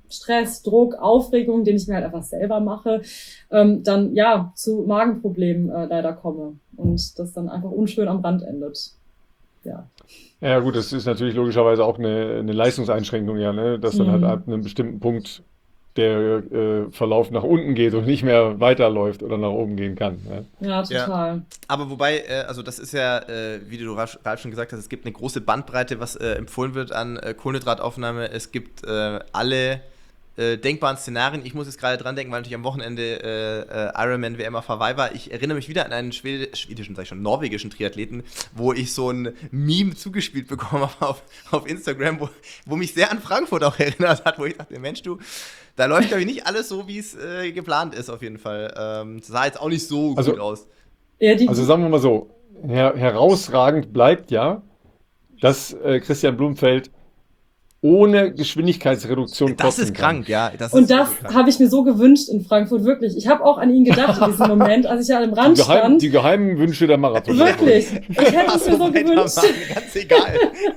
Stress, Druck, Aufregung, den ich mir halt einfach selber mache, ähm, dann ja zu Magenproblemen äh, leider komme und das dann einfach unschön am Rand endet. Ja. Ja gut, das ist natürlich logischerweise auch eine, eine Leistungseinschränkung, ja, ne? Dass dann halt Mhm. ab einem bestimmten Punkt der äh, Verlauf nach unten geht und nicht mehr weiterläuft oder nach oben gehen kann. Ja. Ja, Ja. total. Aber wobei, äh, also das ist ja, äh, wie du Ralf, Ralf schon gesagt hast, es gibt eine große Bandbreite, was äh, empfohlen wird an äh, Kohlenhydrataufnahme. Es gibt äh, alle äh, denkbaren Szenarien. Ich muss jetzt gerade dran denken, weil natürlich am Wochenende äh, äh, Ironman W M auf Hawaii war. Ich erinnere mich wieder an einen Schwede schwedischen, sag ich schon, norwegischen Triathleten, wo ich so ein Meme zugespielt bekommen habe auf, auf Instagram, wo, wo mich sehr an Frankfurt auch erinnert hat, wo ich dachte, Mensch, du, da läuft, glaube ich, nicht alles so, wie es äh, geplant ist, auf jeden Fall. Ähm, sah jetzt auch nicht so Also- gut aus. Ja, die, Also sagen wir mal so, her herausragend bleibt ja, dass äh, Christian Blumfeld ohne Geschwindigkeitsreduktion Das kotzen ist krank, ja. Das und ist das wirklich krank. habe ich mir so gewünscht in Frankfurt, wirklich. Ich habe auch an ihn gedacht in diesem Moment, als ich ja am kann. Rand Die, geheim, stand. die geheimen Wünsche der Marathon. Wirklich. Ich hätte es mir so gewünscht. weitermachen, ganz egal.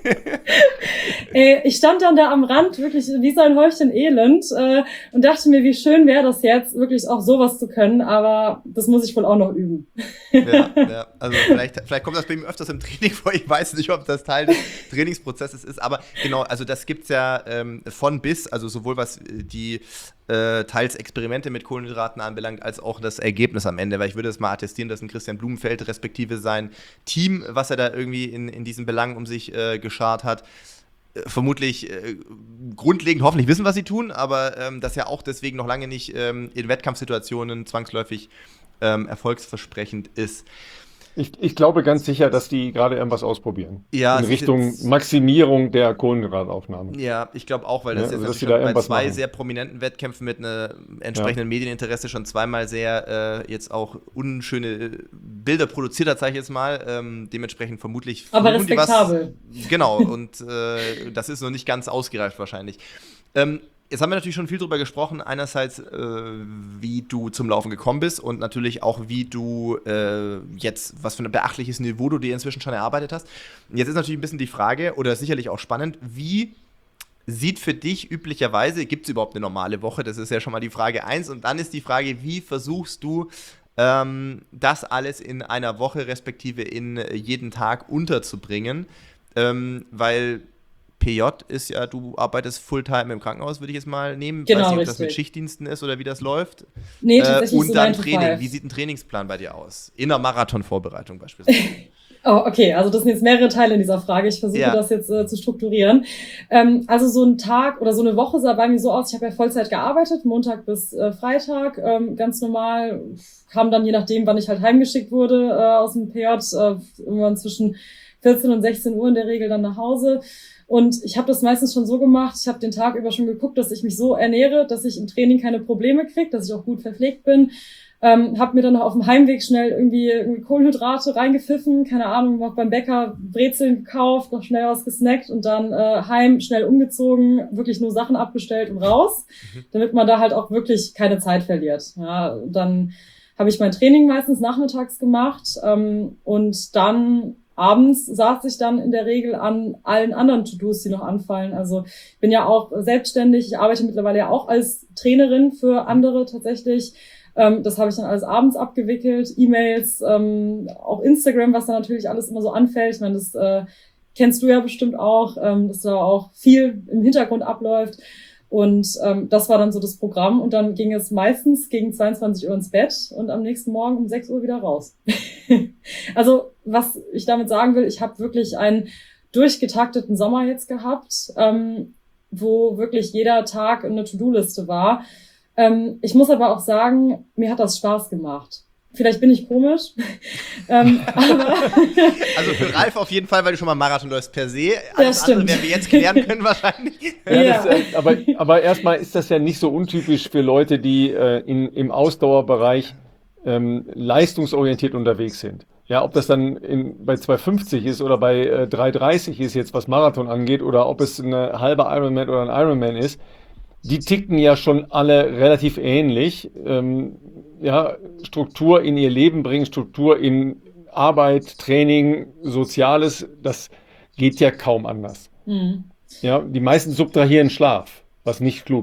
Ey, ich stand dann da am Rand, wirklich wie so ein Häufchen Elend, äh, und dachte mir, wie schön wäre das jetzt, wirklich auch sowas zu können, aber das muss ich wohl auch noch üben. Ja, ja. Also vielleicht, vielleicht kommt das bei ihm öfters im Training vor. Ich weiß nicht, ob das Teil des Trainingsprozesses ist, aber genau, also das gibt's ja ähm, von bis, also sowohl was die äh, teils Experimente mit Kohlenhydraten anbelangt, als auch das Ergebnis am Ende, weil ich würde es mal attestieren, dass ein Christian Blumenfeld respektive sein Team, was er da irgendwie in, in diesen Belangen um sich äh, geschart hat, äh, vermutlich äh, grundlegend hoffentlich wissen, was sie tun, aber ähm, das ja auch deswegen noch lange nicht ähm, in Wettkampfsituationen zwangsläufig ähm, erfolgsversprechend ist. Ich, ich glaube ganz sicher, dass die gerade irgendwas ausprobieren. Ja, In es ist Richtung jetzt- Maximierung der Kohlenhydrataufnahme. Ja, ich glaube auch, weil das Ja, jetzt also, dass natürlich sie da schon bei irgendwas zwei machen. sehr prominenten Wettkämpfen mit einem entsprechenden Medieninteresse schon zweimal sehr äh, jetzt auch unschöne äh, Bilder produziert hat, sage ich jetzt mal. Ähm, dementsprechend vermutlich Aber versuchen die was- respektabel. Genau, und äh, das ist noch nicht ganz ausgereift wahrscheinlich. Ähm, Jetzt haben wir natürlich schon viel drüber gesprochen. Einerseits, äh, wie du zum Laufen gekommen bist und natürlich auch, wie du äh, jetzt, was für ein beachtliches Niveau du dir inzwischen schon erarbeitet hast. Und jetzt ist natürlich ein bisschen die Frage, oder sicherlich auch spannend, wie sieht für dich üblicherweise, gibt es überhaupt eine normale Woche? Das ist ja schon mal die Frage eins. Und dann ist die Frage, wie versuchst du, ähm, das alles in einer Woche respektive in jeden Tag unterzubringen? Ähm, weil P J ist ja, du arbeitest Fulltime im Krankenhaus, würde ich jetzt mal nehmen. Genau, Weiß nicht, ob das mit richtig. Schichtdiensten ist oder wie das läuft. Nee, Äh, tatsächlich und so dann nine to Training. five. Wie sieht ein Trainingsplan bei dir aus? In der Marathonvorbereitung beispielsweise. Oh, okay, also das sind jetzt mehrere Teile in dieser Frage. Ich versuche Ja. das jetzt äh, zu strukturieren. Ähm, also so ein Tag oder so eine Woche sah bei mir so aus, ich habe ja Vollzeit gearbeitet, Montag bis äh, Freitag, ähm, ganz normal. Kam dann je nachdem, wann ich halt heimgeschickt wurde äh, aus dem P J, äh, irgendwann zwischen vierzehn und sechzehn Uhr in der Regel dann nach Hause. Und ich habe das meistens schon so gemacht, ich habe den Tag über schon geguckt, dass ich mich so ernähre, dass ich im Training keine Probleme kriege, dass ich auch gut verpflegt bin. Ähm, habe mir dann noch auf dem Heimweg schnell irgendwie, irgendwie Kohlenhydrate reingepfiffen, keine Ahnung, noch beim Bäcker Brezeln gekauft, noch schnell was gesnackt und dann äh, heim, schnell umgezogen, wirklich nur Sachen abbestellt und raus, Mhm. damit man da halt auch wirklich keine Zeit verliert. Ja, dann habe ich mein Training meistens nachmittags gemacht ähm, und dann abends saß ich dann in der Regel an allen anderen To-Dos, die noch anfallen. Also ich bin ja auch selbstständig, ich arbeite mittlerweile ja auch als Trainerin für andere tatsächlich. Ähm, das habe ich dann alles abends abgewickelt, E-Mails, ähm, auch Instagram, was da natürlich alles immer so anfällt. Ich meine, das äh, kennst du ja bestimmt auch, ähm, dass da auch viel im Hintergrund abläuft. Und ähm, das war dann so das Programm. Und dann ging es meistens gegen zweiundzwanzig Uhr ins Bett und am nächsten Morgen um sechs Uhr wieder raus. Also was ich damit sagen will, ich habe wirklich einen durchgetakteten Sommer jetzt gehabt, ähm, wo wirklich jeder Tag eine To-Do-Liste war. Ähm, ich muss aber auch sagen, mir hat das Spaß gemacht. Vielleicht bin ich komisch, ähm, aber Also für Ralf auf jeden Fall, weil du schon mal Marathon läufst per se. Alles stimmt. andere werden wir jetzt klären können wahrscheinlich. Ja, Ja. das, äh, aber, aber erstmal ist das ja nicht so untypisch für Leute, die äh, in, im Ausdauerbereich ähm, leistungsorientiert unterwegs sind. Ja, ob das dann in, bei zwei fünfzig ist oder bei äh, drei dreißig ist jetzt, was Marathon angeht, oder ob es eine halbe Ironman oder ein Ironman ist, die ticken ja schon alle relativ ähnlich. Ähm, ja, Struktur in ihr Leben bringen, Struktur in Arbeit, Training, Soziales, das geht ja kaum anders. hm. Ja, die meisten subtrahieren Schlaf, was nicht klug ist.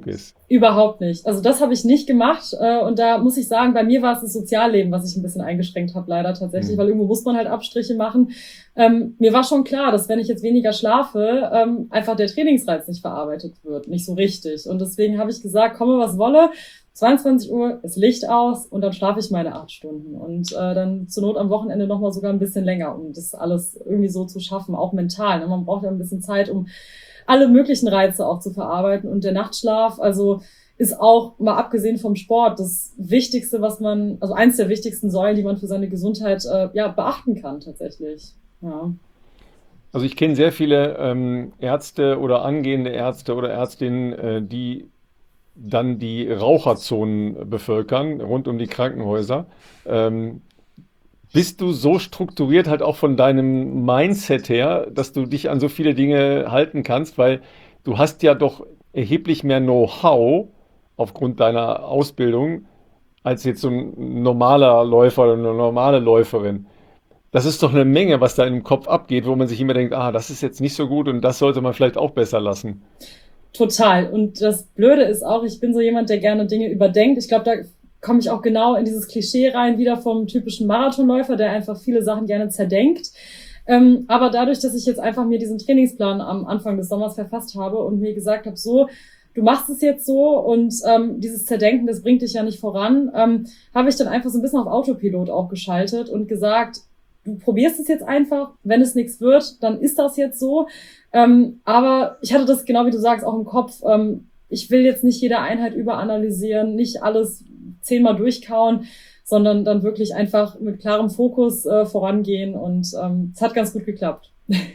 Überhaupt nicht. Also das habe ich nicht gemacht äh, und da muss ich sagen, bei mir war es das Sozialleben, was ich ein bisschen eingeschränkt habe, leider tatsächlich, mhm. weil irgendwo muss man halt Abstriche machen. Ähm, mir war schon klar, dass wenn ich jetzt weniger schlafe, ähm, einfach der Trainingsreiz nicht verarbeitet wird, nicht so richtig. Und deswegen habe ich gesagt, komme was wolle, zweiundzwanzig Uhr ist Licht aus und dann schlafe ich meine acht Stunden und äh, dann zur Not am Wochenende nochmal sogar ein bisschen länger, um das alles irgendwie so zu schaffen, auch mental. Ne? Man braucht ja ein bisschen Zeit, um alle möglichen Reize auch zu verarbeiten. Und der Nachtschlaf, also ist auch, mal abgesehen vom Sport, das Wichtigste, was man, also eins der wichtigsten Säulen, die man für seine Gesundheit äh, ja beachten kann tatsächlich. Ja. Also ich kenne sehr viele ähm, Ärzte oder angehende Ärzte oder Ärztinnen, äh, die dann die Raucherzonen bevölkern, rund um die Krankenhäuser. Ähm, Bist du so strukturiert halt auch von deinem Mindset her, dass du dich an so viele Dinge halten kannst, weil du hast ja doch erheblich mehr Know-how aufgrund deiner Ausbildung als jetzt so ein normaler Läufer oder eine normale Läuferin. Das ist doch eine Menge, was da im Kopf abgeht, wo man sich immer denkt, ah, das ist jetzt nicht so gut und das sollte man vielleicht auch besser lassen. Total. Und das Blöde ist auch, ich bin so jemand, der gerne Dinge überdenkt. Ich glaube, da komme ich auch genau in dieses Klischee rein, wieder vom typischen Marathonläufer, der einfach viele Sachen gerne zerdenkt. Ähm, aber dadurch, dass ich jetzt einfach mir diesen Trainingsplan am Anfang des Sommers verfasst habe und mir gesagt habe, so, du machst es jetzt so und ähm, dieses Zerdenken, das bringt dich ja nicht voran, ähm, habe ich dann einfach so ein bisschen auf Autopilot auch geschaltet und gesagt, du probierst es jetzt einfach, wenn es nichts wird, dann ist das jetzt so. Ähm, aber ich hatte das, genau wie du sagst, auch im Kopf, ähm, ich will jetzt nicht jede Einheit überanalysieren, nicht alles zehnmal durchkauen, sondern dann wirklich einfach mit klarem Fokus äh, vorangehen und ähm, es hat ganz gut geklappt.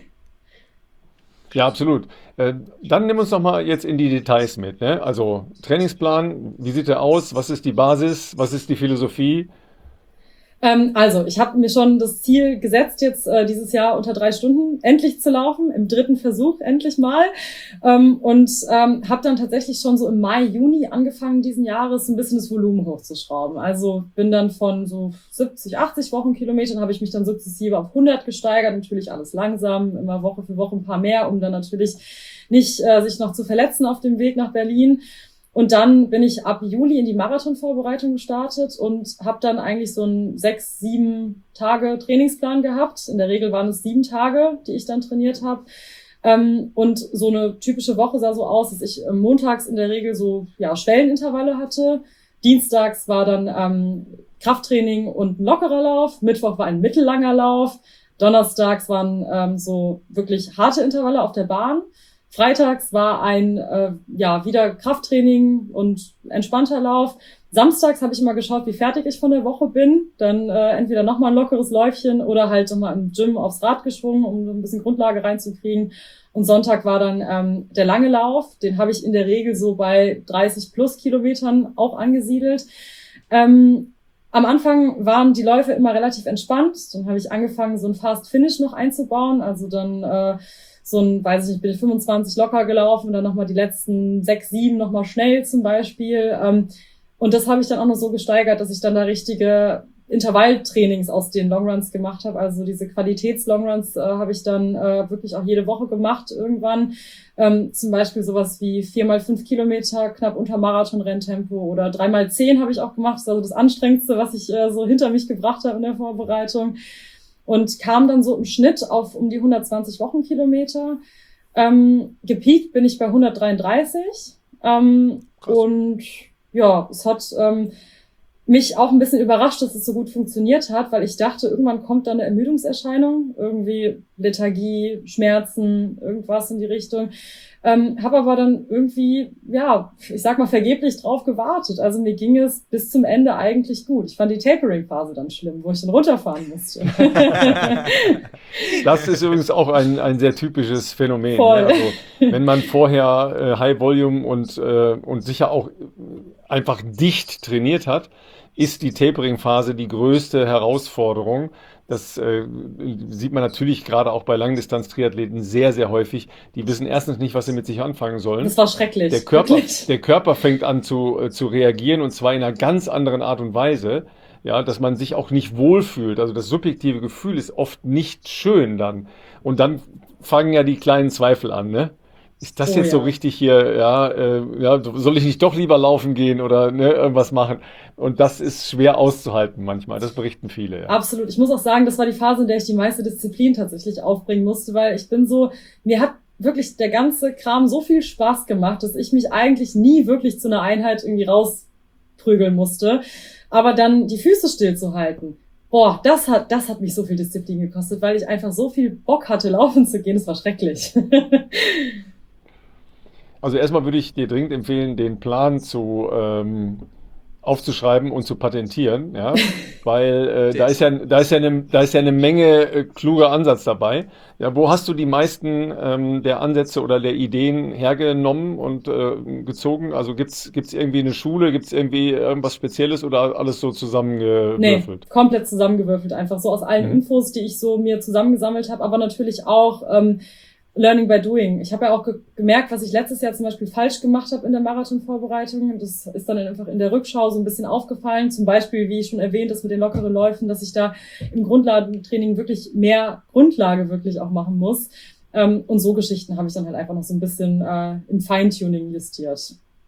Ja, absolut. Äh, dann nimm uns noch mal jetzt in die Details mit, ne? Also Trainingsplan, wie sieht der aus? Was ist die Basis? Was ist die Philosophie? Ähm, also, ich habe mir schon das Ziel gesetzt, jetzt äh, dieses Jahr unter drei Stunden endlich zu laufen, im dritten Versuch endlich mal. Ähm, und ähm, habe dann tatsächlich schon so im Mai, Juni angefangen diesen Jahres ein bisschen das Volumen hochzuschrauben. Also bin dann von so siebzig, achtzig Wochenkilometern, habe ich mich dann sukzessive auf hundert gesteigert. Natürlich alles langsam, immer Woche für Woche ein paar mehr, um dann natürlich nicht äh, sich noch zu verletzen auf dem Weg nach Berlin. Und dann bin ich ab Juli in die Marathonvorbereitung gestartet und habe dann eigentlich so einen sechs, sieben Tage Trainingsplan gehabt. In der Regel waren es sieben Tage, die ich dann trainiert habe. Ähm, und so eine typische Woche sah so aus, dass ich äh, montags in der Regel so ja Schwellenintervalle hatte. Dienstags war dann ähm, Krafttraining und ein lockerer Lauf. Mittwoch war ein mittellanger Lauf. Donnerstags waren ähm, so wirklich harte Intervalle auf der Bahn. Freitags war ein äh, ja wieder Krafttraining und entspannter Lauf. Samstags habe ich immer geschaut, wie fertig ich von der Woche bin. Dann äh, entweder nochmal ein lockeres Läufchen oder halt nochmal im Gym aufs Rad geschwungen, um so ein bisschen Grundlage reinzukriegen. Und Sonntag war dann ähm, der lange Lauf. Den habe ich in der Regel so bei dreißig plus Kilometern auch angesiedelt. Ähm, Am Anfang waren die Läufe immer relativ entspannt. Dann habe ich angefangen, so ein Fast Finish noch einzubauen. Also dann äh, so ein, weiß ich nicht, bin ich fünfundzwanzig locker gelaufen und dann nochmal die letzten sechs, sieben nochmal schnell zum Beispiel. Ähm, und das habe ich dann auch noch so gesteigert, dass ich dann da richtige Intervalltrainings aus den Longruns gemacht habe. Also diese Qualitäts-Longruns äh, habe ich dann äh, wirklich auch jede Woche gemacht irgendwann. Ähm, zum Beispiel sowas wie vier mal fünf Kilometer, knapp unter Marathon-Renntempo oder drei mal zehn habe ich auch gemacht. Das ist also das Anstrengendste, was ich äh, so hinter mich gebracht habe in der Vorbereitung. Und kam dann so im Schnitt auf um die hundertzwanzig Wochenkilometer. Ähm, gepiekt bin ich bei hundertdreiunddreißig. Ähm, und ja, es hat ähm, mich auch ein bisschen überrascht, dass es so gut funktioniert hat, weil ich dachte, irgendwann kommt da eine Ermüdungserscheinung, irgendwie Lethargie, Schmerzen, irgendwas in die Richtung. Ähm, habe aber dann irgendwie, ja, ich sag mal, vergeblich drauf gewartet. Also mir ging es bis zum Ende eigentlich gut. Ich fand die Tapering-Phase dann schlimm, wo ich dann runterfahren musste. Das ist übrigens auch ein, ein sehr typisches Phänomen. Voll. Ne? Also, wenn man vorher äh, High Volume und, äh, und sicher auch einfach dicht trainiert hat, ist die Tapering-Phase die größte Herausforderung. Das äh, sieht man natürlich gerade auch bei Langdistanz-Triathleten sehr, sehr häufig. Die wissen erstens nicht, was sie mit sich anfangen sollen. Das war schrecklich. Der Körper, wirklich. der Körper fängt an zu, äh, zu reagieren und zwar in einer ganz anderen Art und Weise, ja, dass man sich auch nicht wohlfühlt. Also das subjektive Gefühl ist oft nicht schön dann. Und dann fangen ja die kleinen Zweifel an, ne? ist das Oh jetzt so ja. richtig hier, ja, äh, ja, soll ich nicht doch lieber laufen gehen oder ne, irgendwas machen? Und das ist schwer auszuhalten manchmal. Das berichten viele, ja. Absolut. Ich muss auch sagen, das war die Phase, in der ich die meiste Disziplin tatsächlich aufbringen musste, weil ich bin so, mir hat wirklich der ganze Kram so viel Spaß gemacht, dass ich mich eigentlich nie wirklich zu einer Einheit irgendwie rausprügeln musste. Aber dann die Füße stillzuhalten, boah, das hat, das hat mich so viel Disziplin gekostet, weil ich einfach so viel Bock hatte, laufen zu gehen. Das war schrecklich. Also erstmal würde ich dir dringend empfehlen, den Plan zu ähm, aufzuschreiben und zu patentieren, ja, weil äh, da Der ist ist ja, gut. da ist ja eine, da ist ja eine Menge äh, kluger Ansatz dabei. Ja, wo hast du die meisten ähm, der Ansätze oder der Ideen hergenommen und äh, gezogen? Also gibt's gibt's irgendwie eine Schule, gibt's irgendwie irgendwas Spezielles oder alles so Nee, zusammengewürfelt? komplett zusammengewürfelt, einfach so aus allen Mhm. Infos, die ich so mir zusammengesammelt habe, aber natürlich auch ähm, Learning by Doing. Ich habe ja auch ge gemerkt, was ich letztes Jahr zum Beispiel falsch gemacht habe in der Marathonvorbereitung. Das ist dann einfach in der Rückschau so ein bisschen aufgefallen. Zum Beispiel, wie ich schon erwähnt, das mit den lockeren Läufen, dass ich da im Grundlagentraining wirklich mehr Grundlage wirklich auch machen muss. Ähm, und so Geschichten habe ich dann halt einfach noch so ein bisschen äh, im Feintuning justiert.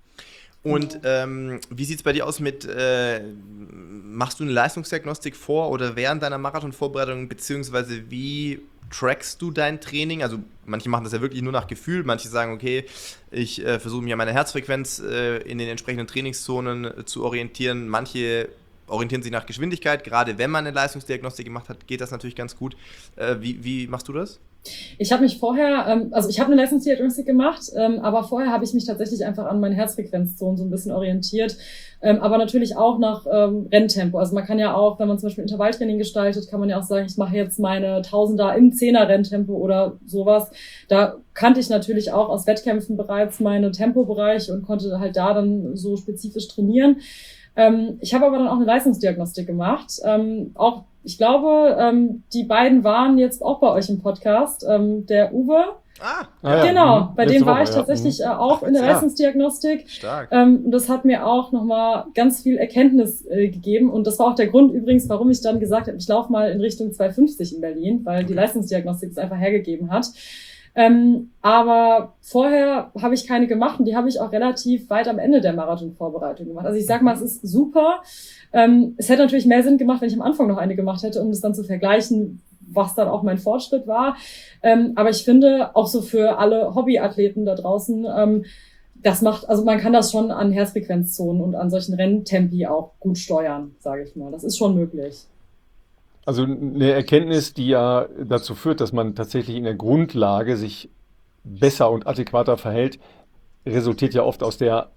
Und Genau. ähm, wie sieht es bei dir aus mit, äh, machst du eine Leistungsdiagnostik vor oder während deiner Marathonvorbereitung, beziehungsweise wie trackst du dein Training? Also manche machen das ja wirklich nur nach Gefühl, manche sagen, okay, ich äh, versuche mir meine Herzfrequenz äh, in den entsprechenden Trainingszonen äh, zu orientieren, manche orientieren sich nach Geschwindigkeit, gerade wenn man eine Leistungsdiagnostik gemacht hat, geht das natürlich ganz gut. Äh, wie, wie machst du das? Ich habe mich vorher, ähm, also ich habe eine Leistungsdiagnostik gemacht, ähm, aber vorher habe ich mich tatsächlich einfach an meine Herzfrequenzzonen so ein bisschen orientiert, ähm, aber natürlich auch nach ähm, Renntempo. Also man kann ja auch, wenn man zum Beispiel Intervalltraining gestaltet, kann man ja auch sagen, ich mache jetzt meine Tausender im Zehner-Renntempo oder sowas. Da kannte ich natürlich auch aus Wettkämpfen bereits meine Tempobereiche und konnte halt da dann so spezifisch trainieren. Ähm, ich habe aber dann auch eine Leistungsdiagnostik gemacht. Ähm, auch, ich glaube, ähm, die beiden waren jetzt auch bei euch im Podcast. Ähm, der Uwe, Ah, Ah ja, ja, genau, mhm. bei Letzte dem war Woche, ich ja. tatsächlich Mhm. äh, auch ach in der witzig, Ja. Leistungsdiagnostik. stark. Ähm, und das hat mir auch nochmal ganz viel Erkenntnis äh, gegeben. Und das war auch der Grund übrigens, warum ich dann gesagt habe, ich laufe mal in Richtung zwei fünfzig in Berlin, weil die Okay. Leistungsdiagnostik es einfach hergegeben hat. Ähm, aber vorher habe ich keine gemacht und die habe ich auch relativ weit am Ende der Marathonvorbereitung gemacht. Also ich sag mal, es ist super. Ähm, es hätte natürlich mehr Sinn gemacht, wenn ich am Anfang noch eine gemacht hätte, um das dann zu vergleichen, was dann auch mein Fortschritt war. Ähm, aber ich finde, auch so für alle Hobbyathleten da draußen, ähm, das macht, also man kann das schon an Herzfrequenzzonen und an solchen Renntempi auch gut steuern, sage ich mal. Das ist schon möglich. Also eine Erkenntnis, die ja dazu führt, dass man tatsächlich in der Grundlage sich besser und adäquater verhält, resultiert ja oft aus der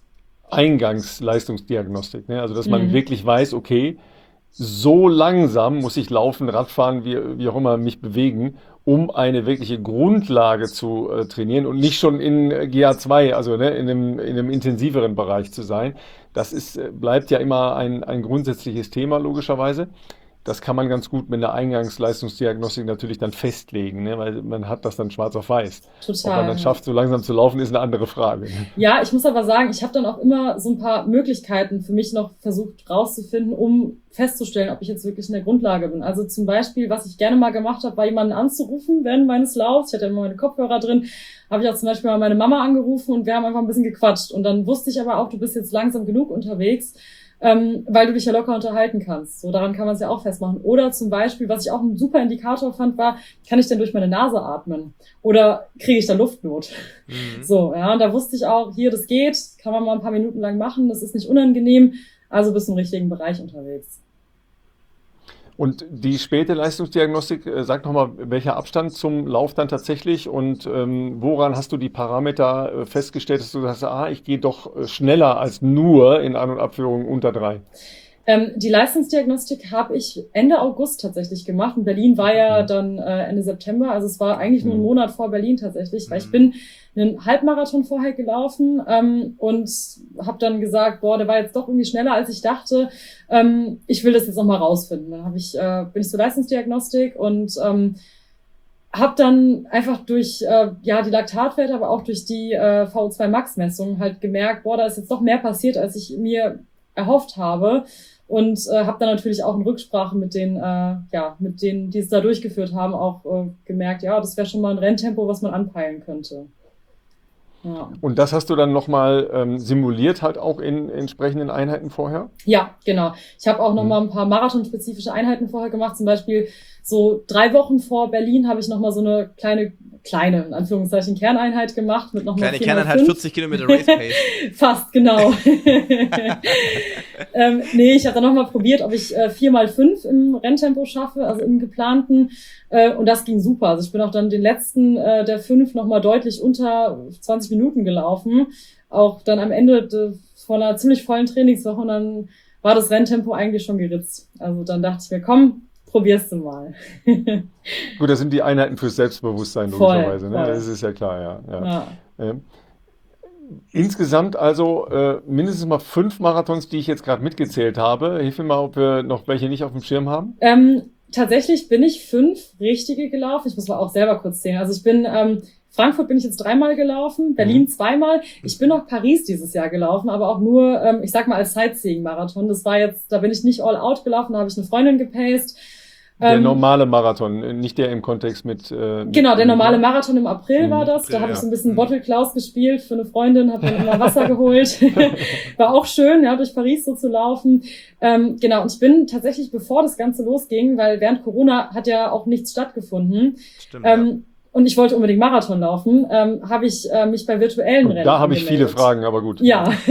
Eingangsleistungsdiagnostik. Ne? Also dass man Mhm. wirklich weiß, okay, so langsam muss ich laufen, Radfahren, wie, wie auch immer mich bewegen, um eine wirkliche Grundlage zu äh, trainieren und nicht schon in äh, G A zwei, also ne, in einem, in einem intensiveren Bereich zu sein. Das ist, äh, bleibt ja immer ein, ein grundsätzliches Thema, logischerweise. Das kann man ganz gut mit einer Eingangsleistungsdiagnostik natürlich dann festlegen, ne? Weil man hat das dann schwarz auf weiß. Ob man dann Total, ja. schafft, so langsam zu laufen, ist eine andere Frage. Ne? Ja, ich muss aber sagen, ich habe dann auch immer so ein paar Möglichkeiten für mich noch versucht rauszufinden, um festzustellen, ob ich jetzt wirklich in der Grundlage bin. Also zum Beispiel, was ich gerne mal gemacht habe, war jemanden anzurufen während meines Laufs. Ich hatte immer meine Kopfhörer drin, habe ich auch zum Beispiel mal meine Mama angerufen und wir haben einfach ein bisschen gequatscht. Und dann wusste ich aber auch, du bist jetzt langsam genug unterwegs, ähm, weil du dich ja locker unterhalten kannst. So, daran kann man es ja auch festmachen. Oder zum Beispiel, was ich auch ein super Indikator fand, war, kann ich denn durch meine Nase atmen? Oder kriege ich da Luftnot? Mhm. So, ja, und da wusste ich auch, hier, das geht, kann man mal ein paar Minuten lang machen, das ist nicht unangenehm, also bist du im richtigen Bereich unterwegs. Und die späte Leistungsdiagnostik, äh, sag nochmal, welcher Abstand zum Lauf dann tatsächlich und ähm, woran hast du die Parameter äh, festgestellt, dass du sagst, ah, ich gehe doch äh, schneller als nur in An- und Abführung unter drei? Ähm, die Leistungsdiagnostik habe ich Ende August tatsächlich gemacht. In Berlin war ja Mhm. dann äh, Ende September, also es war eigentlich nur ein Mhm. Monat vor Berlin tatsächlich, weil ich Mhm. bin einen Halbmarathon vorher gelaufen ähm, und habe dann gesagt, boah, der war jetzt doch irgendwie schneller, als ich dachte. Ähm, ich will das jetzt nochmal rausfinden. Dann hab ich, äh, bin ich zur Leistungsdiagnostik und ähm, habe dann einfach durch äh, ja die Laktatwerte, aber auch durch die äh, V O zwei Max-Messung halt gemerkt, boah, da ist jetzt doch mehr passiert, als ich mir erhofft habe. Und äh, habe dann natürlich auch in Rücksprache mit den, äh, ja, mit denen, die es da durchgeführt haben, auch äh, gemerkt, ja, das wäre schon mal ein Renntempo, was man anpeilen könnte. Ja. Und das hast du dann nochmal ähm, simuliert, halt auch in entsprechenden Einheiten vorher? Ja, genau. Ich habe auch nochmal ein paar marathonspezifische Einheiten vorher gemacht. Zum Beispiel so drei Wochen vor Berlin habe ich nochmal so eine kleine, kleine, in Anführungszeichen, Kerneinheit gemacht. Mit noch mal Kleine Kerneinheit, vierzig Kilometer Race Pace. Fast, genau. ähm, nee, ich habe dann nochmal probiert, ob ich äh, vier mal fünf im Renntempo schaffe, also im geplanten. Äh, und das ging super. Also ich bin auch dann den letzten äh, der fünf nochmal deutlich unter zwanzig Minuten gelaufen. Auch dann am Ende de, von einer ziemlich vollen Trainingswoche und dann war das Renntempo eigentlich schon geritzt. Also dann dachte ich mir, komm, probierst du mal. Gut, das sind die Einheiten fürs Selbstbewusstsein, Voll, logischerweise. Ne? voll. Das ist ja klar, ja. ja. Ja. Ähm, insgesamt also äh, mindestens mal fünf Marathons, die ich jetzt gerade mitgezählt habe. Hilf mir mal, ob wir noch welche nicht auf dem Schirm haben. Ähm, tatsächlich bin ich fünf richtige gelaufen. Ich muss mal auch selber kurz zählen. Also ich bin ähm, Frankfurt bin ich jetzt dreimal gelaufen, Berlin zweimal. Ich bin noch Paris dieses Jahr gelaufen, aber auch nur, ähm, ich sag mal, als Sightseeing-Marathon. Das war jetzt, da bin ich nicht all out gelaufen, da habe ich eine Freundin gepaced. Der Ähm, normale Marathon, nicht der im Kontext mit... Äh, mit Genau, der normale Marathon im April Mhm. war das. April, Da habe ja. ich so ein bisschen Mhm. Bottle Klaus gespielt für eine Freundin, habe dann immer Wasser geholt. War auch schön, ja, durch Paris so zu laufen. Ähm, genau, und ich bin tatsächlich, bevor das Ganze losging, weil während Corona hat ja auch nichts stattgefunden, Stimmt, ja. ähm, und ich wollte unbedingt Marathon laufen, ähm, habe ich äh, mich bei virtuellen Und Rennen da habe ich viele angemeldet. Fragen, aber gut. Ja. Habe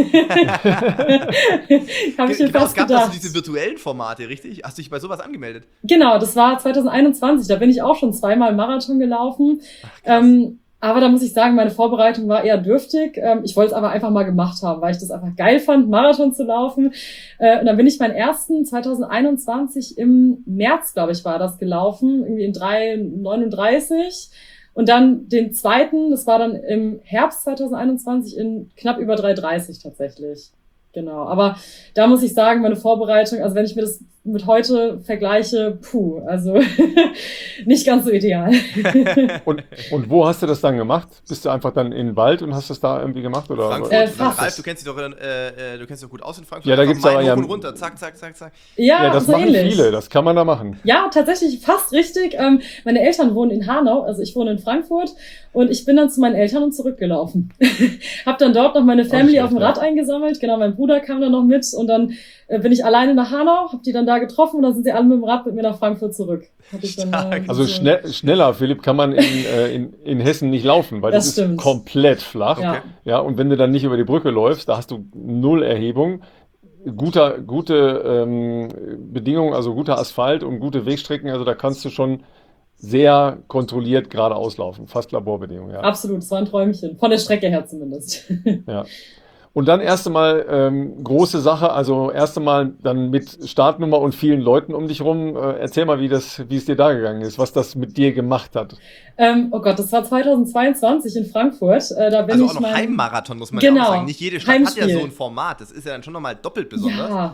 ich mir Genau, es fast gab gedacht. also diese virtuellen Formate, richtig? Hast du dich bei sowas angemeldet? Genau, das war zwanzig einundzwanzig, da bin ich auch schon zweimal Marathon gelaufen. Ähm, aber da muss ich sagen, meine Vorbereitung war eher dürftig. Ähm, ich wollte es aber einfach mal gemacht haben, weil ich das einfach geil fand, Marathon zu laufen. Äh, und dann bin ich meinen ersten zwanzig einundzwanzig im März, glaube ich, war das gelaufen, irgendwie in drei neununddreißig. Und dann den zweiten, das war dann im Herbst zwanzig einundzwanzig in knapp über drei dreißig tatsächlich. Genau, aber da muss ich sagen, meine Vorbereitung, also wenn ich mir das mit heute vergleiche, puh, also nicht ganz so ideal. Und, und wo hast du das dann gemacht? Bist du einfach dann in den Wald und hast das da irgendwie gemacht? Oder? Frankfurt, Äh, dann fast. Ralf, du kennst dich doch, äh, äh, du kennst dich doch gut aus in Frankfurt. Ja, da Einfach gibt's aber Main ja- hoch und runter, zack, zack, zack, zack. Ja, Ja, das so machen ähnlich. viele, das kann man da machen. Ja, tatsächlich fast richtig. Ähm, meine Eltern wohnen in Hanau, also ich wohne in Frankfurt und ich bin dann zu meinen Eltern und zurückgelaufen. Hab dann dort noch meine Family schlecht, auf dem ja. Rad eingesammelt. Genau, mein Bruder kam dann noch mit und dann äh, bin ich alleine nach Hanau, hab die dann da getroffen und dann sind sie alle mit dem Rad mit mir nach Frankfurt zurück. Hab ich dann, Stark. äh, Also so- schnell, schneller, Philipp, kann man in, äh, in, in Hessen nicht laufen, weil das, Das ist stimmt. komplett flach. Ja. Ja, und wenn du dann nicht über die Brücke läufst, da hast du null Erhebung. Guter, gute ähm, Bedingungen, also guter Asphalt und gute Wegstrecken, also da kannst du schon sehr kontrolliert geradeaus laufen, fast Laborbedingungen, ja. Absolut, es war ein Träumchen. Von der Strecke her zumindest. Ja. Und dann erste Mal ähm, große Sache, also erste Mal dann mit Startnummer und vielen Leuten um dich rum. Äh, erzähl mal, wie das, wie es dir da gegangen ist, was das mit dir gemacht hat. ähm, oh Gott, das war zweitausendzweiundzwanzig in Frankfurt. Äh, da bin Also ich auch noch mein- Heimmarathon, muss man ja Genau, auch sagen. Nicht jede Stadt hat ja Heimspiel. so ein Format. Das ist ja dann schon nochmal doppelt besonders. Ja,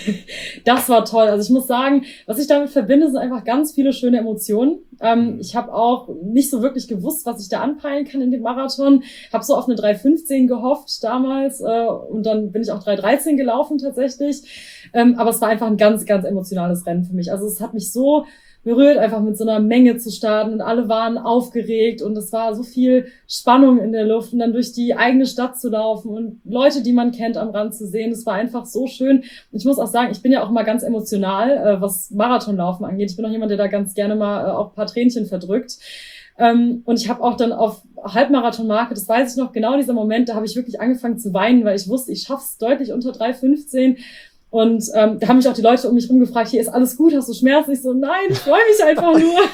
das war toll. Also ich muss sagen, was ich damit verbinde, sind einfach ganz viele schöne Emotionen. Ähm, ich habe auch nicht so wirklich gewusst, was ich da anpeilen kann in dem Marathon. Habe so auf eine drei fünfzehn gehofft damals äh, und dann bin ich auch drei dreizehn gelaufen tatsächlich. Ähm, aber es war einfach ein ganz, ganz emotionales Rennen für mich. Also es hat mich so berührt, einfach mit so einer Menge zu starten und alle waren aufgeregt und es war so viel Spannung in der Luft und dann durch die eigene Stadt zu laufen und Leute, die man kennt, am Rand zu sehen. Es war einfach so schön. Und ich muss auch sagen, ich bin ja auch mal ganz emotional, äh, was Marathonlaufen angeht. Ich bin auch jemand, der da ganz gerne mal äh, auch ein paar Tränchen verdrückt. Ähm, und ich habe auch dann auf Halbmarathon-Marke, das weiß ich noch, genau dieser Moment, da habe ich wirklich angefangen zu weinen, weil ich wusste, ich schaff's deutlich unter drei fünfzehn. Und ähm, da haben mich auch die Leute um mich rum gefragt, hier ist alles gut, hast du Schmerzen? Ich so, nein, ich freue mich einfach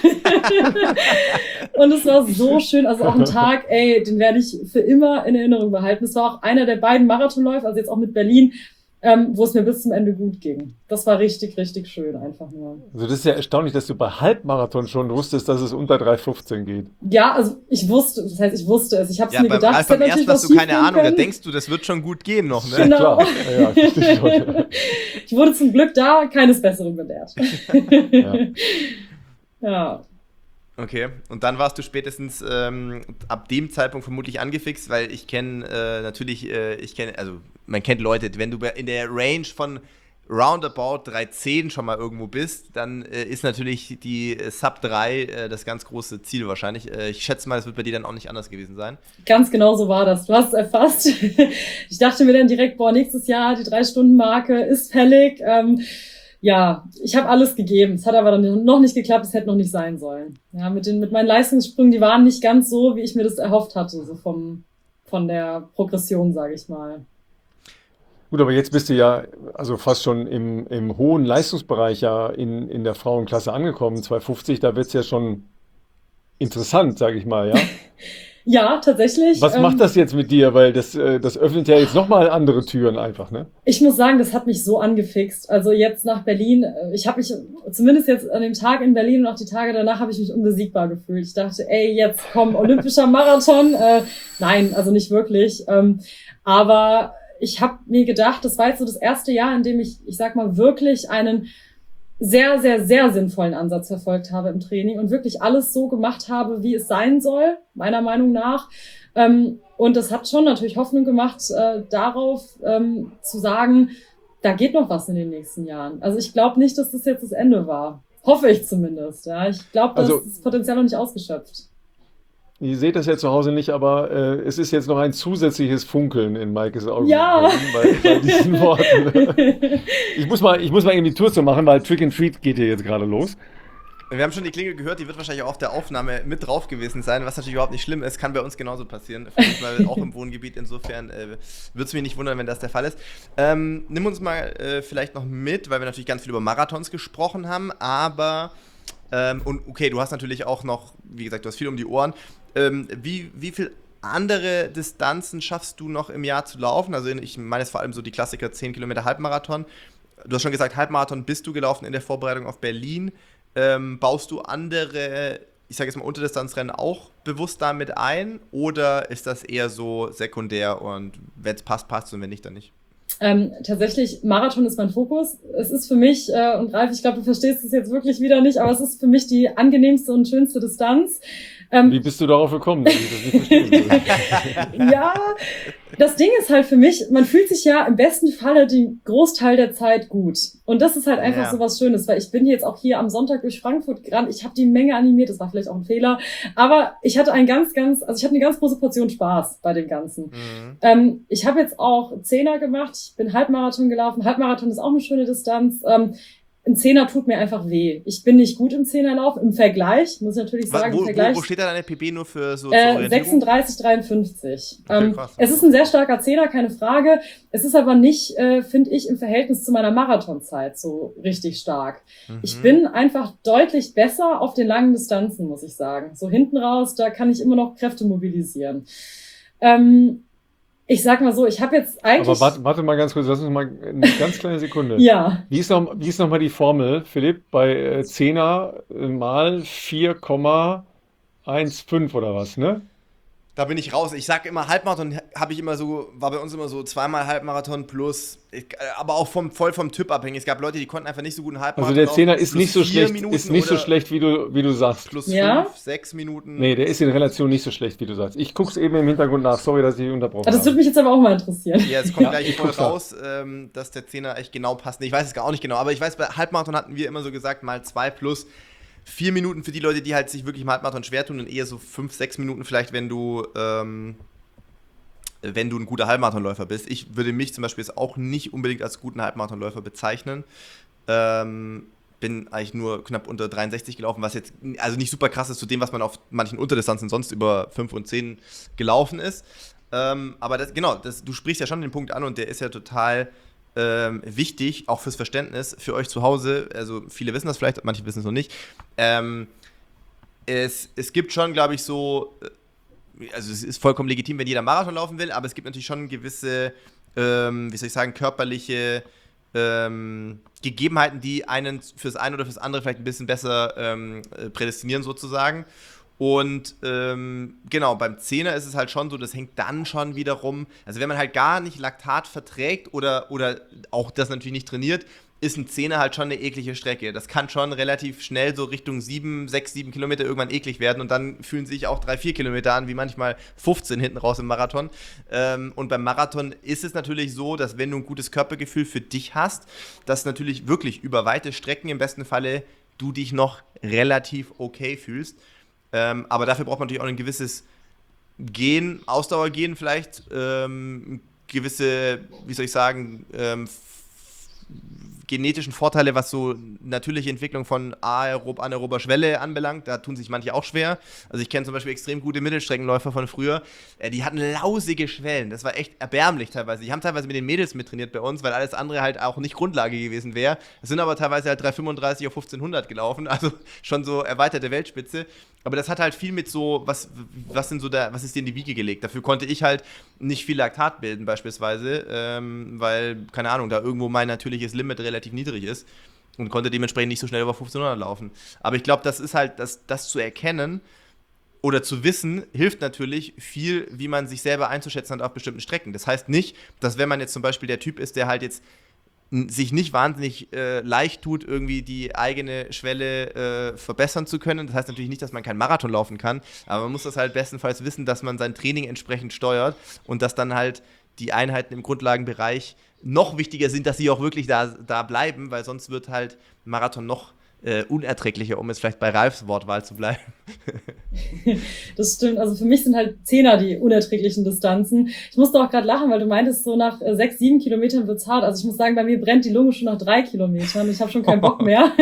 nur. Und es war so schön, also auch ein Tag, ey, den werde ich für immer in Erinnerung behalten. Es war auch einer der beiden Marathonläufe, also jetzt auch mit Berlin, ähm, wo es mir bis zum Ende gut ging. Das war richtig, richtig schön, einfach nur. Also das ist ja erstaunlich, dass du bei Halbmarathon schon wusstest, dass es unter drei fünfzehn geht. Ja, also ich wusste, das heißt, ich wusste es. Ich habe es Ja, mir beim gedacht, Ralf es hätte beim natürlich ersten was hast du keine schiefgehen Ahnung, da können. denkst du, das wird schon gut gehen noch, ne? Genau. Klar. Ja, ja, stimmt schon. Ich wurde zum Glück da keines Besseren belehrt. Ja. Ja. Okay, und dann warst du spätestens ähm, ab dem Zeitpunkt vermutlich angefixt, weil ich kenne äh, natürlich, äh, ich kenne, also man kennt Leute, wenn du in der Range von roundabout drei zehn schon mal irgendwo bist, dann äh, ist natürlich die äh, Sub drei äh, das ganz große Ziel wahrscheinlich. Äh, ich schätze mal, das wird bei dir dann auch nicht anders gewesen sein. Ganz genau so war das. Du hast es erfasst. Ich dachte mir dann direkt, boah, nächstes Jahr die Drei-Stunden-Marke ist fällig. Ähm, ja, ich habe alles gegeben. Es hat aber dann noch nicht geklappt, es hätte noch nicht sein sollen. Ja, mit den mit meinen Leistungssprüngen, die waren nicht ganz so, wie ich mir das erhofft hatte, so vom von der Progression, sage ich mal. Gut, aber jetzt bist du ja also fast schon im, im hohen Leistungsbereich ja in, in der Frauenklasse angekommen, zweihundertfünfzig, da wird's ja schon interessant, sage ich mal, ja. Ja, tatsächlich. Was ähm, macht das jetzt mit dir? Weil das, äh, das öffnet ja jetzt nochmal andere Türen einfach, ne? Ich muss sagen, das hat mich so angefixt. Also jetzt nach Berlin, äh, ich habe mich, zumindest jetzt an dem Tag in Berlin und auch die Tage danach, habe ich mich unbesiegbar gefühlt. Ich dachte, ey, jetzt komm, olympischer Marathon. Äh, nein, also nicht wirklich. Ähm, aber ich habe mir gedacht, das war jetzt so das erste Jahr, in dem ich, ich sag mal, wirklich einen sehr, sehr, sehr sinnvollen Ansatz verfolgt habe im Training und wirklich alles so gemacht habe, wie es sein soll, meiner Meinung nach. Ähm, und das hat schon natürlich Hoffnung gemacht, äh, darauf ähm, zu sagen, da geht noch was in den nächsten Jahren. Also ich glaube nicht, dass das jetzt das Ende war. Hoffe ich zumindest. Ja, ich glaube, das Also ist Potenzial noch nicht ausgeschöpft. ihr seht das ja zu Hause nicht, aber äh, es ist jetzt noch ein zusätzliches Funkeln in Maikes Augen Ja. gekommen bei, bei diesen Worten. Ich muss mal, ich muss mal irgendwie Tour zu machen, weil Trick and Treat geht hier jetzt gerade los. Wir haben schon die Klingel gehört, die wird wahrscheinlich auch auf der Aufnahme mit drauf gewesen sein, was natürlich überhaupt nicht schlimm ist, kann bei uns genauso passieren, mal auch im Wohngebiet, insofern äh, würde es mich nicht wundern, wenn das der Fall ist. Ähm, nimm uns mal äh, vielleicht noch mit, weil wir natürlich ganz viel über Marathons gesprochen haben, aber, ähm, und okay, du hast natürlich auch noch, wie gesagt, du hast viel um die Ohren, ähm, wie, wie viel andere Distanzen schaffst du noch im Jahr zu laufen? Also ich meine jetzt vor allem so die Klassiker zehn Kilometer Halbmarathon. Du hast schon gesagt, Halbmarathon bist du gelaufen in der Vorbereitung auf Berlin. Ähm, baust du andere, ich sage jetzt mal Unterdistanzrennen auch bewusst damit ein oder ist das eher so sekundär und wenn es passt, passt und wenn nicht, dann nicht? Ähm, tatsächlich, Marathon ist mein Fokus. Es ist für mich, äh, und Ralf, ich glaube, du verstehst es jetzt wirklich wieder nicht, aber es ist für mich die angenehmste und schönste Distanz. Ähm, Wie bist du darauf gekommen, dass ich das nicht verstehen will? Ja, das Ding ist halt für mich, man fühlt sich ja im besten Falle den Großteil der Zeit gut. Und das ist halt einfach Ja. so was Schönes, weil ich bin jetzt auch hier am Sonntag durch Frankfurt gerannt. Ich habe die Menge animiert, das war vielleicht auch ein Fehler. Aber ich hatte ein ganz, ganz, also ich hatte eine ganz große Portion Spaß bei dem Ganzen. Mhm. Ähm, ich habe jetzt auch Zehner gemacht, ich bin Halbmarathon gelaufen. Halbmarathon ist auch eine schöne Distanz. Ähm, Ein Zehner tut mir einfach weh. Ich bin nicht gut im Zehnerlauf, im Vergleich, muss ich natürlich Was, sagen, wo, im Vergleich. wo, wo steht da deine P B nur für so zur Äh, Orientierung? sechsunddreißig dreiundfünfzig. Okay, ähm, krass. es ist ein sehr starker Zehner, keine Frage. Es ist aber nicht, äh, finde ich, im Verhältnis zu meiner Marathonzeit so richtig stark. Mhm. Ich bin einfach deutlich besser auf den langen Distanzen, muss ich sagen. So hinten raus, da kann ich immer noch Kräfte mobilisieren. Ähm, ich sag mal so, ich habe jetzt eigentlich... Aber warte, warte mal ganz kurz, lass uns mal eine ganz kleine Sekunde. Ja, Wie ist noch, wie ist noch mal die Formel, Philipp, bei äh, Zehner äh, mal vier Komma fünfzehn oder was, ne? Da bin ich raus. Ich sag immer, Halbmarathon habe ich immer so, war bei uns immer so zweimal Halbmarathon plus, ich, aber auch vom, voll vom Typ abhängig. Es gab Leute, die konnten einfach nicht so gut einen Halbmarathon Also der laufen. Zehner ist Plus nicht so vier schlecht, Minuten ist nicht so oder schlecht, wie du, wie du sagst. Plus Ja? fünf, sechs Minuten. Nee, der ist in Relation nicht so schlecht, wie du sagst. Ich guck's eben im Hintergrund nach. Sorry, dass ich unterbrochen das würde habe. mich jetzt aber auch mal interessieren. Ja, es kommt Ja, gleich ich voll guck's da. raus, ähm, dass der Zehner echt genau passt. Nee, ich weiß es gar auch nicht genau, aber ich weiß, bei Halbmarathon hatten wir immer so gesagt, mal zwei plus vier Minuten für die Leute, die halt sich wirklich im Halbmarathon schwer tun und eher so fünf, sechs Minuten vielleicht, wenn du, ähm, wenn du ein guter Halbmarathonläufer bist. Ich würde mich zum Beispiel jetzt auch nicht unbedingt als guten Halbmarathonläufer bezeichnen. Ähm, bin eigentlich nur knapp unter dreiundsechzig gelaufen, was jetzt also nicht super krass ist zu dem, was man auf manchen Unterdistanzen sonst über fünf und zehn gelaufen ist. Ähm, aber das, genau, das, du sprichst ja schon den Punkt an und der ist ja total ähm, wichtig, auch fürs Verständnis für euch zu Hause. Also viele wissen das vielleicht, manche wissen es noch nicht. Ähm, es, es gibt schon, glaube ich, so, also es ist vollkommen legitim, wenn jeder Marathon laufen will, aber es gibt natürlich schon gewisse, ähm, wie soll ich sagen, körperliche ähm, Gegebenheiten, die einen fürs eine oder fürs andere vielleicht ein bisschen besser ähm, prädestinieren sozusagen. Und ähm, genau, beim Zehner ist es halt schon so, das hängt dann schon wiederum, also wenn man halt gar nicht Laktat verträgt oder, oder auch das natürlich nicht trainiert, ist ein Zehner halt schon eine eklige Strecke. Das kann schon relativ schnell so Richtung sieben, sechs, sieben Kilometer irgendwann eklig werden und dann fühlen sich auch drei, vier Kilometer an, wie manchmal fünfzehn hinten raus im Marathon. Ähm, und beim Marathon ist es natürlich so, dass wenn du ein gutes Körpergefühl für dich hast, dass natürlich wirklich über weite Strecken im besten Falle du dich noch relativ okay fühlst. Ähm, aber dafür braucht man natürlich auch ein gewisses Gen, Ausdauergehen vielleicht, ähm, gewisse, wie soll ich sagen, ähm, genetischen Vorteile, was so natürliche Entwicklung von aerob, anaerober Schwelle anbelangt. Da tun sich manche auch schwer. Also ich kenne zum Beispiel extrem gute Mittelstreckenläufer von früher. Äh, die hatten lausige Schwellen. Das war echt erbärmlich teilweise. Die haben teilweise mit den Mädels mittrainiert bei uns, weil alles andere halt auch nicht Grundlage gewesen wäre. Es sind aber teilweise halt drei fünfunddreißig auf fünfzehnhundert gelaufen. Also schon so erweiterte Weltspitze. Aber das hat halt viel mit so, was, was, sind so da, was ist dir in die Wiege gelegt? Dafür konnte ich halt nicht viel Laktat bilden beispielsweise, ähm, weil, keine Ahnung, da irgendwo mein natürliches Limit relativ niedrig ist und konnte dementsprechend nicht so schnell über fünfzehnhundert laufen. Aber ich glaube, das ist halt, das, das zu erkennen oder zu wissen, hilft natürlich viel, wie man sich selber einzuschätzen hat auf bestimmten Strecken. Das heißt nicht, dass wenn man jetzt zum Beispiel der Typ ist, der halt jetzt sich nicht wahnsinnig äh, leicht tut, irgendwie die eigene Schwelle äh, verbessern zu können. Das heißt natürlich nicht, dass man keinen Marathon laufen kann, aber man muss das halt bestenfalls wissen, dass man sein Training entsprechend steuert und dass dann halt die Einheiten im Grundlagenbereich noch wichtiger sind, dass sie auch wirklich da, da bleiben, weil sonst wird halt Marathon noch äh, unerträglicher, um jetzt vielleicht bei Ralfs Wortwahl zu bleiben. Das stimmt. Also für mich sind halt Zehner die unerträglichen Distanzen. Ich musste auch gerade lachen, weil du meintest, so nach äh, sechs, sieben Kilometern wird's hart. Also ich muss sagen, bei mir brennt die Lunge schon nach drei Kilometern. Ich habe schon keinen Bock mehr.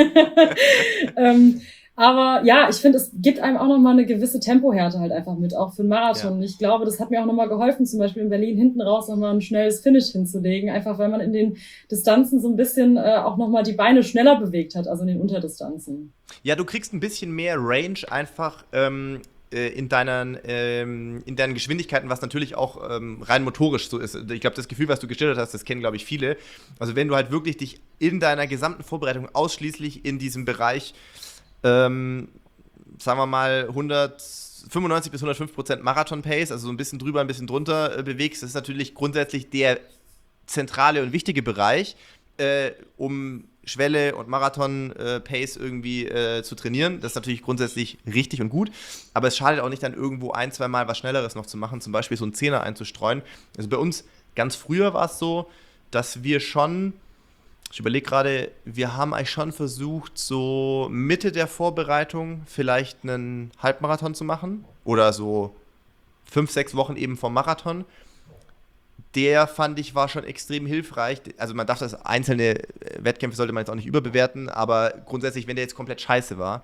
ähm, aber ja, ich finde, es gibt einem auch nochmal eine gewisse Tempohärte halt einfach mit, auch für einen Marathon. Ja. Ich glaube, das hat mir auch nochmal geholfen, zum Beispiel in Berlin hinten raus nochmal ein schnelles Finish hinzulegen, einfach weil man in den Distanzen so ein bisschen äh, auch nochmal die Beine schneller bewegt hat, also in den Unterdistanzen. Ja, du kriegst ein bisschen mehr Range einfach ähm, äh, in, deinen, ähm, in deinen Geschwindigkeiten, was natürlich auch ähm, rein motorisch so ist. Ich glaube, das Gefühl, was du geschildert hast, das kennen, glaube ich, viele. Also wenn du halt wirklich dich in deiner gesamten Vorbereitung ausschließlich in diesem Bereich Ähm, sagen wir mal hundertfünfundneunzig bis hundertfünf Prozent Marathon-Pace, also so ein bisschen drüber, ein bisschen drunter äh, bewegst, das ist natürlich grundsätzlich der zentrale und wichtige Bereich, äh, um Schwelle und Marathon-Pace äh, irgendwie äh, zu trainieren. Das ist natürlich grundsätzlich richtig und gut, aber es schadet auch nicht, dann irgendwo ein, zwei Mal was Schnelleres noch zu machen, zum Beispiel so einen Zehner einzustreuen. Also bei uns ganz früher war es so, dass wir schon Ich überlege gerade, wir haben eigentlich schon versucht, so Mitte der Vorbereitung vielleicht einen Halbmarathon zu machen oder so fünf, sechs Wochen eben vom Marathon. Der, fand ich, war schon extrem hilfreich. Also man darf das, einzelne Wettkämpfe sollte man jetzt auch nicht überbewerten, aber grundsätzlich, wenn der jetzt komplett scheiße war,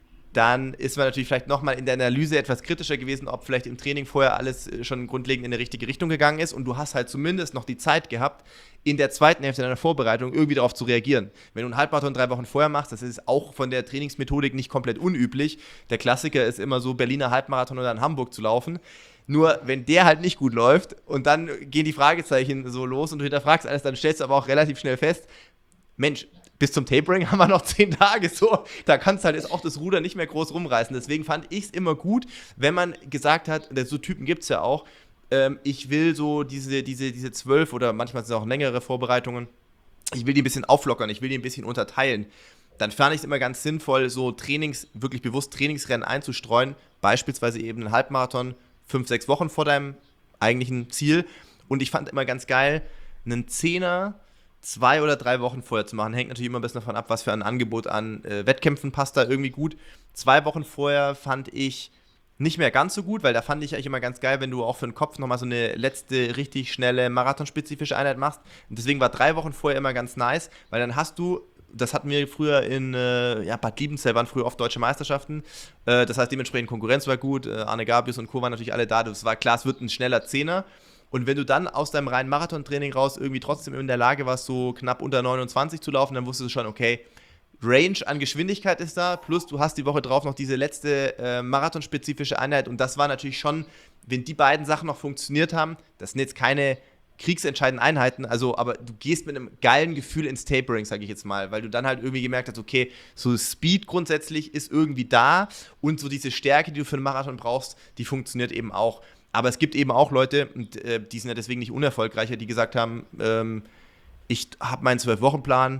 dann ist man natürlich vielleicht nochmal in der Analyse etwas kritischer gewesen, ob vielleicht im Training vorher alles schon grundlegend in die richtige Richtung gegangen ist und du hast halt zumindest noch die Zeit gehabt, in der zweiten Hälfte deiner Vorbereitung irgendwie darauf zu reagieren. Wenn du einen Halbmarathon drei Wochen vorher machst, das ist auch von der Trainingsmethodik nicht komplett unüblich. Der Klassiker ist immer so, Berliner Halbmarathon oder in Hamburg zu laufen. Nur, wenn der halt nicht gut läuft und dann gehen die Fragezeichen so los und du hinterfragst alles, dann stellst du aber auch relativ schnell fest, Mensch, bis zum Tapering haben wir noch zehn Tage, so, da kannst du halt jetzt auch das Ruder nicht mehr groß rumreißen. Deswegen fand ich es immer gut, wenn man gesagt hat, so Typen gibt es ja auch, ähm, ich will so diese, diese, diese zwölf oder manchmal sind es auch längere Vorbereitungen, ich will die ein bisschen auflockern, ich will die ein bisschen unterteilen. Dann fand ich es immer ganz sinnvoll, so Trainings, wirklich bewusst Trainingsrennen einzustreuen, beispielsweise eben einen Halbmarathon, fünf, sechs Wochen vor deinem eigentlichen Ziel. Und ich fand immer ganz geil, einen Zehner zwei oder drei Wochen vorher zu machen. Hängt natürlich immer ein bisschen davon ab, was für ein Angebot an äh, Wettkämpfen passt da irgendwie gut. Zwei Wochen vorher fand ich nicht mehr ganz so gut, weil da fand ich eigentlich immer ganz geil, wenn du auch für den Kopf nochmal so eine letzte richtig schnelle marathonspezifische Einheit machst. Und deswegen war drei Wochen vorher immer ganz nice, weil dann hast du, das hatten wir früher in äh, ja, Bad Liebenzell, waren früher oft deutsche Meisterschaften. Äh, das heißt, dementsprechend Konkurrenz war gut. Äh, Arne Gabius und Co. waren natürlich alle da. Das war klar, es wird ein schneller Zehner. Und wenn du dann aus deinem reinen Marathon-Training raus irgendwie trotzdem in der Lage warst, so knapp unter neunundzwanzig zu laufen, dann wusstest du schon, okay, Range an Geschwindigkeit ist da, plus du hast die Woche drauf noch diese letzte äh, marathonspezifische Einheit. Und das war natürlich schon, wenn die beiden Sachen noch funktioniert haben, das sind jetzt keine kriegsentscheidenden Einheiten, also, aber du gehst mit einem geilen Gefühl ins Tapering, sage ich jetzt mal, weil du dann halt irgendwie gemerkt hast, okay, so Speed grundsätzlich ist irgendwie da und so diese Stärke, die du für einen Marathon brauchst, die funktioniert eben auch. Aber es gibt eben auch Leute, und, äh, die sind ja deswegen nicht unerfolgreicher, die gesagt haben, ähm, ich habe meinen zwölf-Wochen-Plan,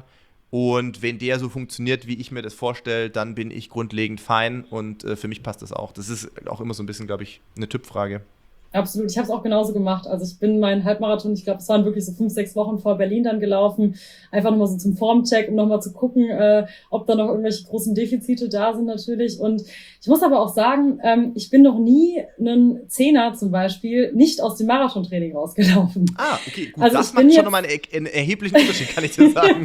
Und wenn der so funktioniert, wie ich mir das vorstelle, dann bin ich grundlegend fein und äh, für mich passt das auch. Das ist auch immer so ein bisschen, glaube ich, eine Typfrage. Absolut, ich habe es auch genauso gemacht. Also ich bin meinen Halbmarathon, ich glaube, es waren wirklich so fünf, sechs Wochen vor Berlin dann gelaufen. Einfach nochmal so zum Formcheck, um nochmal zu gucken, äh, ob da noch irgendwelche großen Defizite da sind natürlich. Und ich muss aber auch sagen, ähm, ich bin noch nie einen Zehner zum Beispiel nicht aus dem Marathontraining rausgelaufen. Ah, okay, gut, Also das ich bin macht schon jetzt- nochmal einen, er- einen erheblichen Unterschied, kann ich dir sagen.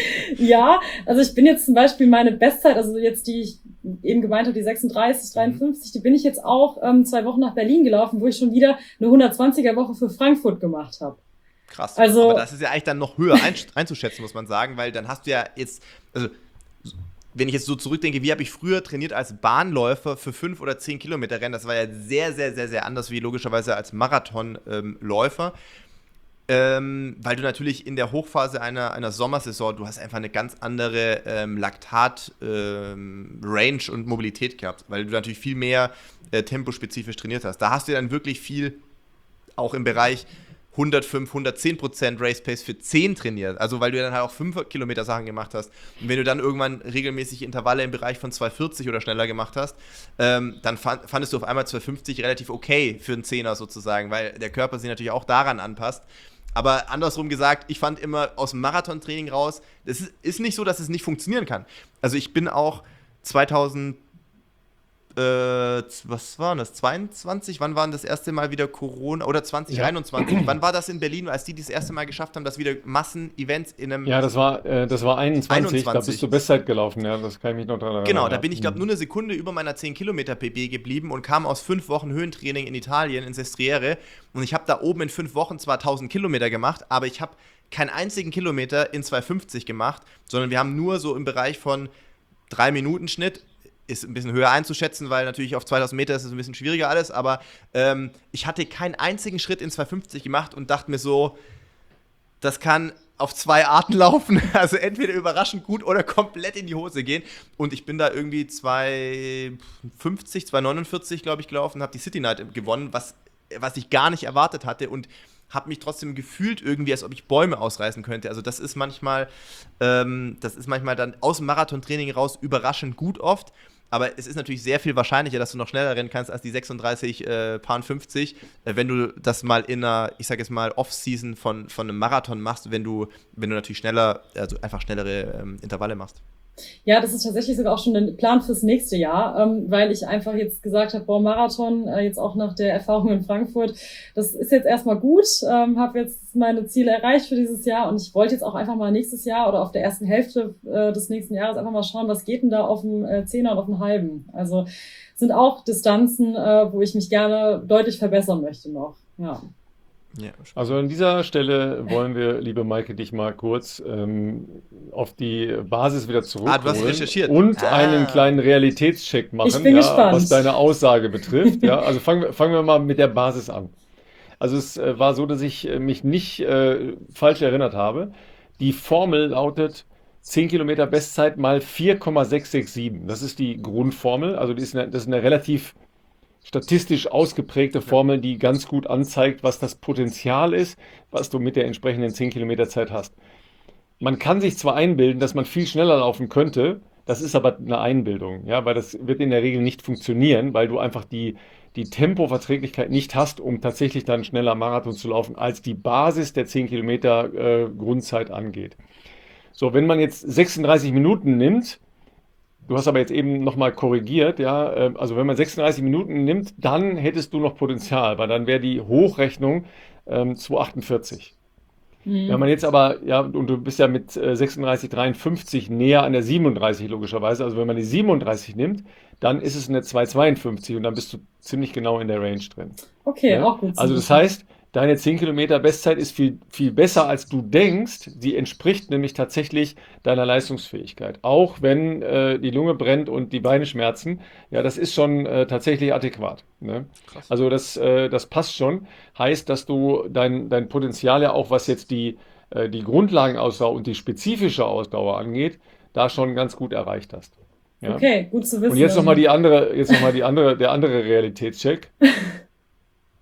Ja, also ich bin jetzt zum Beispiel meine Bestzeit, also jetzt die ich eben gemeint habe, die sechsunddreißig, dreiundfünfzig, die bin ich jetzt auch ähm, zwei Wochen nach Berlin gelaufen, wo ich schon wieder eine hundertzwanziger Woche für Frankfurt gemacht habe. Krass. Also- Aber das ist ja eigentlich dann noch höher einsch- einzuschätzen, muss man sagen, weil dann hast du ja jetzt, also wenn ich jetzt so zurückdenke, wie habe ich früher trainiert als Bahnläufer für fünf oder zehn Kilometer Rennen, das war ja sehr, sehr, sehr, sehr anders wie logischerweise als Marathonläufer. Ähm, weil du natürlich in der Hochphase einer, einer Sommersaison, du hast einfach eine ganz andere ähm, Laktat-Range ähm, und Mobilität gehabt, weil du natürlich viel mehr äh, tempospezifisch trainiert hast. Da hast du dann wirklich viel auch im Bereich hundertfünf, hundertzehn Prozent Race Pace für zehn trainiert. Also weil du dann halt auch fünf Kilometer Sachen gemacht hast. Und wenn du dann irgendwann regelmäßig Intervalle im Bereich von zwei vierzig oder schneller gemacht hast, ähm, dann fand, fandest du auf einmal zwei fünfzig relativ okay für einen Zehner sozusagen, weil der Körper sich natürlich auch daran anpasst. Aber andersrum gesagt, ich fand immer aus dem Marathontraining raus, es ist, ist nicht so, dass es nicht funktionieren kann. Also ich bin auch zweitausend, äh, was war das, zweiundzwanzig? Wann war denn das erste Mal wieder Corona? Oder zwanzig einundzwanzig? Ja. Wann war das in Berlin, als die das erste Mal geschafft haben, dass wieder Massen-Events in einem... Ja, das war, äh, das war einundzwanzig, da bist du Bestzeit gelaufen, ja, das kann ich mich noch dran erinnern. Genau, da ja. bin ich, glaube nur eine Sekunde über meiner zehn Kilometer P B geblieben und kam aus fünf Wochen Höhentraining in Italien, in Sestriere. Und ich habe da oben in fünf Wochen zwar tausend Kilometer gemacht, aber ich habe keinen einzigen Kilometer in zwei fünfzig gemacht, sondern wir haben nur so im Bereich von drei Minuten Schnitt, ist ein bisschen höher einzuschätzen, weil natürlich auf zweitausend Meter ist es ein bisschen schwieriger alles, aber ähm, ich hatte keinen einzigen Schritt in zwei fünfzig gemacht und dachte mir so, das kann auf zwei Arten laufen, also entweder überraschend gut oder komplett in die Hose gehen. Und ich bin da irgendwie zwei fünfzig, zwei neunundvierzig, glaube ich, gelaufen, habe die City Night gewonnen, was, was ich gar nicht erwartet hatte und habe mich trotzdem gefühlt irgendwie, als ob ich Bäume ausreißen könnte. Also das ist manchmal, ähm, das ist manchmal dann aus dem Marathontraining raus überraschend gut oft. Aber es ist natürlich sehr viel wahrscheinlicher, dass du noch schneller rennen kannst als die sechsunddreißig äh, Paar fünfzig, äh, wenn du das mal in einer, ich sag jetzt mal, Off-Season von, von einem Marathon machst, wenn du, wenn du natürlich schneller, also einfach schnellere ähm, Intervalle machst. Ja, das ist tatsächlich sogar auch schon ein Plan fürs nächste Jahr, ähm, weil ich einfach jetzt gesagt habe, boah, Marathon, äh, jetzt auch nach der Erfahrung in Frankfurt, das ist jetzt erstmal gut, ähm, habe jetzt meine Ziele erreicht für dieses Jahr und ich wollte jetzt auch einfach mal nächstes Jahr oder auf der ersten Hälfte äh, des nächsten Jahres einfach mal schauen, was geht denn da auf dem äh, Zehner und auf dem Halben. Also sind auch Distanzen, äh, wo ich mich gerne deutlich verbessern möchte noch, ja. Ja, Also an dieser Stelle wollen wir, liebe Maike, dich mal kurz ähm, auf die Basis wieder zurückholen Ah, du hast recherchiert. und Ah. einen kleinen Realitätscheck machen, Ich bin ja, gespannt. was deine Aussage betrifft. Ja, also fangen wir, fangen wir mal mit der Basis an. Also es äh, war so, dass ich äh, mich nicht äh, falsch erinnert habe. Die Formel lautet zehn Kilometer Bestzeit mal vier Komma sechs sechs sieben. Das ist die Grundformel. Also die ist eine, das ist eine relativ statistisch ausgeprägte Formel, die ganz gut anzeigt, was das Potenzial ist, was du mit der entsprechenden zehn Kilometer Zeit hast. Man kann sich zwar einbilden, dass man viel schneller laufen könnte, das ist aber eine Einbildung, ja, weil das wird in der Regel nicht funktionieren, weil du einfach die, die Tempoverträglichkeit nicht hast, um tatsächlich dann schneller Marathon zu laufen, als die Basis der zehn Kilometer äh, Grundzeit angeht. So, wenn man jetzt sechsunddreißig Minuten nimmt, du hast aber jetzt eben nochmal korrigiert, ja, äh, also wenn man sechsunddreißig Minuten nimmt, dann hättest du noch Potenzial, weil dann wäre die Hochrechnung ähm, zwei achtundvierzig. Mhm. Wenn man jetzt aber, ja, und du bist ja mit äh, sechsunddreißig dreiundfünfzig näher an der siebenunddreißig logischerweise, also wenn man die siebenunddreißig nimmt, dann ist es eine zwei zweiundfünfzig und dann bist du ziemlich genau in der Range drin. Okay, Ja? auch gut. zu Also das wissen. heißt, deine zehn Kilometer Bestzeit ist viel, viel besser, als du denkst. Sie entspricht nämlich tatsächlich deiner Leistungsfähigkeit. Auch wenn äh, die Lunge brennt und die Beine schmerzen, ja, das ist schon äh, tatsächlich adäquat. Ne? Krass. Also das, äh, das passt schon. Heißt, dass du dein, dein Potenzial ja auch, was jetzt die, äh, die Grundlagenausdauer und die spezifische Ausdauer angeht, da schon ganz gut erreicht hast. Ja? Okay, gut zu wissen. Und jetzt nochmal die andere, jetzt noch mal die andere, der andere Realitätscheck.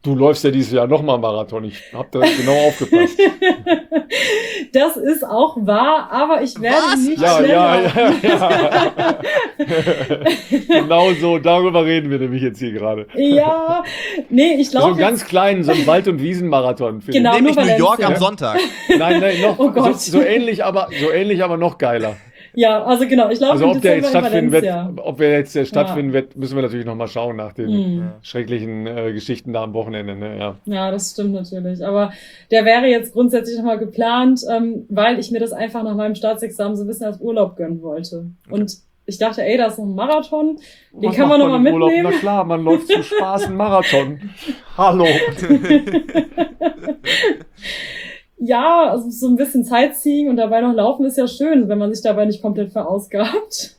du läufst ja dieses Jahr nochmal Marathon. Ich habe da genau aufgepasst. Das ist auch wahr, aber ich werde Was? nicht Ja, schnell ja, laufen. ja, ja. Genau so, darüber reden wir nämlich jetzt hier gerade. Ja, nee, ich So einen laufe ganz kleinen, so einen Wald- und Wiesenmarathon. finde Genau. ich. Nämlich nur New York Valencia. am Sonntag. Nein, nein, noch Oh Gott. so, so ähnlich, aber so ähnlich, aber noch geiler. Ja, also genau, ich laufe Also im ob der jetzt Dezember in stattfinden wird, Valencia. ob er jetzt äh, stattfinden wird, müssen wir natürlich nochmal schauen nach den Hm. schrecklichen äh, Geschichten da am Wochenende. Ne? Ja. Ja, das stimmt natürlich. Aber der wäre jetzt grundsätzlich nochmal geplant, ähm, weil ich mir das einfach nach meinem Staatsexamen so ein bisschen als Urlaub gönnen wollte. Und ich dachte, ey, da ist noch ein Marathon, den Was kann man macht nochmal im Urlaub? mitnehmen. Na klar, man läuft zum Spaß einen Marathon. Hallo. Ja, also so ein bisschen Sightseeing und dabei noch laufen ist ja schön, wenn man sich dabei nicht komplett verausgabt.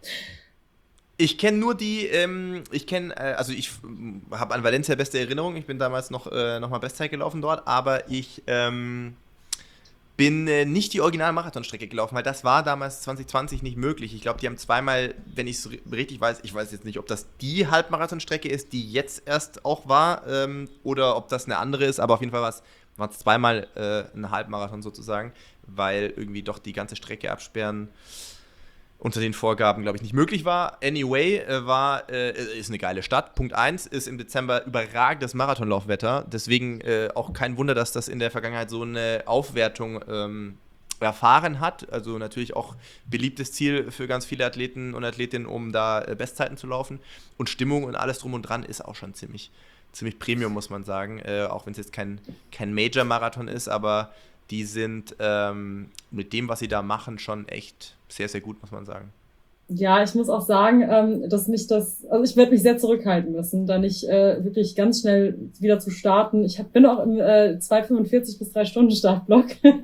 Ich kenne nur die, ähm, ich kenne, äh, also ich habe an Valencia beste Erinnerung. Ich bin damals noch, äh, noch mal Bestzeit gelaufen dort, aber ich ähm, bin äh, nicht die Original-Marathonstrecke gelaufen, weil das war damals zwanzig zwanzig nicht möglich. Ich glaube, die haben zweimal, wenn ich es richtig weiß, ich weiß jetzt nicht, ob das die Halbmarathonstrecke ist, die jetzt erst auch war, ähm, oder ob das eine andere ist, aber auf jeden Fall war es war es zweimal äh, ein Halbmarathon sozusagen, weil irgendwie doch die ganze Strecke absperren unter den Vorgaben, glaube ich, nicht möglich war. Anyway, äh, war, äh, ist eine geile Stadt. Punkt eins ist im Dezember überragendes Marathonlaufwetter. Deswegen äh, auch kein Wunder, dass das in der Vergangenheit so eine Aufwertung ähm, erfahren hat. Also natürlich auch beliebtes Ziel für ganz viele Athleten und Athletinnen, um da äh, Bestzeiten zu laufen. Und Stimmung und alles drum und dran ist auch schon ziemlich, ziemlich Premium, muss man sagen. Äh, auch wenn es jetzt kein, kein Major-Marathon ist, aber die sind ähm, mit dem, was sie da machen, schon echt sehr, sehr gut, muss man sagen. Ja, ich muss auch sagen, ähm, dass mich das, also ich werde mich sehr zurückhalten müssen, da nicht äh, wirklich ganz schnell wieder zu starten. Ich hab, bin auch im äh, zwei fünfundvierzig bis drei Stunden Startblock.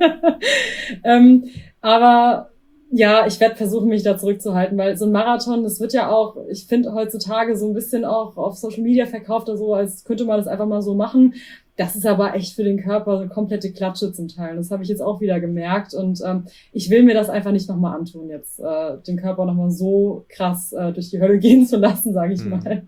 ähm, aber ja, ich werde versuchen, mich da zurückzuhalten, weil so ein Marathon, das wird ja auch, ich finde heutzutage so ein bisschen auch auf Social Media verkauft oder so, als könnte man das einfach mal so machen. Das ist aber echt für den Körper so eine komplette Klatsche zum Teil. Das habe ich jetzt auch wieder gemerkt und ähm, ich will mir das einfach nicht nochmal antun, jetzt äh, den Körper nochmal so krass äh, durch die Hölle gehen zu lassen, sage ich Mhm. mal.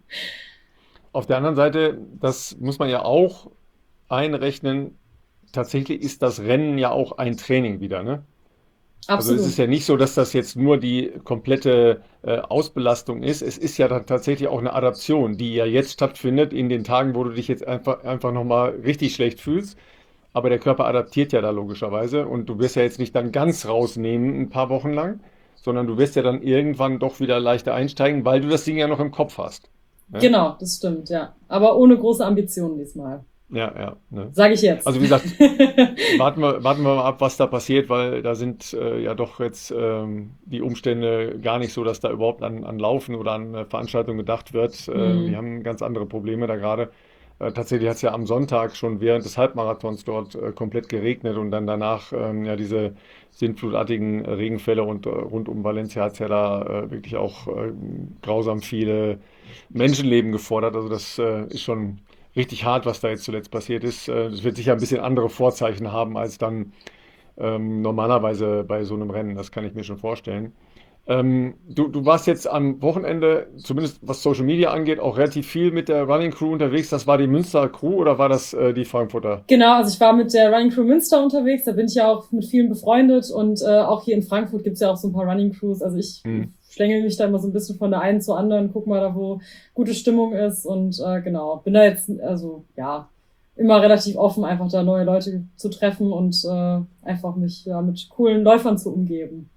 Auf der anderen Seite, das muss man ja auch einrechnen, tatsächlich ist das Rennen ja auch ein Training wieder, ne? Also es Absolut. ist ja nicht so, dass das jetzt nur die komplette äh, Ausbelastung ist. Es ist ja dann tatsächlich auch eine Adaption, die ja jetzt stattfindet in den Tagen, wo du dich jetzt einfach, einfach nochmal richtig schlecht fühlst. Aber der Körper adaptiert ja da logischerweise und du wirst ja jetzt nicht dann ganz rausnehmen ein paar Wochen lang, sondern du wirst ja dann irgendwann doch wieder leichter einsteigen, weil du das Ding ja noch im Kopf hast. Ne? Genau, das stimmt, ja. Aber ohne große Ambitionen diesmal. Ja, ja. Ne? Sage ich jetzt. Also wie gesagt, warten wir, warten wir mal ab, was da passiert, weil da sind äh, ja doch jetzt ähm, die Umstände gar nicht so, dass da überhaupt an, an Laufen oder an äh, Veranstaltungen gedacht wird. Äh, Mhm. Wir haben ganz andere Probleme da gerade. Äh, tatsächlich hat es ja am Sonntag schon während des Halbmarathons dort äh, komplett geregnet und dann danach ähm, ja diese sintflutartigen äh, Regenfälle und äh, rund um Valencia hat es ja da äh, wirklich auch äh, grausam viele Menschenleben gefordert. Also das äh, ist schon richtig hart, was da jetzt zuletzt passiert ist. Äh, Das wird sicher ein bisschen andere Vorzeichen haben als dann ähm, normalerweise bei so einem Rennen. Das kann ich mir schon vorstellen. Ähm, du, du warst jetzt am Wochenende, zumindest was Social Media angeht, auch relativ viel mit der Running Crew unterwegs. Das war die Münster Crew oder war das äh, die Frankfurter? Genau, also ich war mit der Running Crew Münster unterwegs, da bin ich ja auch mit vielen befreundet und äh, auch hier in Frankfurt gibt's ja auch so ein paar Running Crews. Also ich Hm. schlängel mich da immer so ein bisschen von der einen zur anderen, guck mal da, wo gute Stimmung ist und äh, genau, bin da jetzt, also ja, immer relativ offen, einfach da neue Leute zu treffen und äh, einfach mich ja mit coolen Läufern zu umgeben.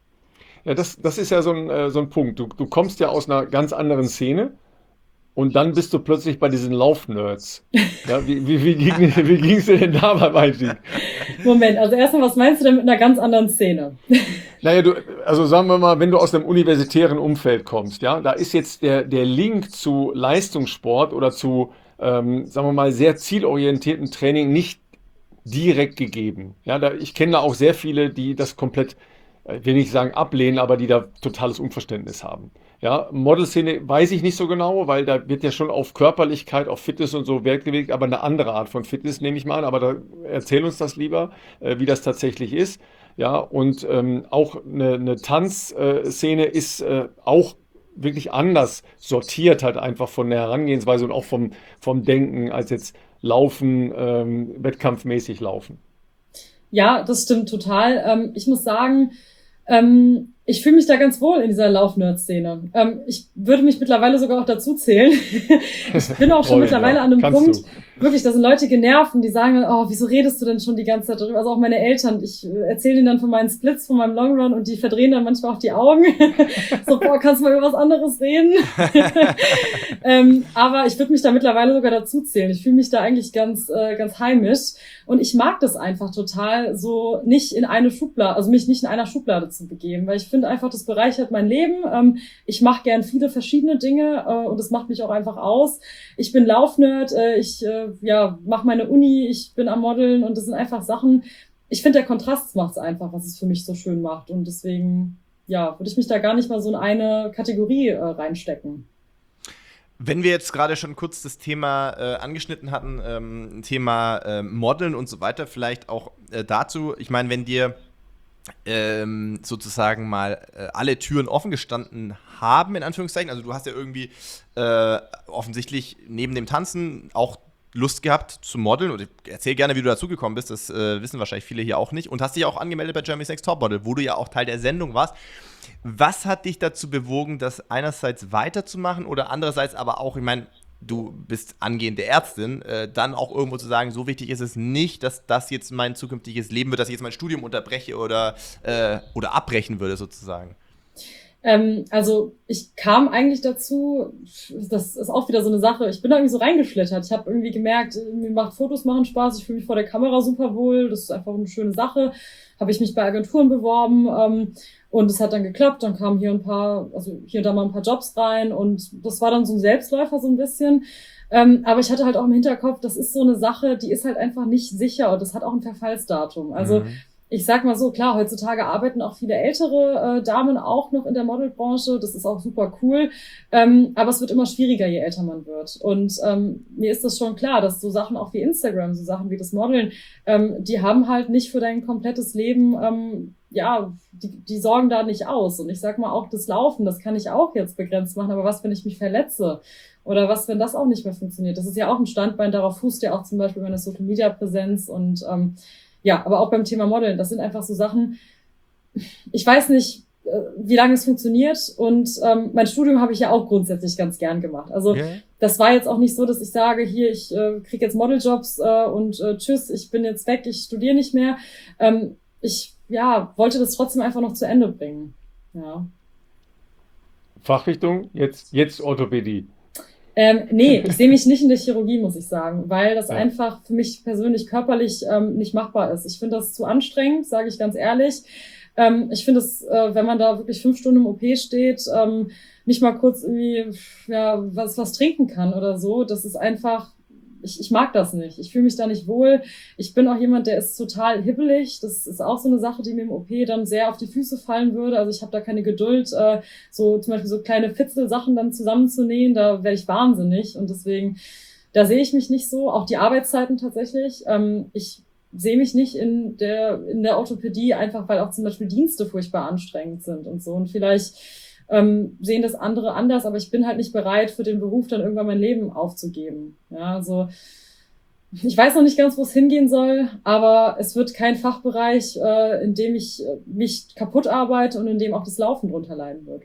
Ja, das, das ist ja so ein, äh, so ein Punkt. Du, du kommst ja aus einer ganz anderen Szene und dann bist du plötzlich bei diesen Laufnerds. Ja, wie, wie, wie ging, wie ging's dir denn da beim Einstieg? Moment, also erstmal, was meinst du denn mit einer ganz anderen Szene? Naja, du, also sagen wir mal, wenn du aus einem universitären Umfeld kommst, ja, da ist jetzt der, der Link zu Leistungssport oder zu, ähm, sagen wir mal, sehr zielorientierten Training nicht direkt gegeben. Ja, da, ich kenne da auch sehr viele, die das komplett, ich will nicht sagen ablehnen, aber die da totales Unverständnis haben. Ja, Modelszene weiß ich nicht so genau, weil da wird ja schon auf Körperlichkeit, auf Fitness und so Wert gelegt, aber eine andere Art von Fitness nehme ich mal an. Aber da erzähl uns das lieber, äh, wie das tatsächlich ist. Ja, und ähm, auch eine, eine Tanzszene ist äh, auch wirklich anders sortiert, halt einfach von der Herangehensweise und auch vom, vom Denken als jetzt Laufen, ähm, wettkampfmäßig laufen. Ja, das stimmt total. Ähm, ich muss sagen, ähm, ich fühle mich da ganz wohl in dieser Lauf-Nerd-Szene. Ähm, ich würde mich mittlerweile sogar auch dazu zählen. Ich bin auch schon Toll, mittlerweile ja. an einem Kannst Punkt, du. wirklich, da sind Leute genervt und die sagen dann, oh, wieso redest du denn schon die ganze Zeit darüber? Also auch meine Eltern, ich äh, erzähle ihnen dann von meinen Splits, von meinem Long Run und die verdrehen dann manchmal auch die Augen. So, boah, kannst du mal über was anderes reden? ähm, aber ich würde mich da mittlerweile sogar dazu zählen. Ich fühle mich da eigentlich ganz, äh, ganz heimisch. Und ich mag das einfach total, so nicht in eine Schublade, also mich nicht in einer Schublade zu begeben, weil ich finde einfach, das bereichert mein Leben. Ähm, ich mache gern viele verschiedene Dinge äh, und das macht mich auch einfach aus. Ich bin Laufnerd, äh, ich äh, ja mache meine Uni, ich bin am Modeln und das sind einfach Sachen. Ich finde, der Kontrast macht es einfach, was es für mich so schön macht und deswegen ja würde ich mich da gar nicht mal so in eine Kategorie äh, reinstecken. Wenn wir jetzt gerade schon kurz das Thema äh, angeschnitten hatten, ähm, Thema äh, Modeln und so weiter, vielleicht auch äh, dazu, ich meine, wenn dir ähm, sozusagen mal äh, alle Türen offen gestanden haben, in Anführungszeichen, also du hast ja irgendwie äh, offensichtlich neben dem Tanzen auch Lust gehabt zu modeln, und ich erzähl gerne, wie du dazugekommen bist, das äh, wissen wahrscheinlich viele hier auch nicht, und hast dich auch angemeldet bei Germany's Next Topmodel, wo du ja auch Teil der Sendung warst. Was hat dich dazu bewogen, das einerseits weiterzumachen oder andererseits aber auch, ich meine, du bist angehende Ärztin, äh, dann auch irgendwo zu sagen, so wichtig ist es nicht, dass das jetzt mein zukünftiges Leben wird, dass ich jetzt mein Studium unterbreche oder, äh, oder abbrechen würde sozusagen? Ähm, also ich kam eigentlich dazu, das ist auch wieder so eine Sache, ich bin da irgendwie so reingeschlittert. Ich habe irgendwie gemerkt, mir macht Fotos machen Spaß, ich fühle mich vor der Kamera super wohl, das ist einfach eine schöne Sache. Habe ich mich bei Agenturen beworben ähm, und es hat dann geklappt, dann kamen hier ein paar, also hier und da mal ein paar Jobs rein und das war dann so ein Selbstläufer so ein bisschen. Ähm, aber ich hatte halt auch im Hinterkopf, das ist so eine Sache, die ist halt einfach nicht sicher und das hat auch ein Verfallsdatum. Also Mhm. ich sag mal so, klar, heutzutage arbeiten auch viele ältere äh, Damen auch noch in der Modelbranche. Das ist auch super cool. Ähm, aber es wird immer schwieriger, je älter man wird. Und ähm, mir ist das schon klar, dass so Sachen auch wie Instagram, so Sachen wie das Modeln, ähm, die haben halt nicht für dein komplettes Leben, ähm, ja, die, die sorgen da nicht aus. Und ich sag mal, auch das Laufen, das kann ich auch jetzt begrenzt machen. Aber was, wenn ich mich verletze? Oder was, wenn das auch nicht mehr funktioniert? Das ist ja auch ein Standbein, darauf fußt ja auch zum Beispiel meine Social-Media-Präsenz und ähm, ja, aber auch beim Thema Modeln, das sind einfach so Sachen, ich weiß nicht, wie lange es funktioniert und ähm, mein Studium habe ich ja auch grundsätzlich ganz gern gemacht. Also Okay. das war jetzt auch nicht so, dass ich sage, hier, ich äh, kriege jetzt Modeljobs äh, und äh, tschüss, ich bin jetzt weg, ich studiere nicht mehr. Ähm, ich ja wollte das trotzdem einfach noch zu Ende bringen. Ja. Fachrichtung, jetzt, jetzt Orthopädie. Ähm, nee, ich sehe mich nicht in der Chirurgie, muss ich sagen, weil das Ja. einfach für mich persönlich körperlich ähm, nicht machbar ist. Ich finde das zu anstrengend, sage ich ganz ehrlich. Ähm, ich finde es, äh, wenn man da wirklich fünf Stunden im O P steht, ähm, nicht mal kurz irgendwie ja was was trinken kann oder so, das ist einfach, ich, ich mag das nicht. Ich fühle mich da nicht wohl. Ich bin auch jemand, der ist total hibbelig. Das ist auch so eine Sache, die mir im O P dann sehr auf die Füße fallen würde. Also ich habe da keine Geduld, äh, so zum Beispiel so kleine Fitzelsachen dann zusammenzunähen. Da werde ich wahnsinnig. Und deswegen, da sehe ich mich nicht so. Auch die Arbeitszeiten tatsächlich. Ähm, ich sehe mich nicht in der in der Orthopädie, einfach weil auch zum Beispiel Dienste furchtbar anstrengend sind und so. Und vielleicht ähm, sehen das andere anders, aber ich bin halt nicht bereit, für den Beruf dann irgendwann mein Leben aufzugeben. Ja, also ich weiß noch nicht ganz, wo es hingehen soll, aber es wird kein Fachbereich, äh, in dem ich äh, mich kaputt arbeite und in dem auch das Laufen drunter leiden wird.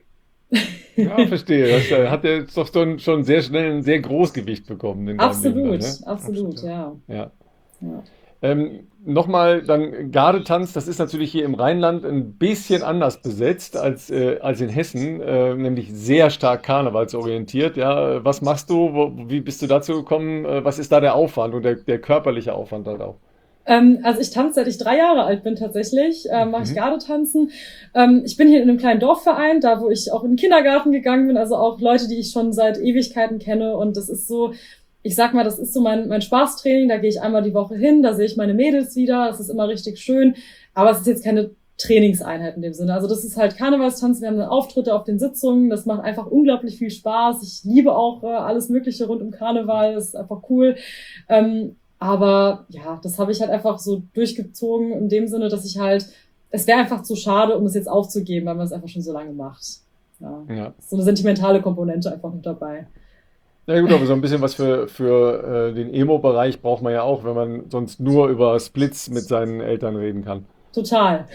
Ja, verstehe. Das äh, hat ja jetzt doch schon, schon sehr schnell ein sehr Großgewicht bekommen in deinem Leben dann, Absolut, ne? absolut, ja. Ja. Ja. Ähm, nochmal, dann Gardetanz, das ist natürlich hier im Rheinland ein bisschen anders besetzt als, äh, als in Hessen, äh, nämlich sehr stark karnevalsorientiert. Ja, was machst du? Wo, wie bist du dazu gekommen? Äh, was ist da der Aufwand und der, der körperliche Aufwand halt auch? Ähm, also ich tanze, seit ich drei Jahre alt bin tatsächlich, äh, mache ich Mhm. Gardetanzen. Ähm, ich bin hier in einem kleinen Dorfverein, da wo ich auch in den Kindergarten gegangen bin, also auch Leute, die ich schon seit Ewigkeiten kenne. Und das ist so, ich sag mal, das ist so mein, mein Spaßtraining, da gehe ich einmal die Woche hin, da sehe ich meine Mädels wieder, das ist immer richtig schön. Aber es ist jetzt keine Trainingseinheit in dem Sinne. Also das ist halt Karnevalstanzen, wir haben dann Auftritte auf den Sitzungen, das macht einfach unglaublich viel Spaß. Ich liebe auch äh, alles Mögliche rund um Karneval, das ist einfach cool. Ähm, aber ja, das habe ich halt einfach so durchgezogen in dem Sinne, dass ich halt, es wäre einfach zu schade, um es jetzt aufzugeben, weil man es einfach schon so lange macht. Ja, Ja. so eine sentimentale Komponente einfach mit dabei. Ja gut, aber so ein bisschen was für, für äh, den Emo-Bereich braucht man ja auch, wenn man sonst nur über Splits mit seinen Eltern reden kann. Total.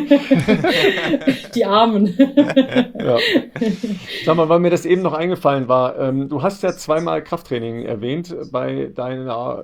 Die Armen. Ja. Sag mal, weil mir das eben noch eingefallen war, ähm, du hast ja zweimal Krafttraining erwähnt bei deiner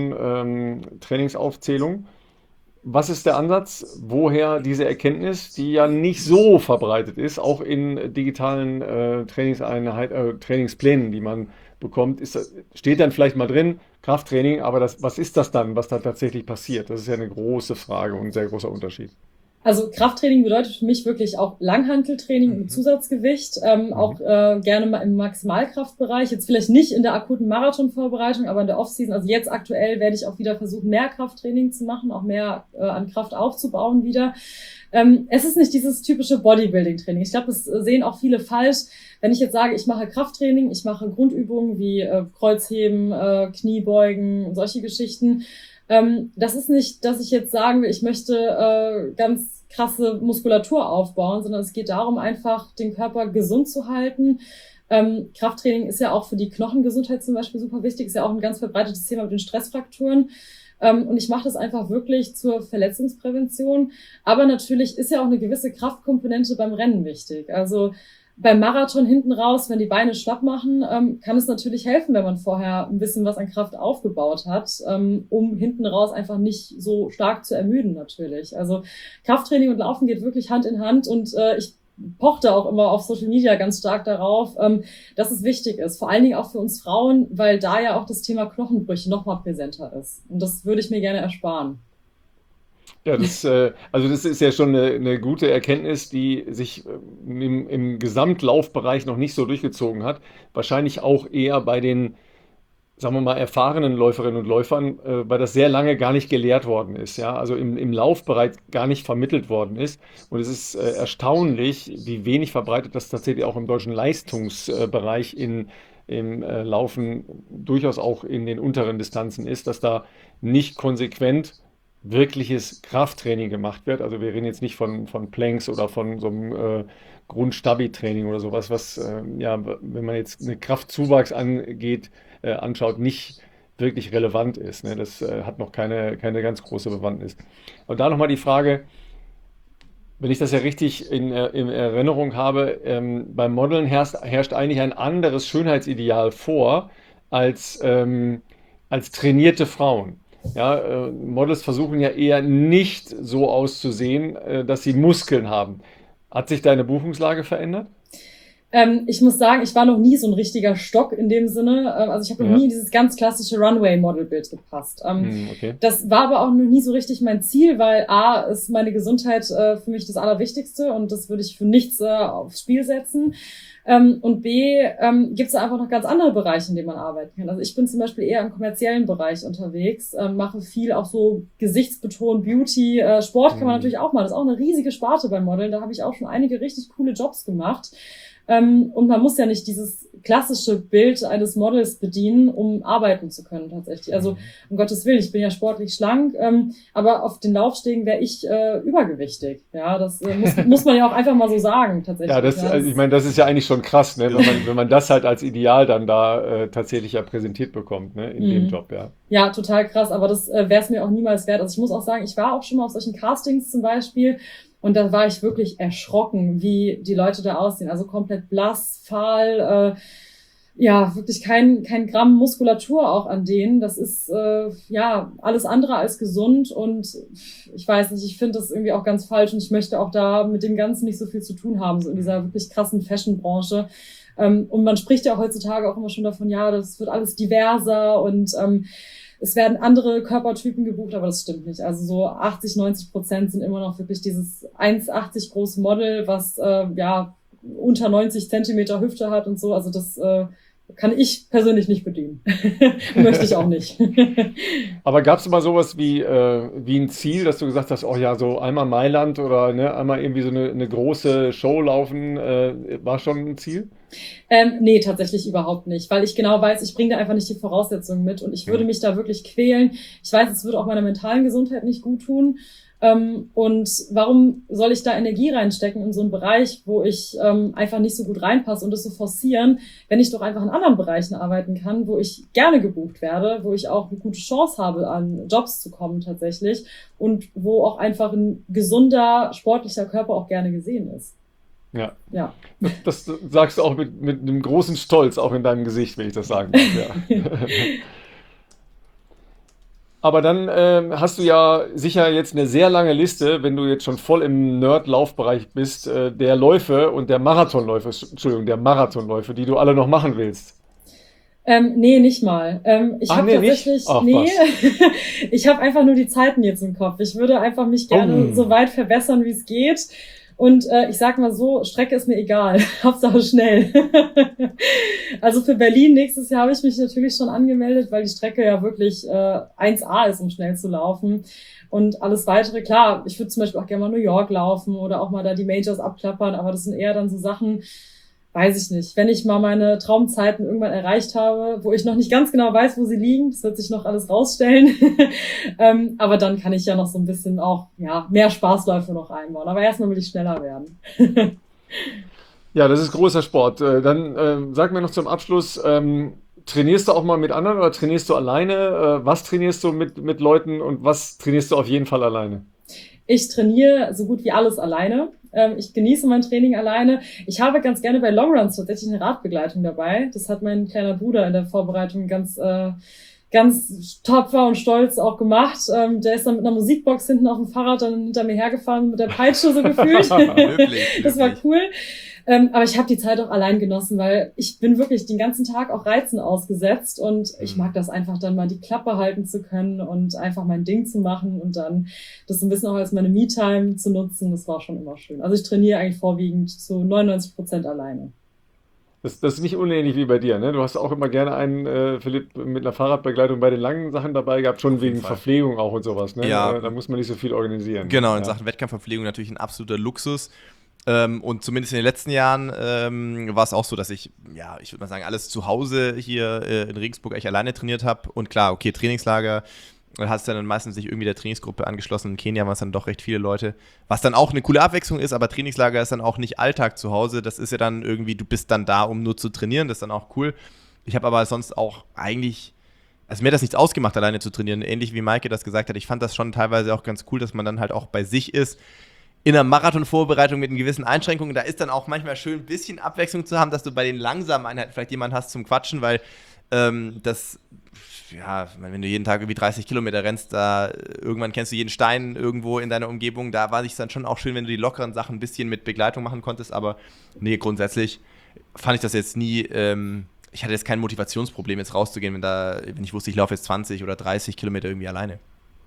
Wochen-Trainingsaufzählung. Was ist der Ansatz? Woher diese Erkenntnis, die ja nicht so verbreitet ist, auch in digitalen äh, Trainingseinheit, äh, Trainingsplänen, die man bekommt, ist, das- steht dann vielleicht mal drin, Krafttraining, aber das, was ist das dann, was da tatsächlich passiert? Das ist ja eine große Frage und ein sehr großer Unterschied. Also Krafttraining bedeutet für mich wirklich auch Langhanteltraining mit Mhm. Zusatzgewicht, ähm, auch Mhm. äh, gerne mal im Maximalkraftbereich. Jetzt vielleicht nicht in der akuten Marathonvorbereitung, aber in der Offseason. Also jetzt aktuell werde ich auch wieder versuchen, mehr Krafttraining zu machen, auch mehr äh, an Kraft aufzubauen wieder. Ähm, es ist nicht dieses typische Bodybuilding-Training. Ich glaube, das sehen auch viele falsch. Wenn ich jetzt sage, ich mache Krafttraining, ich mache Grundübungen wie äh, Kreuzheben, äh, Kniebeugen und solche Geschichten. Ähm, das ist nicht, dass ich jetzt sagen will, ich möchte äh, ganz krasse Muskulatur aufbauen, sondern es geht darum, einfach den Körper gesund zu halten. Ähm, Krafttraining ist ja auch für die Knochengesundheit zum Beispiel super wichtig, ist ja auch ein ganz verbreitetes Thema mit den Stressfrakturen. Ähm, und ich mache das einfach wirklich zur Verletzungsprävention. Aber natürlich ist ja auch eine gewisse Kraftkomponente beim Rennen wichtig. Also beim Marathon hinten raus, wenn die Beine schlapp machen, ähm, kann es natürlich helfen, wenn man vorher ein bisschen was an Kraft aufgebaut hat, ähm, um hinten raus einfach nicht so stark zu ermüden natürlich. Also Krafttraining und Laufen geht wirklich Hand in Hand und äh, ich pochte auch immer auf Social Media ganz stark darauf, ähm, dass es wichtig ist, vor allen Dingen auch für uns Frauen, weil da ja auch das Thema Knochenbrüche noch mal präsenter ist. Und das würde ich mir gerne ersparen. Ja, das, äh, also das ist ja schon eine, eine gute Erkenntnis, die sich äh, im, im Gesamtlaufbereich noch nicht so durchgezogen hat. Wahrscheinlich auch eher bei den, sagen wir mal, erfahrenen Läuferinnen und Läufern, äh, weil das sehr lange gar nicht gelehrt worden ist, ja, also im, im Laufbereich gar nicht vermittelt worden ist. Und es ist äh, erstaunlich, wie wenig verbreitet das tatsächlich auch im deutschen Leistungsbereich in, im äh, Laufen, durchaus auch in den unteren Distanzen ist, dass da nicht konsequent wirkliches Krafttraining gemacht wird. Also wir reden jetzt nicht von, von Planks oder von so einem äh, Grundstabi-Training oder sowas, was, äh, ja, wenn man jetzt eine Kraftzuwachs angeht, äh, anschaut, nicht wirklich relevant ist. Ne? Das äh, hat noch keine, keine ganz große Bewandtnis. Und da nochmal die Frage, wenn ich das ja richtig in, äh, in Erinnerung habe, ähm, beim Modeln herrscht, herrscht eigentlich ein anderes Schönheitsideal vor als, ähm, als trainierte Frauen. Ja, äh, Models versuchen ja eher nicht so auszusehen, äh, dass sie Muskeln haben. Hat sich deine Buchungslage verändert? Ähm, ich muss sagen, ich war noch nie so ein richtiger Stock in dem Sinne. Ähm, also ich habe noch nie Ja, in dieses ganz klassische Runway-Modelbild gepasst. Ähm, hm, okay. das war aber auch noch nie so richtig mein Ziel, weil A, ist meine Gesundheit äh, für mich das Allerwichtigste und das würde ich für nichts äh, aufs Spiel setzen. Ähm, und B, ähm, gibt es einfach noch ganz andere Bereiche, in denen man arbeiten kann. Also ich bin zum Beispiel eher im kommerziellen Bereich unterwegs, ähm, mache viel auch so gesichtsbetont Beauty, äh, Sport kann man Hm. natürlich auch mal. Das ist auch eine riesige Sparte beim Modeln. Da habe ich auch schon einige richtig coole Jobs gemacht. Ähm, und man muss ja nicht dieses klassische Bild eines Models bedienen, um arbeiten zu können tatsächlich. Also Mhm. um Gottes Willen, ich bin ja sportlich schlank, ähm, aber auf den Laufstegen wäre ich äh, übergewichtig. Ja, das äh, muss, muss man ja auch einfach mal so sagen Ja, tatsächlich. das, Ja, also ich das, meine, das ist ja eigentlich schon krass, ne? Wenn man, wenn man das halt als Ideal dann da äh, tatsächlich ja präsentiert bekommt, ne? In dem mh. Job, ja. Ja, total krass, aber das äh, wäre es mir auch niemals wert. Also ich muss auch sagen, ich war auch schon mal auf solchen Castings zum Beispiel und da war ich wirklich erschrocken, wie die Leute da aussehen. Also komplett blass, fahl, äh, ja, wirklich kein, kein Gramm Muskulatur auch an denen. Das ist äh, ja alles andere als gesund und ich weiß nicht, ich finde das irgendwie auch ganz falsch und ich möchte auch da mit dem Ganzen nicht so viel zu tun haben, so in dieser wirklich krassen Fashion-Branche. Ähm, und man spricht ja heutzutage auch immer schon davon, ja, das wird alles diverser und ähm, es werden andere Körpertypen gebucht, aber das stimmt nicht. Also so achtzig, neunzig Prozent sind immer noch wirklich dieses eins Komma achtzig große Model, was äh, ja unter neunzig Zentimeter Hüfte hat und so. Also das äh, kann ich persönlich nicht bedienen. Möchte ich auch nicht. Aber gab es mal sowas wie, äh, wie ein Ziel, dass du gesagt hast, oh ja, so einmal Mailand oder ne, einmal irgendwie so eine, eine große Show laufen, äh, war schon ein Ziel? Ähm, nee, tatsächlich überhaupt nicht, weil ich genau weiß, ich bringe da einfach nicht die Voraussetzungen mit und ich würde Hm. mich da wirklich quälen. Ich weiß, es würde auch meiner mentalen Gesundheit nicht gut tun. Ähm, und warum soll ich da Energie reinstecken in so einen Bereich, wo ich ähm, einfach nicht so gut reinpasse und das so forcieren, wenn ich doch einfach in anderen Bereichen arbeiten kann, wo ich gerne gebucht werde, wo ich auch eine gute Chance habe, an Jobs zu kommen tatsächlich und wo auch einfach ein gesunder, sportlicher Körper auch gerne gesehen ist. Ja, Ja. das, das sagst du auch mit, mit einem großen Stolz auch in deinem Gesicht, wenn ich das sagen darf. Ja. Aber dann ähm, hast du ja sicher jetzt eine sehr lange Liste, wenn du jetzt schon voll im Nerd-Laufbereich bist, äh, der Läufe und der Marathonläufe, Entschuldigung, der Marathonläufe, die du alle noch machen willst. Ähm, nee, nicht mal. Ähm, ich Ah, habe nee, nicht? tatsächlich, Ach, nee, was? ich habe einfach nur die Zeiten jetzt im Kopf. Ich würde einfach mich gerne so Oh. weit verbessern, wie es geht. Und äh, ich sag mal so, Strecke ist mir egal. Hauptsache schnell. Also für Berlin nächstes Jahr habe ich mich natürlich schon angemeldet, weil die Strecke ja wirklich äh, eins A ist, um schnell zu laufen. Und alles weitere, klar, ich würde zum Beispiel auch gerne mal New York laufen oder auch mal da die Majors abklappern, aber das sind eher dann so Sachen, weiß ich nicht. Wenn ich mal meine Traumzeiten irgendwann erreicht habe, wo ich noch nicht ganz genau weiß, wo sie liegen, das wird sich noch alles rausstellen. ähm, aber dann kann ich ja noch so ein bisschen auch, ja, mehr Spaßläufe noch einbauen. Aber erstmal will ich schneller werden. Ja, das ist großer Sport. Äh, Dann ähm, sag mir noch zum Abschluss, ähm, trainierst du auch mal mit anderen oder trainierst du alleine? Äh, was trainierst du mit, mit Leuten und was trainierst du auf jeden Fall alleine? Ich trainiere so gut wie alles alleine. Ähm, ich genieße mein Training alleine. Ich habe ganz gerne bei Longruns tatsächlich eine Radbegleitung dabei. Das hat mein kleiner Bruder in der Vorbereitung ganz, äh, ganz tapfer und stolz auch gemacht. Ähm, der ist dann mit einer Musikbox hinten auf dem Fahrrad dann hinter mir hergefahren mit der Peitsche so gefühlt. Löblich, Das war löblich. cool. Ähm, aber ich habe die Zeit auch allein genossen, weil ich bin wirklich den ganzen Tag auch Reizen ausgesetzt und ich mag das einfach dann mal die Klappe halten zu können und einfach mein Ding zu machen und dann das so ein bisschen auch als meine Me-Time zu nutzen. Das war schon immer schön. Also ich trainiere eigentlich vorwiegend zu neunundneunzig Prozent alleine. Das, das ist nicht unähnlich wie bei dir, ne? Du hast auch immer gerne einen, äh, Philipp, mit einer Fahrradbegleitung bei den langen Sachen dabei gehabt, schon Auf jeden wegen Fall. Verpflegung auch und sowas, ne? Ja, Äh, Da muss man nicht so viel organisieren. genau, in Ja. Sachen Wettkampfverpflegung natürlich ein absoluter Luxus. Ähm, und zumindest in den letzten Jahren ähm, war es auch so, dass ich, ja, ich würde mal sagen, alles zu Hause hier äh, in Regensburg eigentlich alleine trainiert habe. Und klar, okay, Trainingslager, da hast du dann meistens sich irgendwie der Trainingsgruppe angeschlossen. In Kenia waren es dann doch recht viele Leute. Was dann auch eine coole Abwechslung ist, aber Trainingslager ist dann auch nicht Alltag zu Hause. Das ist ja dann irgendwie, du bist dann da, um nur zu trainieren. Das ist dann auch cool. Ich habe aber sonst auch eigentlich, also mir hat das nichts ausgemacht, alleine zu trainieren. Ähnlich wie Maike das gesagt hat. Ich fand das schon teilweise auch ganz cool, dass man dann halt auch bei sich ist. In einer Marathonvorbereitung mit einer gewissen Einschränkungen, da ist dann auch manchmal schön, ein bisschen Abwechslung zu haben, dass du bei den langsamen Einheiten vielleicht jemanden hast zum Quatschen, weil ähm, das, ja, wenn du jeden Tag irgendwie dreißig Kilometer rennst, da irgendwann kennst du jeden Stein irgendwo in deiner Umgebung, da war es dann schon auch schön, wenn du die lockeren Sachen ein bisschen mit Begleitung machen konntest, aber nee, grundsätzlich fand ich das jetzt nie, ähm, ich hatte jetzt kein Motivationsproblem, jetzt rauszugehen, wenn, da, wenn ich wusste, ich laufe jetzt zwanzig oder dreißig Kilometer irgendwie alleine.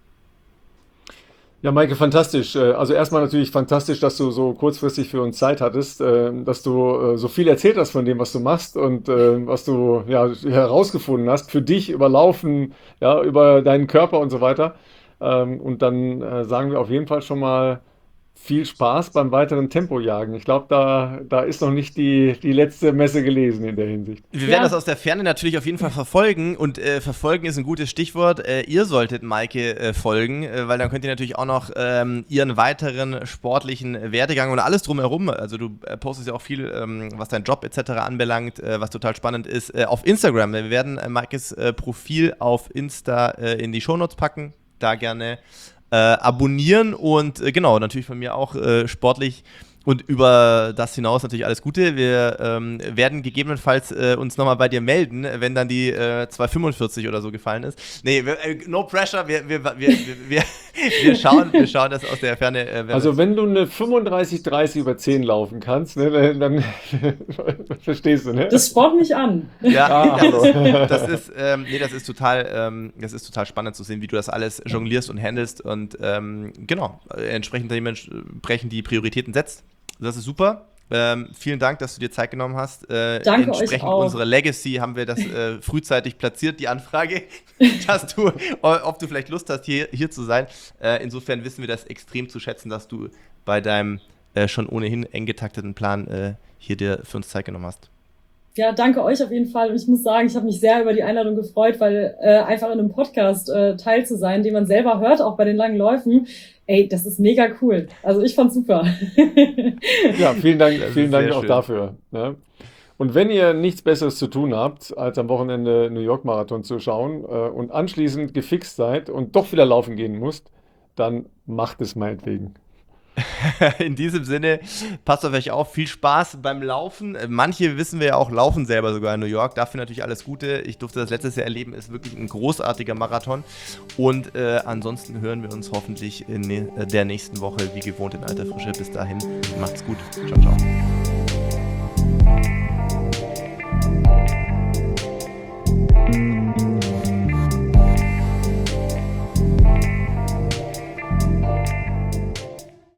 Ja, Maike, fantastisch. Äh, Also erstmal natürlich fantastisch, dass du so kurzfristig für uns Zeit hattest, äh, dass du äh, so viel erzählt hast von dem, was du machst und äh, was du ja herausgefunden hast für dich über Laufen, ja, über deinen Körper und so weiter. Ähm, Und dann äh, sagen wir auf jeden Fall schon mal viel Spaß beim weiteren Tempojagen. Ich glaube, da, da ist noch nicht die, die letzte Messe gelesen in der Hinsicht. Wir Ja. werden das aus der Ferne natürlich auf jeden Fall verfolgen und äh, verfolgen ist ein gutes Stichwort. Äh, ihr solltet Maike äh, folgen, äh, weil dann könnt ihr natürlich auch noch ähm, ihren weiteren sportlichen Werdegang und alles drumherum, also du äh, postest ja auch viel, ähm, was dein Job et cetera anbelangt, äh, was total spannend ist, äh, auf Instagram. Wir werden äh, Maikes äh, Profil auf Insta äh, in die Shownotes packen, da gerne äh, abonnieren und äh, genau, natürlich von mir auch äh, sportlich und über das hinaus natürlich alles Gute. Wir ähm, werden gegebenenfalls äh, uns nochmal bei dir melden, wenn dann die äh, zwei fünfundvierzig oder so gefallen ist. Nee, wir, äh, no pressure, wir, wir, wir, wir, wir, wir, schauen, wir schauen das aus der Ferne. Äh, wenn Also das- wenn du eine fünfunddreißig dreißig über zehn laufen kannst, ne, dann, dann verstehst du, ne? Das spornt mich an. Ja, Ah, das hallo. ist, das ist, ähm, nee, das ist total, ähm, das ist total spannend zu sehen, wie du das alles jonglierst und handelst und ähm, genau, äh, entsprechend dementsprechend die Prioritäten setzt. Das ist super. Ähm, vielen Dank, dass du dir Zeit genommen hast. Äh, Danke euch entsprechend auch. unserer Legacy haben wir das äh, frühzeitig platziert, die Anfrage, dass du, ob du vielleicht Lust hast, hier, hier zu sein. Äh, insofern wissen wir das extrem zu schätzen, dass du bei deinem äh, schon ohnehin eng getakteten Plan äh, hier dir für uns Zeit genommen hast. Ja, danke euch auf jeden Fall. Und ich muss sagen, ich habe mich sehr über die Einladung gefreut, weil äh, einfach in einem Podcast äh, teil zu sein, den man selber hört, auch bei den langen Läufen, ey, das ist mega cool. Also ich fand's super. Ja, vielen Dank, Das vielen ist Dank sehr auch schön. dafür. Ne? Und wenn ihr nichts Besseres zu tun habt, als am Wochenende New York Marathon zu schauen äh, und anschließend gefixt seid und doch wieder laufen gehen müsst, dann macht es meinetwegen. In diesem Sinne, passt auf euch auf, viel Spaß beim Laufen. Manche wissen wir ja auch, laufen selber sogar in New York. Dafür natürlich alles Gute. Ich durfte das letztes Jahr erleben, ist wirklich ein großartiger Marathon. Und äh, ansonsten hören wir uns hoffentlich in der nächsten Woche wie gewohnt in alter Frische. Bis dahin, macht's gut. Ciao, ciao.